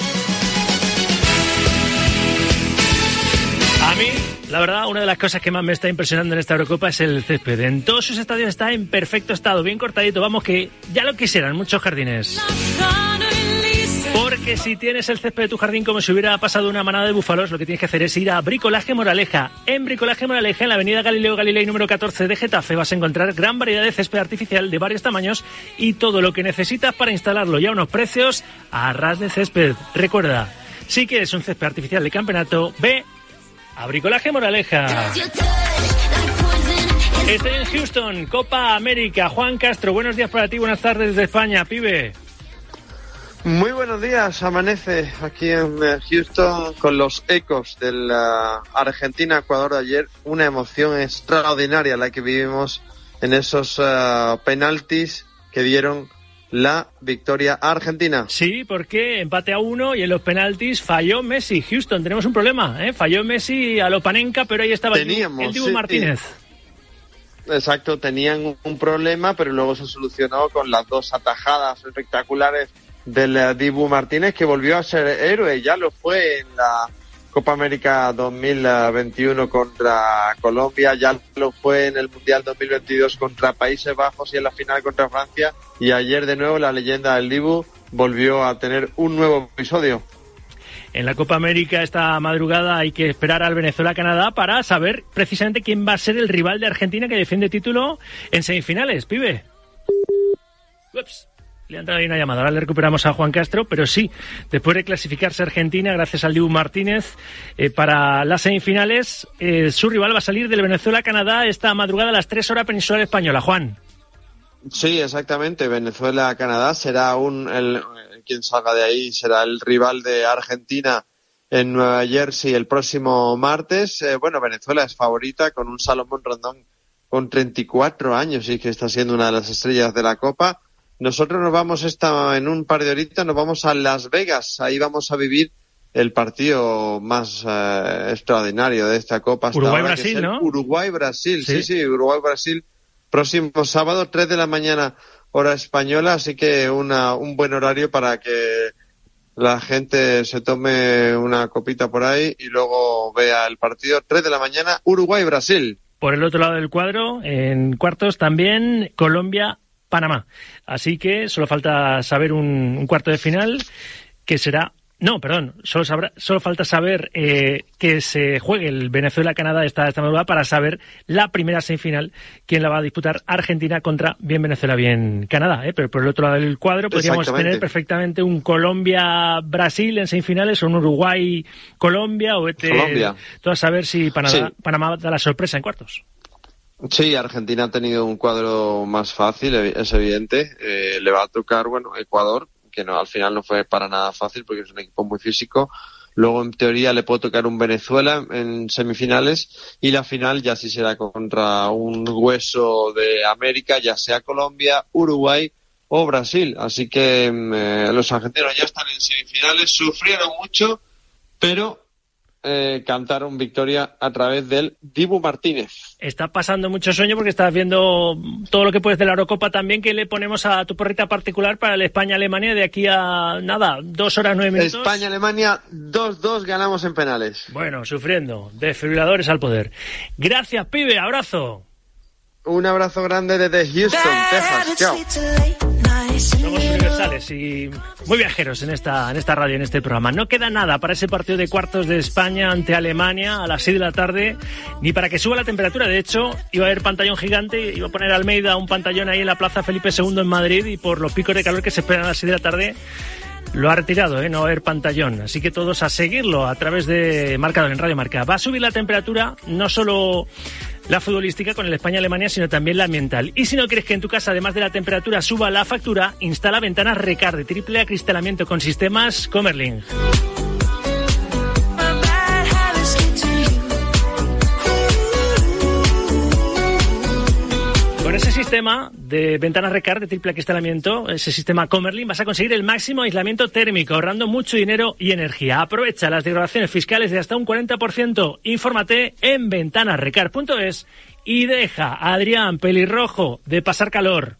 A mí, la verdad, una de las cosas que más me está impresionando en esta Eurocopa es el césped. En todos sus estadios está en perfecto estado, bien cortadito. Vamos, que ya lo quisieran muchos jardines. Porque si tienes el césped de tu jardín como si hubiera pasado una manada de búfalos, lo que tienes que hacer es ir a Bricolaje Moraleja. En Bricolaje Moraleja, en la avenida Galileo Galilei número 14 de Getafe, vas a encontrar gran variedad de césped artificial de varios tamaños y todo lo que necesitas para instalarlo, y a unos precios a ras de césped. Recuerda, si quieres un césped artificial de campeonato, ve a Bricolaje Moraleja. Estoy en Houston, Copa América. Juan Castro, buenos días para ti, buenas tardes desde España, pibe. Muy buenos días, amanece aquí en Houston con los ecos del Argentina-Ecuador de ayer. Una emoción extraordinaria la que vivimos en esos penaltis que dieron la victoria a Argentina. Sí, porque empate a 1 y en los penaltis falló Messi. Houston, tenemos un problema, Falló Messi a lo Panenka, pero ahí estaba el Dibu Martínez. Exacto, tenían un problema, pero luego se solucionó con las dos atajadas espectaculares del Dibu Martínez, que volvió a ser héroe. Ya lo fue en la Copa América 2021 contra Colombia, ya lo fue en el Mundial 2022 contra Países Bajos y en la final contra Francia, y ayer de nuevo la leyenda del Dibu volvió a tener un nuevo episodio. En la Copa América esta madrugada hay que esperar al Venezuela-Canadá para saber precisamente quién va a ser el rival de Argentina que defiende título en semifinales, pibe. Ups. Le ha entrado ahí una llamada, ahora le recuperamos a Juan Castro, pero sí, después de clasificarse Argentina gracias al Dibu Martínez para las semifinales, su rival va a salir del Venezuela-Canadá esta madrugada a las 3 horas peninsular española. Juan. Sí, exactamente, Venezuela-Canadá será quien salga de ahí será el rival de Argentina en Nueva Jersey el próximo martes. Venezuela es favorita con un Salomón Rondón con 34 años y que está siendo una de las estrellas de la Copa. Nosotros nos vamos en un par de horitas, nos vamos a Las Vegas. Ahí vamos a vivir el partido más extraordinario de esta Copa. Uruguay-Brasil, ¿no? Uruguay-Brasil, sí, Uruguay-Brasil. Próximo sábado, 3 de la mañana, hora española. Así que un buen horario para que la gente se tome una copita por ahí y luego vea el partido. 3 de la mañana, Uruguay-Brasil. Por el otro lado del cuadro, en cuartos también Colombia-Panamá. Así que solo falta saber un cuarto de final que será... No, perdón, solo falta saber que se juegue el Venezuela-Canadá esta madrugada para saber la primera semifinal, quién la va a disputar, Argentina contra bien Venezuela, bien Canadá. Pero por el otro lado del cuadro podríamos tener perfectamente un Colombia-Brasil en semifinales o un Uruguay-Colombia o Colombia. Todo a saber si Panamá da la sorpresa en cuartos. Sí, Argentina ha tenido un cuadro más fácil, es evidente. Le va a tocar, Ecuador, que no, al final no fue para nada fácil porque es un equipo muy físico. Luego, en teoría, le puede tocar un Venezuela en semifinales y la final ya sí será contra un hueso de América, ya sea Colombia, Uruguay o Brasil. Así que los argentinos ya están en semifinales, sufrieron mucho, pero cantaron victoria a través del Dibu Martínez. Está pasando mucho sueño porque estás viendo todo lo que puedes de la Eurocopa también, que le ponemos a tu porrita particular para el España-Alemania de aquí a, 2 horas 9 minutos. España-Alemania 2-2, ganamos en penales. Bueno, sufriendo, desfibriladores al poder. Gracias, pibe, abrazo. Un abrazo grande desde Houston, Texas. Chao. Somos universales y muy viajeros en esta radio, en este programa. No queda nada para ese partido de cuartos de España ante Alemania a las 6 de la tarde, ni para que suba la temperatura. De hecho, iba a haber pantallón gigante, iba a poner Almeida un pantallón ahí en la Plaza Felipe II en Madrid, y por los picos de calor que se esperan a las 6 de la tarde, lo ha retirado, no va a haber pantallón. Así que todos a seguirlo a través de Marcador en Radio Marca. Va a subir la temperatura, no solo la futbolística con el España-Alemania, sino también la ambiental. Y si no quieres que en tu casa, además de la temperatura, suba la factura, instala ventanas Recard de triple acristalamiento con sistemas Comerling. Con ese sistema de ventanas Recard de triple acristalamiento, ese sistema Comerling, vas a conseguir el máximo aislamiento térmico, ahorrando mucho dinero y energía. Aprovecha las degradaciones fiscales de hasta un 40%. Infórmate en ventanasrecard.es y deja a Adrián Pelirrojo de pasar calor.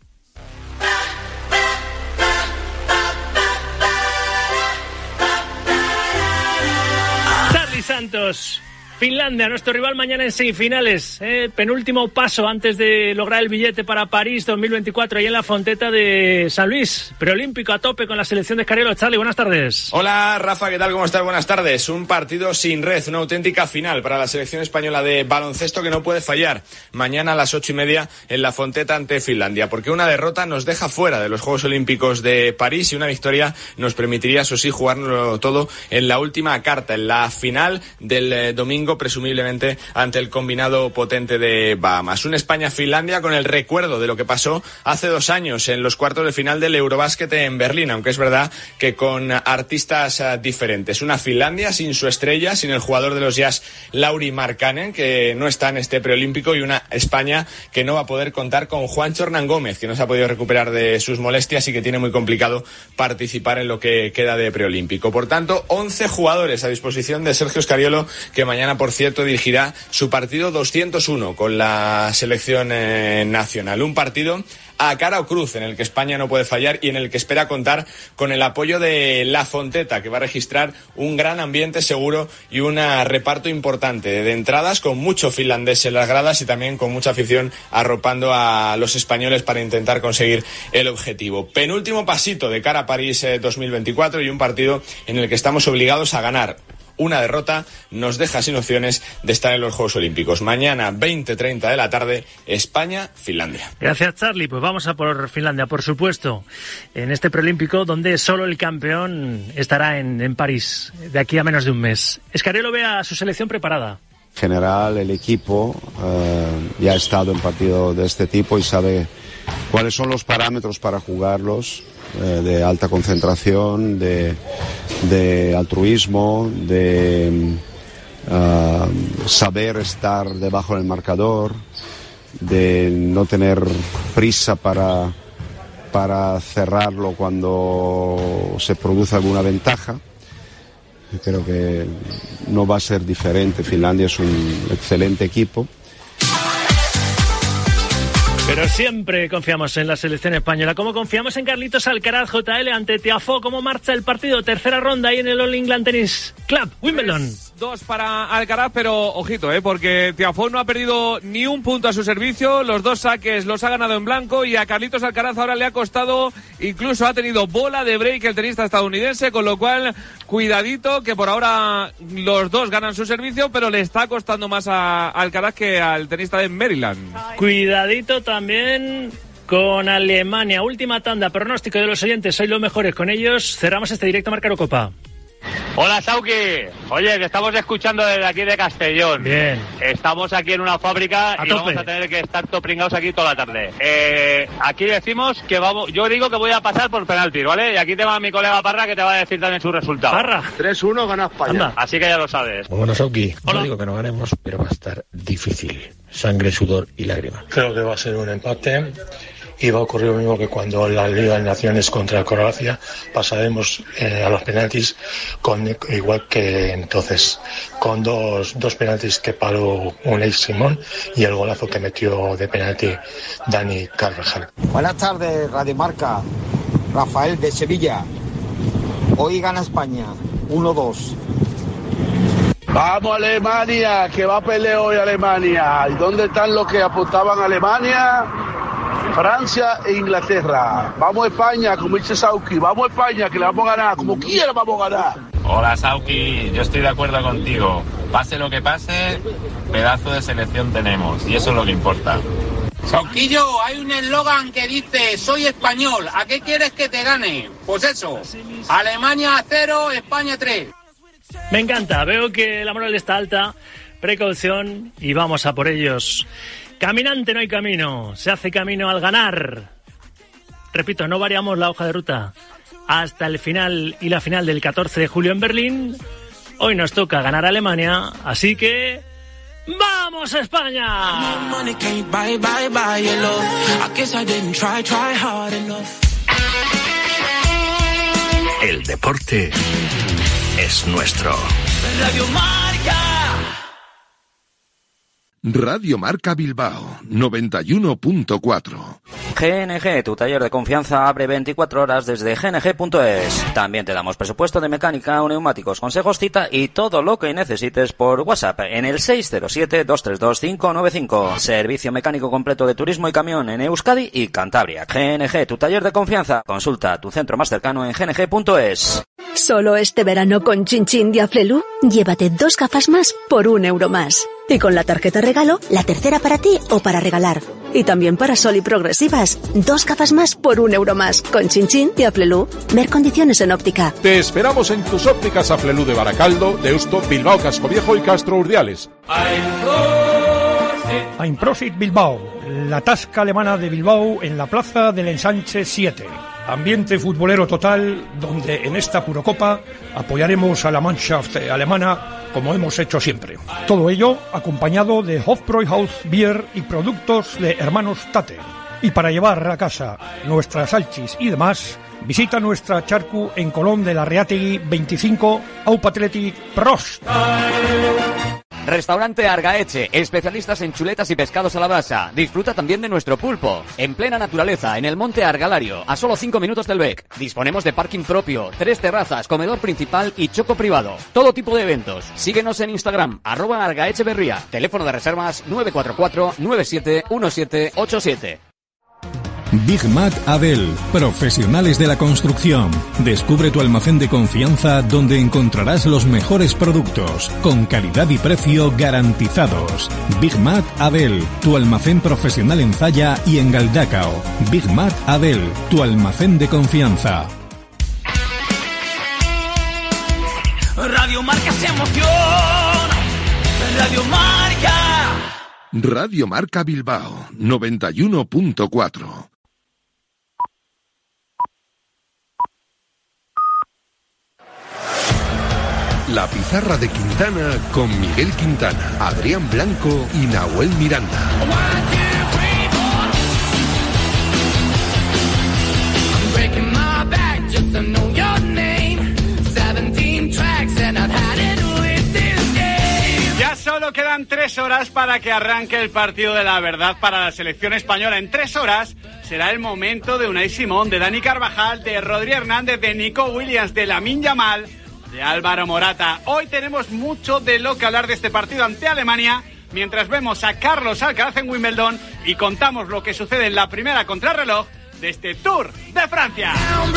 Charly Santos. Finlandia, nuestro rival mañana en semifinales, penúltimo paso antes de lograr el billete para París 2024, ahí en la Fonteta de San Luis, preolímpico a tope con la selección de Escariolo. Charly, buenas tardes. Hola Rafa, ¿qué tal? ¿Cómo estás? Buenas tardes. Un partido sin red, una auténtica final para la selección española de baloncesto que no puede fallar mañana a las 8:30 en la Fonteta ante Finlandia, porque una derrota nos deja fuera de los Juegos Olímpicos de París y una victoria nos permitiría, eso sí, jugárnoslo todo en la última carta, en la final del domingo, presumiblemente ante el combinado potente de Bahamas. Un España-Finlandia con el recuerdo de lo que pasó hace 2 años en los cuartos de final del Eurobásquet en Berlín, aunque es verdad que con artistas diferentes. Una Finlandia sin su estrella, sin el jugador de los Jazz Lauri Markkanen, que no está en este preolímpico, y una España que no va a poder contar con Juancho Hernán Gómez, que no se ha podido recuperar de sus molestias y que tiene muy complicado participar en lo que queda de preolímpico. Por tanto, 11 jugadores a disposición de Sergio Scariolo, que mañana, por cierto, dirigirá su partido 201 con la selección nacional. Un partido a cara o cruz en el que España no puede fallar y en el que espera contar con el apoyo de La Fonteta, que va a registrar un gran ambiente seguro y un reparto importante de entradas, con mucho finlandés en las gradas y también con mucha afición arropando a los españoles para intentar conseguir el objetivo. Penúltimo pasito de cara a París 2024 y un partido en el que estamos obligados a ganar. Una derrota nos deja sin opciones de estar en los Juegos Olímpicos. Mañana, 20:30 de la tarde, España-Finlandia. Gracias, Charly. Pues vamos a por Finlandia, por supuesto, en este preolímpico donde solo el campeón estará en París de aquí a menos de un mes. Scariolo ve a su selección preparada. En general, el equipo ya ha estado en partido de este tipo y sabe cuáles son los parámetros para jugarlos, de alta concentración, de altruismo, de saber estar debajo del marcador, de no tener prisa para cerrarlo cuando se produce alguna ventaja. Creo que no va a ser diferente. Finlandia es un excelente equipo. Pero siempre confiamos en la selección española, como confiamos en Carlitos Alcaraz, JL ante Tiafoe. ¿Cómo marcha el partido? Tercera ronda ahí en el All England Tennis Club, Wimbledon. 2 para Alcaraz, pero ojito, porque Tiafoe no ha perdido ni un punto a su servicio, los 2 saques los ha ganado en blanco y a Carlitos Alcaraz ahora le ha costado, incluso ha tenido bola de break el tenista estadounidense, con lo cual cuidadito, que por ahora los 2 ganan su servicio, pero le está costando más a Alcaraz que al tenista de Maryland. Cuidadito también con Alemania. Última tanda, pronóstico de los oyentes, sois los mejores con ellos. Cerramos este directo Marca Eurocopa. Hola, Sauki. Oye, que estamos escuchando desde aquí de Castellón. Bien. Estamos aquí en una fábrica y vamos a tener que estar topringados aquí toda la tarde. Aquí decimos que vamos, yo digo que voy a pasar por penalti, ¿vale? Y aquí te va mi colega Parra, que te va a decir también su resultado. Parra. 3-1 gana España. Anda. Así que ya lo sabes. Bueno, Sauki, Hola. no digo que no ganemos, pero va a estar difícil. Sangre, sudor y lágrimas. Creo que va a ser un empate. Y va a ocurrir lo mismo que cuando la Liga de Naciones contra Croacia, pasaremos a los penaltis igual que entonces, con dos penaltis que paró Unai Simón y el golazo que metió de penalti Dani Carvajal. Buenas tardes, Radio Marca. Rafael de Sevilla. Hoy gana España, 1-2. Vamos Alemania, que va a pelear hoy Alemania. ¿Y dónde están los que apuntaban a Alemania? Francia e Inglaterra. Vamos a España, como dice Sauki, vamos a España, que le vamos a ganar, como quiera vamos a ganar. Hola Sauki, yo estoy de acuerdo contigo. Pase lo que pase, pedazo de selección tenemos, y eso es lo que importa. Sauquillo, hay un eslogan que dice, soy español, ¿a qué quieres que te gane? Pues eso, Alemania 0, España 3. Me encanta, veo que la moral está alta, precaución y vamos a por ellos. Caminante no hay camino, se hace camino al ganar. Repito, no variamos la hoja de ruta hasta el final y la final del 14 de julio en Berlín. Hoy nos toca ganar a Alemania, así que ¡vamos a España! El deporte es nuestro. Radio Marca. Radio Marca Bilbao 91.4. GNG, tu taller de confianza, abre 24 horas desde gng.es. También te damos presupuesto de mecánica, neumáticos, consejos, cita y todo lo que necesites por WhatsApp en el 607-232-595. Servicio mecánico completo de turismo y camión en Euskadi y Cantabria. GNG, tu taller de confianza. Consulta tu centro más cercano en gng.es. Solo este verano con Chin Chin de Aflelu, llévate 2 gafas más por €1 más. Y con la tarjeta regalo, la tercera para ti o para regalar. Y también para Sol y Progresivas, 2 gafas más por €1 más. Con Chin Chin de Aflelu. Ver condiciones en óptica. Te esperamos en tus ópticas Aflelu de Baracaldo, Deusto, Bilbao, Cascoviejo y Castro Urdiales. Einprosit Bilbao, la tasca alemana de Bilbao en la plaza del Ensanche 7. Ambiente futbolero total, donde en esta Eurocopa apoyaremos a la Mannschaft alemana como hemos hecho siempre. Todo ello acompañado de Hofbräuhaus Bier y productos de Hermanos Tate. Y para llevar a casa nuestras salchis y demás, visita nuestra charcu en Colón de la Reategui 25, Aupatletic Prost. Restaurante Argaeche, especialistas en chuletas y pescados a la brasa. Disfruta también de nuestro pulpo. En plena naturaleza, en el monte Argalario, a solo 5 minutos del Bec. Disponemos de parking propio, 3 terrazas, comedor principal y choco privado. Todo tipo de eventos. Síguenos en Instagram, @argaecheberria. Teléfono de reservas 944-971787. Big Mac Adel, profesionales de la construcción. Descubre tu almacén de confianza donde encontrarás los mejores productos, con calidad y precio garantizados. Big Mac Adel, tu almacén profesional en Zalla y en Galdacao. Big Mac Adel, tu almacén de confianza. Radio Marca se emociona. Radio Marca. Radio Marca Bilbao 91.4. La pizarra de Quintana con Miguel Quintana, Adrián Blanco y Nahuel Miranda. Ya solo quedan 3 3 horas para que arranque el partido de la verdad para la selección española. En 3 horas será el momento de Unai Simón, de Dani Carvajal, de Rodri Hernández, de Nico Williams, de Lamine Yamal, de Álvaro Morata. Hoy tenemos mucho de lo que hablar de este partido ante Alemania, mientras vemos a Carlos Alcaraz en Wimbledon y contamos lo que sucede en la primera contrarreloj de este Tour de Francia.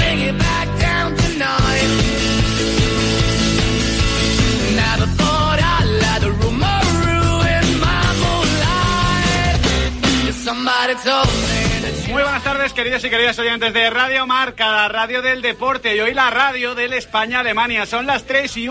Muy buenas tardes, queridos y queridas oyentes de Radio Marca, la radio del deporte, y hoy la radio del España-Alemania. Son las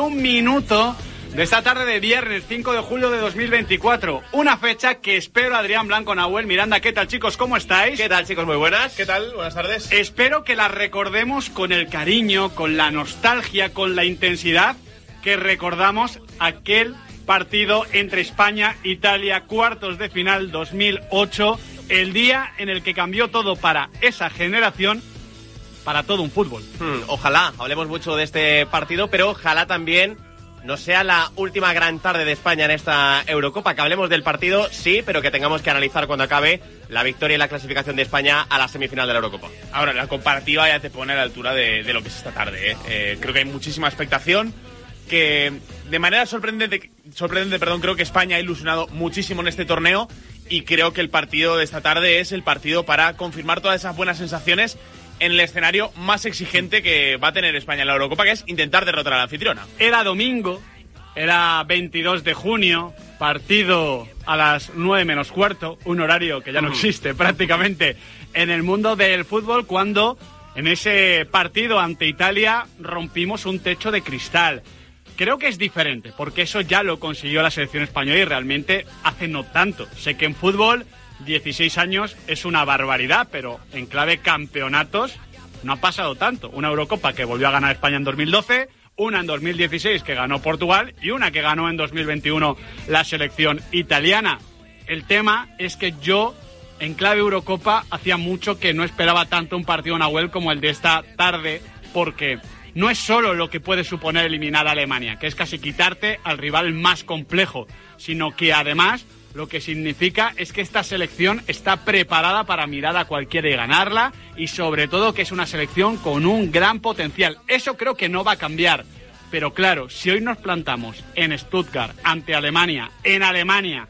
3:01 de esta tarde de viernes 5 de julio de 2024. Una fecha que espero, Adrián Blanco, Nahuel Miranda. ¿Qué tal, chicos? ¿Cómo estáis? ¿Qué tal, chicos? Muy buenas. ¿Qué tal? Buenas tardes. Espero que la recordemos con el cariño, con la nostalgia, con la intensidad que recordamos aquel partido entre España e Italia, cuartos de final 2008, el día en el que cambió todo para esa generación, para todo un fútbol. Ojalá hablemos mucho de este partido, pero ojalá también no sea la última gran tarde de España en esta Eurocopa. Que hablemos del partido, sí, pero que tengamos que analizar cuando acabe la victoria y la clasificación de España a la semifinal de la Eurocopa. Ahora, la comparativa ya te pone a la altura de lo que es esta tarde, ¿eh? Creo que hay muchísima expectación, que de manera sorprendente, creo que España ha ilusionado muchísimo en este torneo, y creo que el partido de esta tarde es el partido para confirmar todas esas buenas sensaciones en el escenario más exigente que va a tener España en la Eurocopa, que es intentar derrotar a la anfitriona. Era domingo, era 22 de junio, partido a las 9 menos cuarto, un horario que ya no existe prácticamente en el mundo del fútbol, cuando en ese partido ante Italia rompimos un techo de cristal. Creo que es diferente, porque eso ya lo consiguió la selección española y realmente hace no tanto. Sé que en fútbol 16 años es una barbaridad, pero en clave campeonatos no ha pasado tanto. Una Eurocopa que volvió a ganar España en 2012, una en 2016 que ganó Portugal y una que ganó en 2021 la selección italiana. El tema es que yo, en clave Eurocopa, hacía mucho que no esperaba tanto un partido, Nahuel, como el de esta tarde, porque no es solo lo que puede suponer eliminar a Alemania, que es casi quitarte al rival más complejo, sino que además lo que significa es que esta selección está preparada para mirar a cualquiera y ganarla, y sobre todo que es una selección con un gran potencial. Eso creo que no va a cambiar, pero claro, si hoy nos plantamos en Stuttgart ante Alemania, en Alemania,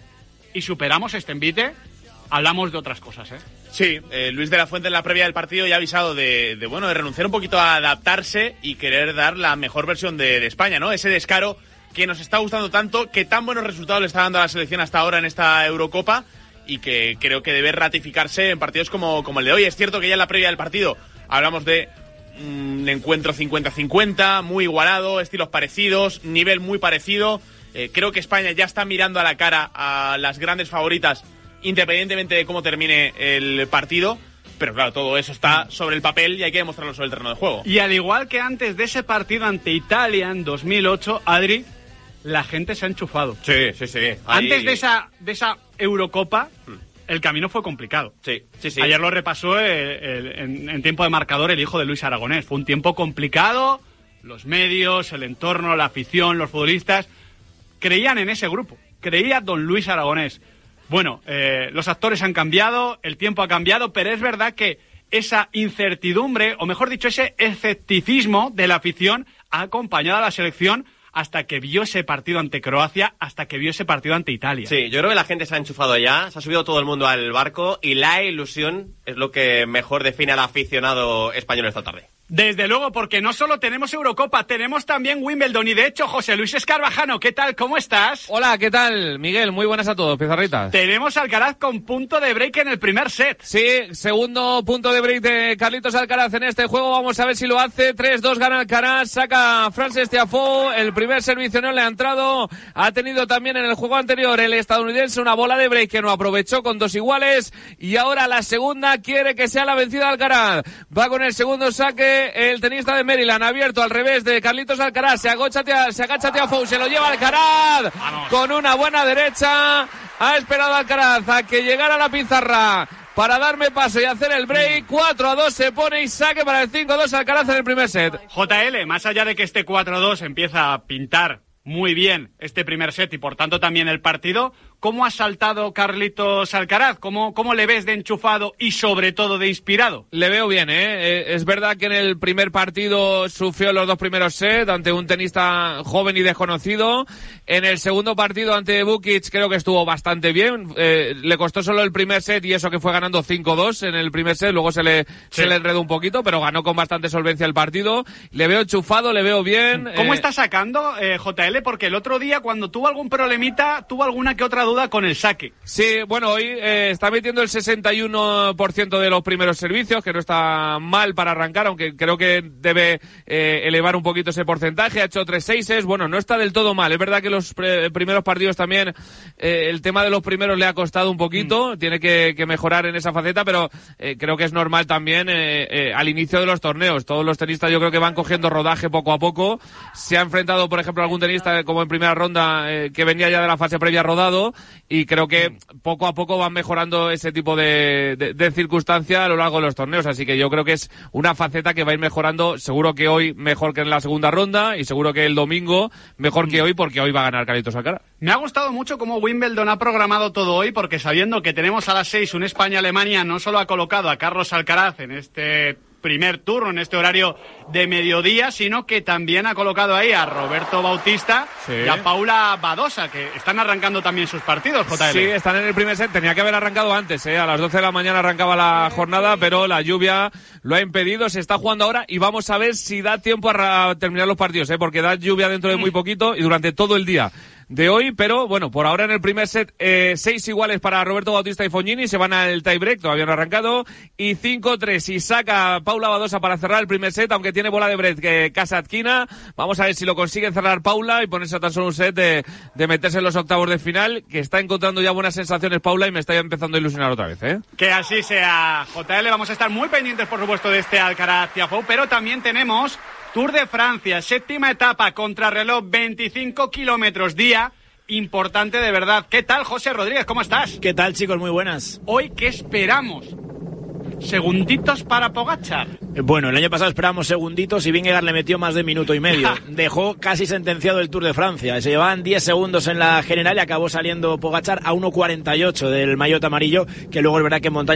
y superamos este envite, hablamos de otras cosas, ¿eh? Sí, Luis de la Fuente en la previa del partido ya ha avisado de renunciar un poquito a adaptarse y querer dar la mejor versión de España, ¿no? Ese descaro que nos está gustando tanto, que tan buenos resultados le está dando a la selección hasta ahora en esta Eurocopa, y que creo que debe ratificarse en partidos como el de hoy. Es cierto que ya en la previa del partido hablamos de un encuentro 50-50, muy igualado, estilos parecidos, nivel muy parecido. Creo que España ya está mirando a la cara a las grandes favoritas, independientemente de cómo termine el partido, pero claro, todo eso está sobre el papel y hay que demostrarlo sobre el terreno de juego. Y al igual que antes de ese partido ante Italia en 2008, Adri, la gente se ha enchufado. Sí. Antes de esa Eurocopa, el camino fue complicado. Sí. Ayer lo repasó en tiempo de marcador el hijo de Luis Aragonés. Fue un tiempo complicado, los medios, el entorno, la afición, los futbolistas creían en ese grupo, creía don Luis Aragonés. Bueno, los actores han cambiado, el tiempo ha cambiado, pero es verdad que esa incertidumbre, o mejor dicho, ese escepticismo de la afición ha acompañado a la selección hasta que vio ese partido ante Croacia, hasta que vio ese partido ante Italia. Sí, yo creo que la gente se ha enchufado ya, se ha subido todo el mundo al barco, y la ilusión es lo que mejor define al aficionado español esta tarde. Desde luego, porque no solo tenemos Eurocopa, tenemos también Wimbledon. Y de hecho, José Luis Escarvajano, ¿qué tal? ¿Cómo estás? Hola, ¿qué tal, Miguel? Muy buenas a todos, pizarritas. Tenemos a Alcaraz con punto de break en el primer set. Sí, segundo punto de break de Carlitos Alcaraz en este juego. Vamos a ver si lo hace. 3-2 gana Alcaraz, saca Frances Tiafoe. El primer servicio no le ha entrado. Ha tenido también en el juego anterior el estadounidense una bola de break que no aprovechó con dos iguales. Y ahora la segunda quiere que sea la vencida de Alcaraz. Va con el segundo saque. El tenista de Maryland, abierto al revés de Carlitos Alcaraz, se agacha Tiafoe, se lo lleva Alcaraz. Vamos. Con una buena derecha. Ha esperado Alcaraz a que llegara la pizarra para darme paso y hacer el break. 4-2 se pone y saque para el 5-2 Alcaraz en el primer set. JL, más allá de que este 4-2 empieza a pintar muy bien este primer set y por tanto también el partido. ¿Cómo ha saltado Carlitos Alcaraz? ¿Cómo le ves de enchufado y sobre todo de inspirado? Le veo bien, es verdad que en el primer partido sufrió los 2 primeros sets ante un tenista joven y desconocido. En el segundo partido ante Bukic creo que estuvo bastante bien. Le costó solo el primer set y eso que fue ganando 5-2 en el primer set. Luego se le enredó un poquito, pero ganó con bastante solvencia el partido. Le veo enchufado, le veo bien. ¿Cómo está sacando, JL? Porque el otro día cuando tuvo algún problemita, tuvo alguna que otra duda con el saque. Sí, bueno, hoy está metiendo el 61% de los primeros servicios, que no está mal para arrancar, aunque creo que debe elevar un poquito ese porcentaje. Ha hecho 3 seises, bueno, no está del todo mal. Es verdad que los primeros partidos también, el tema de los primeros le ha costado un poquito, tiene que mejorar en esa faceta, pero creo que es normal también al inicio de los torneos. Todos los tenistas yo creo que van cogiendo rodaje poco a poco. Se ha enfrentado, por ejemplo, a algún tenista como en primera ronda que venía ya de la fase previa rodado, y creo que poco a poco van mejorando ese tipo de circunstancia a lo largo de los torneos, así que yo creo que es una faceta que va a ir mejorando, seguro que hoy mejor que en la segunda ronda y seguro que el domingo mejor que hoy, porque hoy va a ganar Carlitos Alcaraz. Me ha gustado mucho cómo Wimbledon ha programado todo hoy, porque sabiendo que tenemos a las 6 un España-Alemania, no solo ha colocado a Carlos Alcaraz en este primer turno, en este horario de mediodía, sino que también ha colocado ahí a Roberto Bautista y a Paula Badosa, que están arrancando también sus partidos, JL. Sí, están en el primer set, tenía que haber arrancado antes, a las 12 de la mañana arrancaba la jornada, pero la lluvia lo ha impedido, se está jugando ahora y vamos a ver si da tiempo a terminar los partidos, porque da lluvia dentro de muy poquito y durante todo el día de hoy, pero bueno, por ahora en el primer set 6 iguales para Roberto Bautista y Fognini, se van al tiebreak, todavía no ha arrancado, y 5-3 y saca Paula Badosa para cerrar el primer set, aunque tiene bola de break que Kasatkina. Vamos a ver si lo consigue cerrar Paula y ponerse a tan solo un set de meterse en los octavos de final, que está encontrando ya buenas sensaciones Paula y me está empezando a ilusionar otra vez. Que así sea, JL. Vamos a estar muy pendientes, por supuesto, de este Alcaraz-Tiafoe, pero también tenemos Tour de Francia, 7ª etapa, contrarreloj, 25 kilómetros día. Importante de verdad. ¿Qué tal, José Rodríguez? ¿Cómo estás? ¿Qué tal, chicos? Muy buenas. Hoy, ¿qué esperamos? ¿Segunditos para Pogačar? Bueno, el año pasado esperábamos segunditos y Vingegaard le metió más de minuto y medio. Dejó casi sentenciado el Tour de Francia. Se llevaban 10 segundos en la general y acabó saliendo Pogačar a 1.48 del maillot amarillo, que luego es verdad que en montaña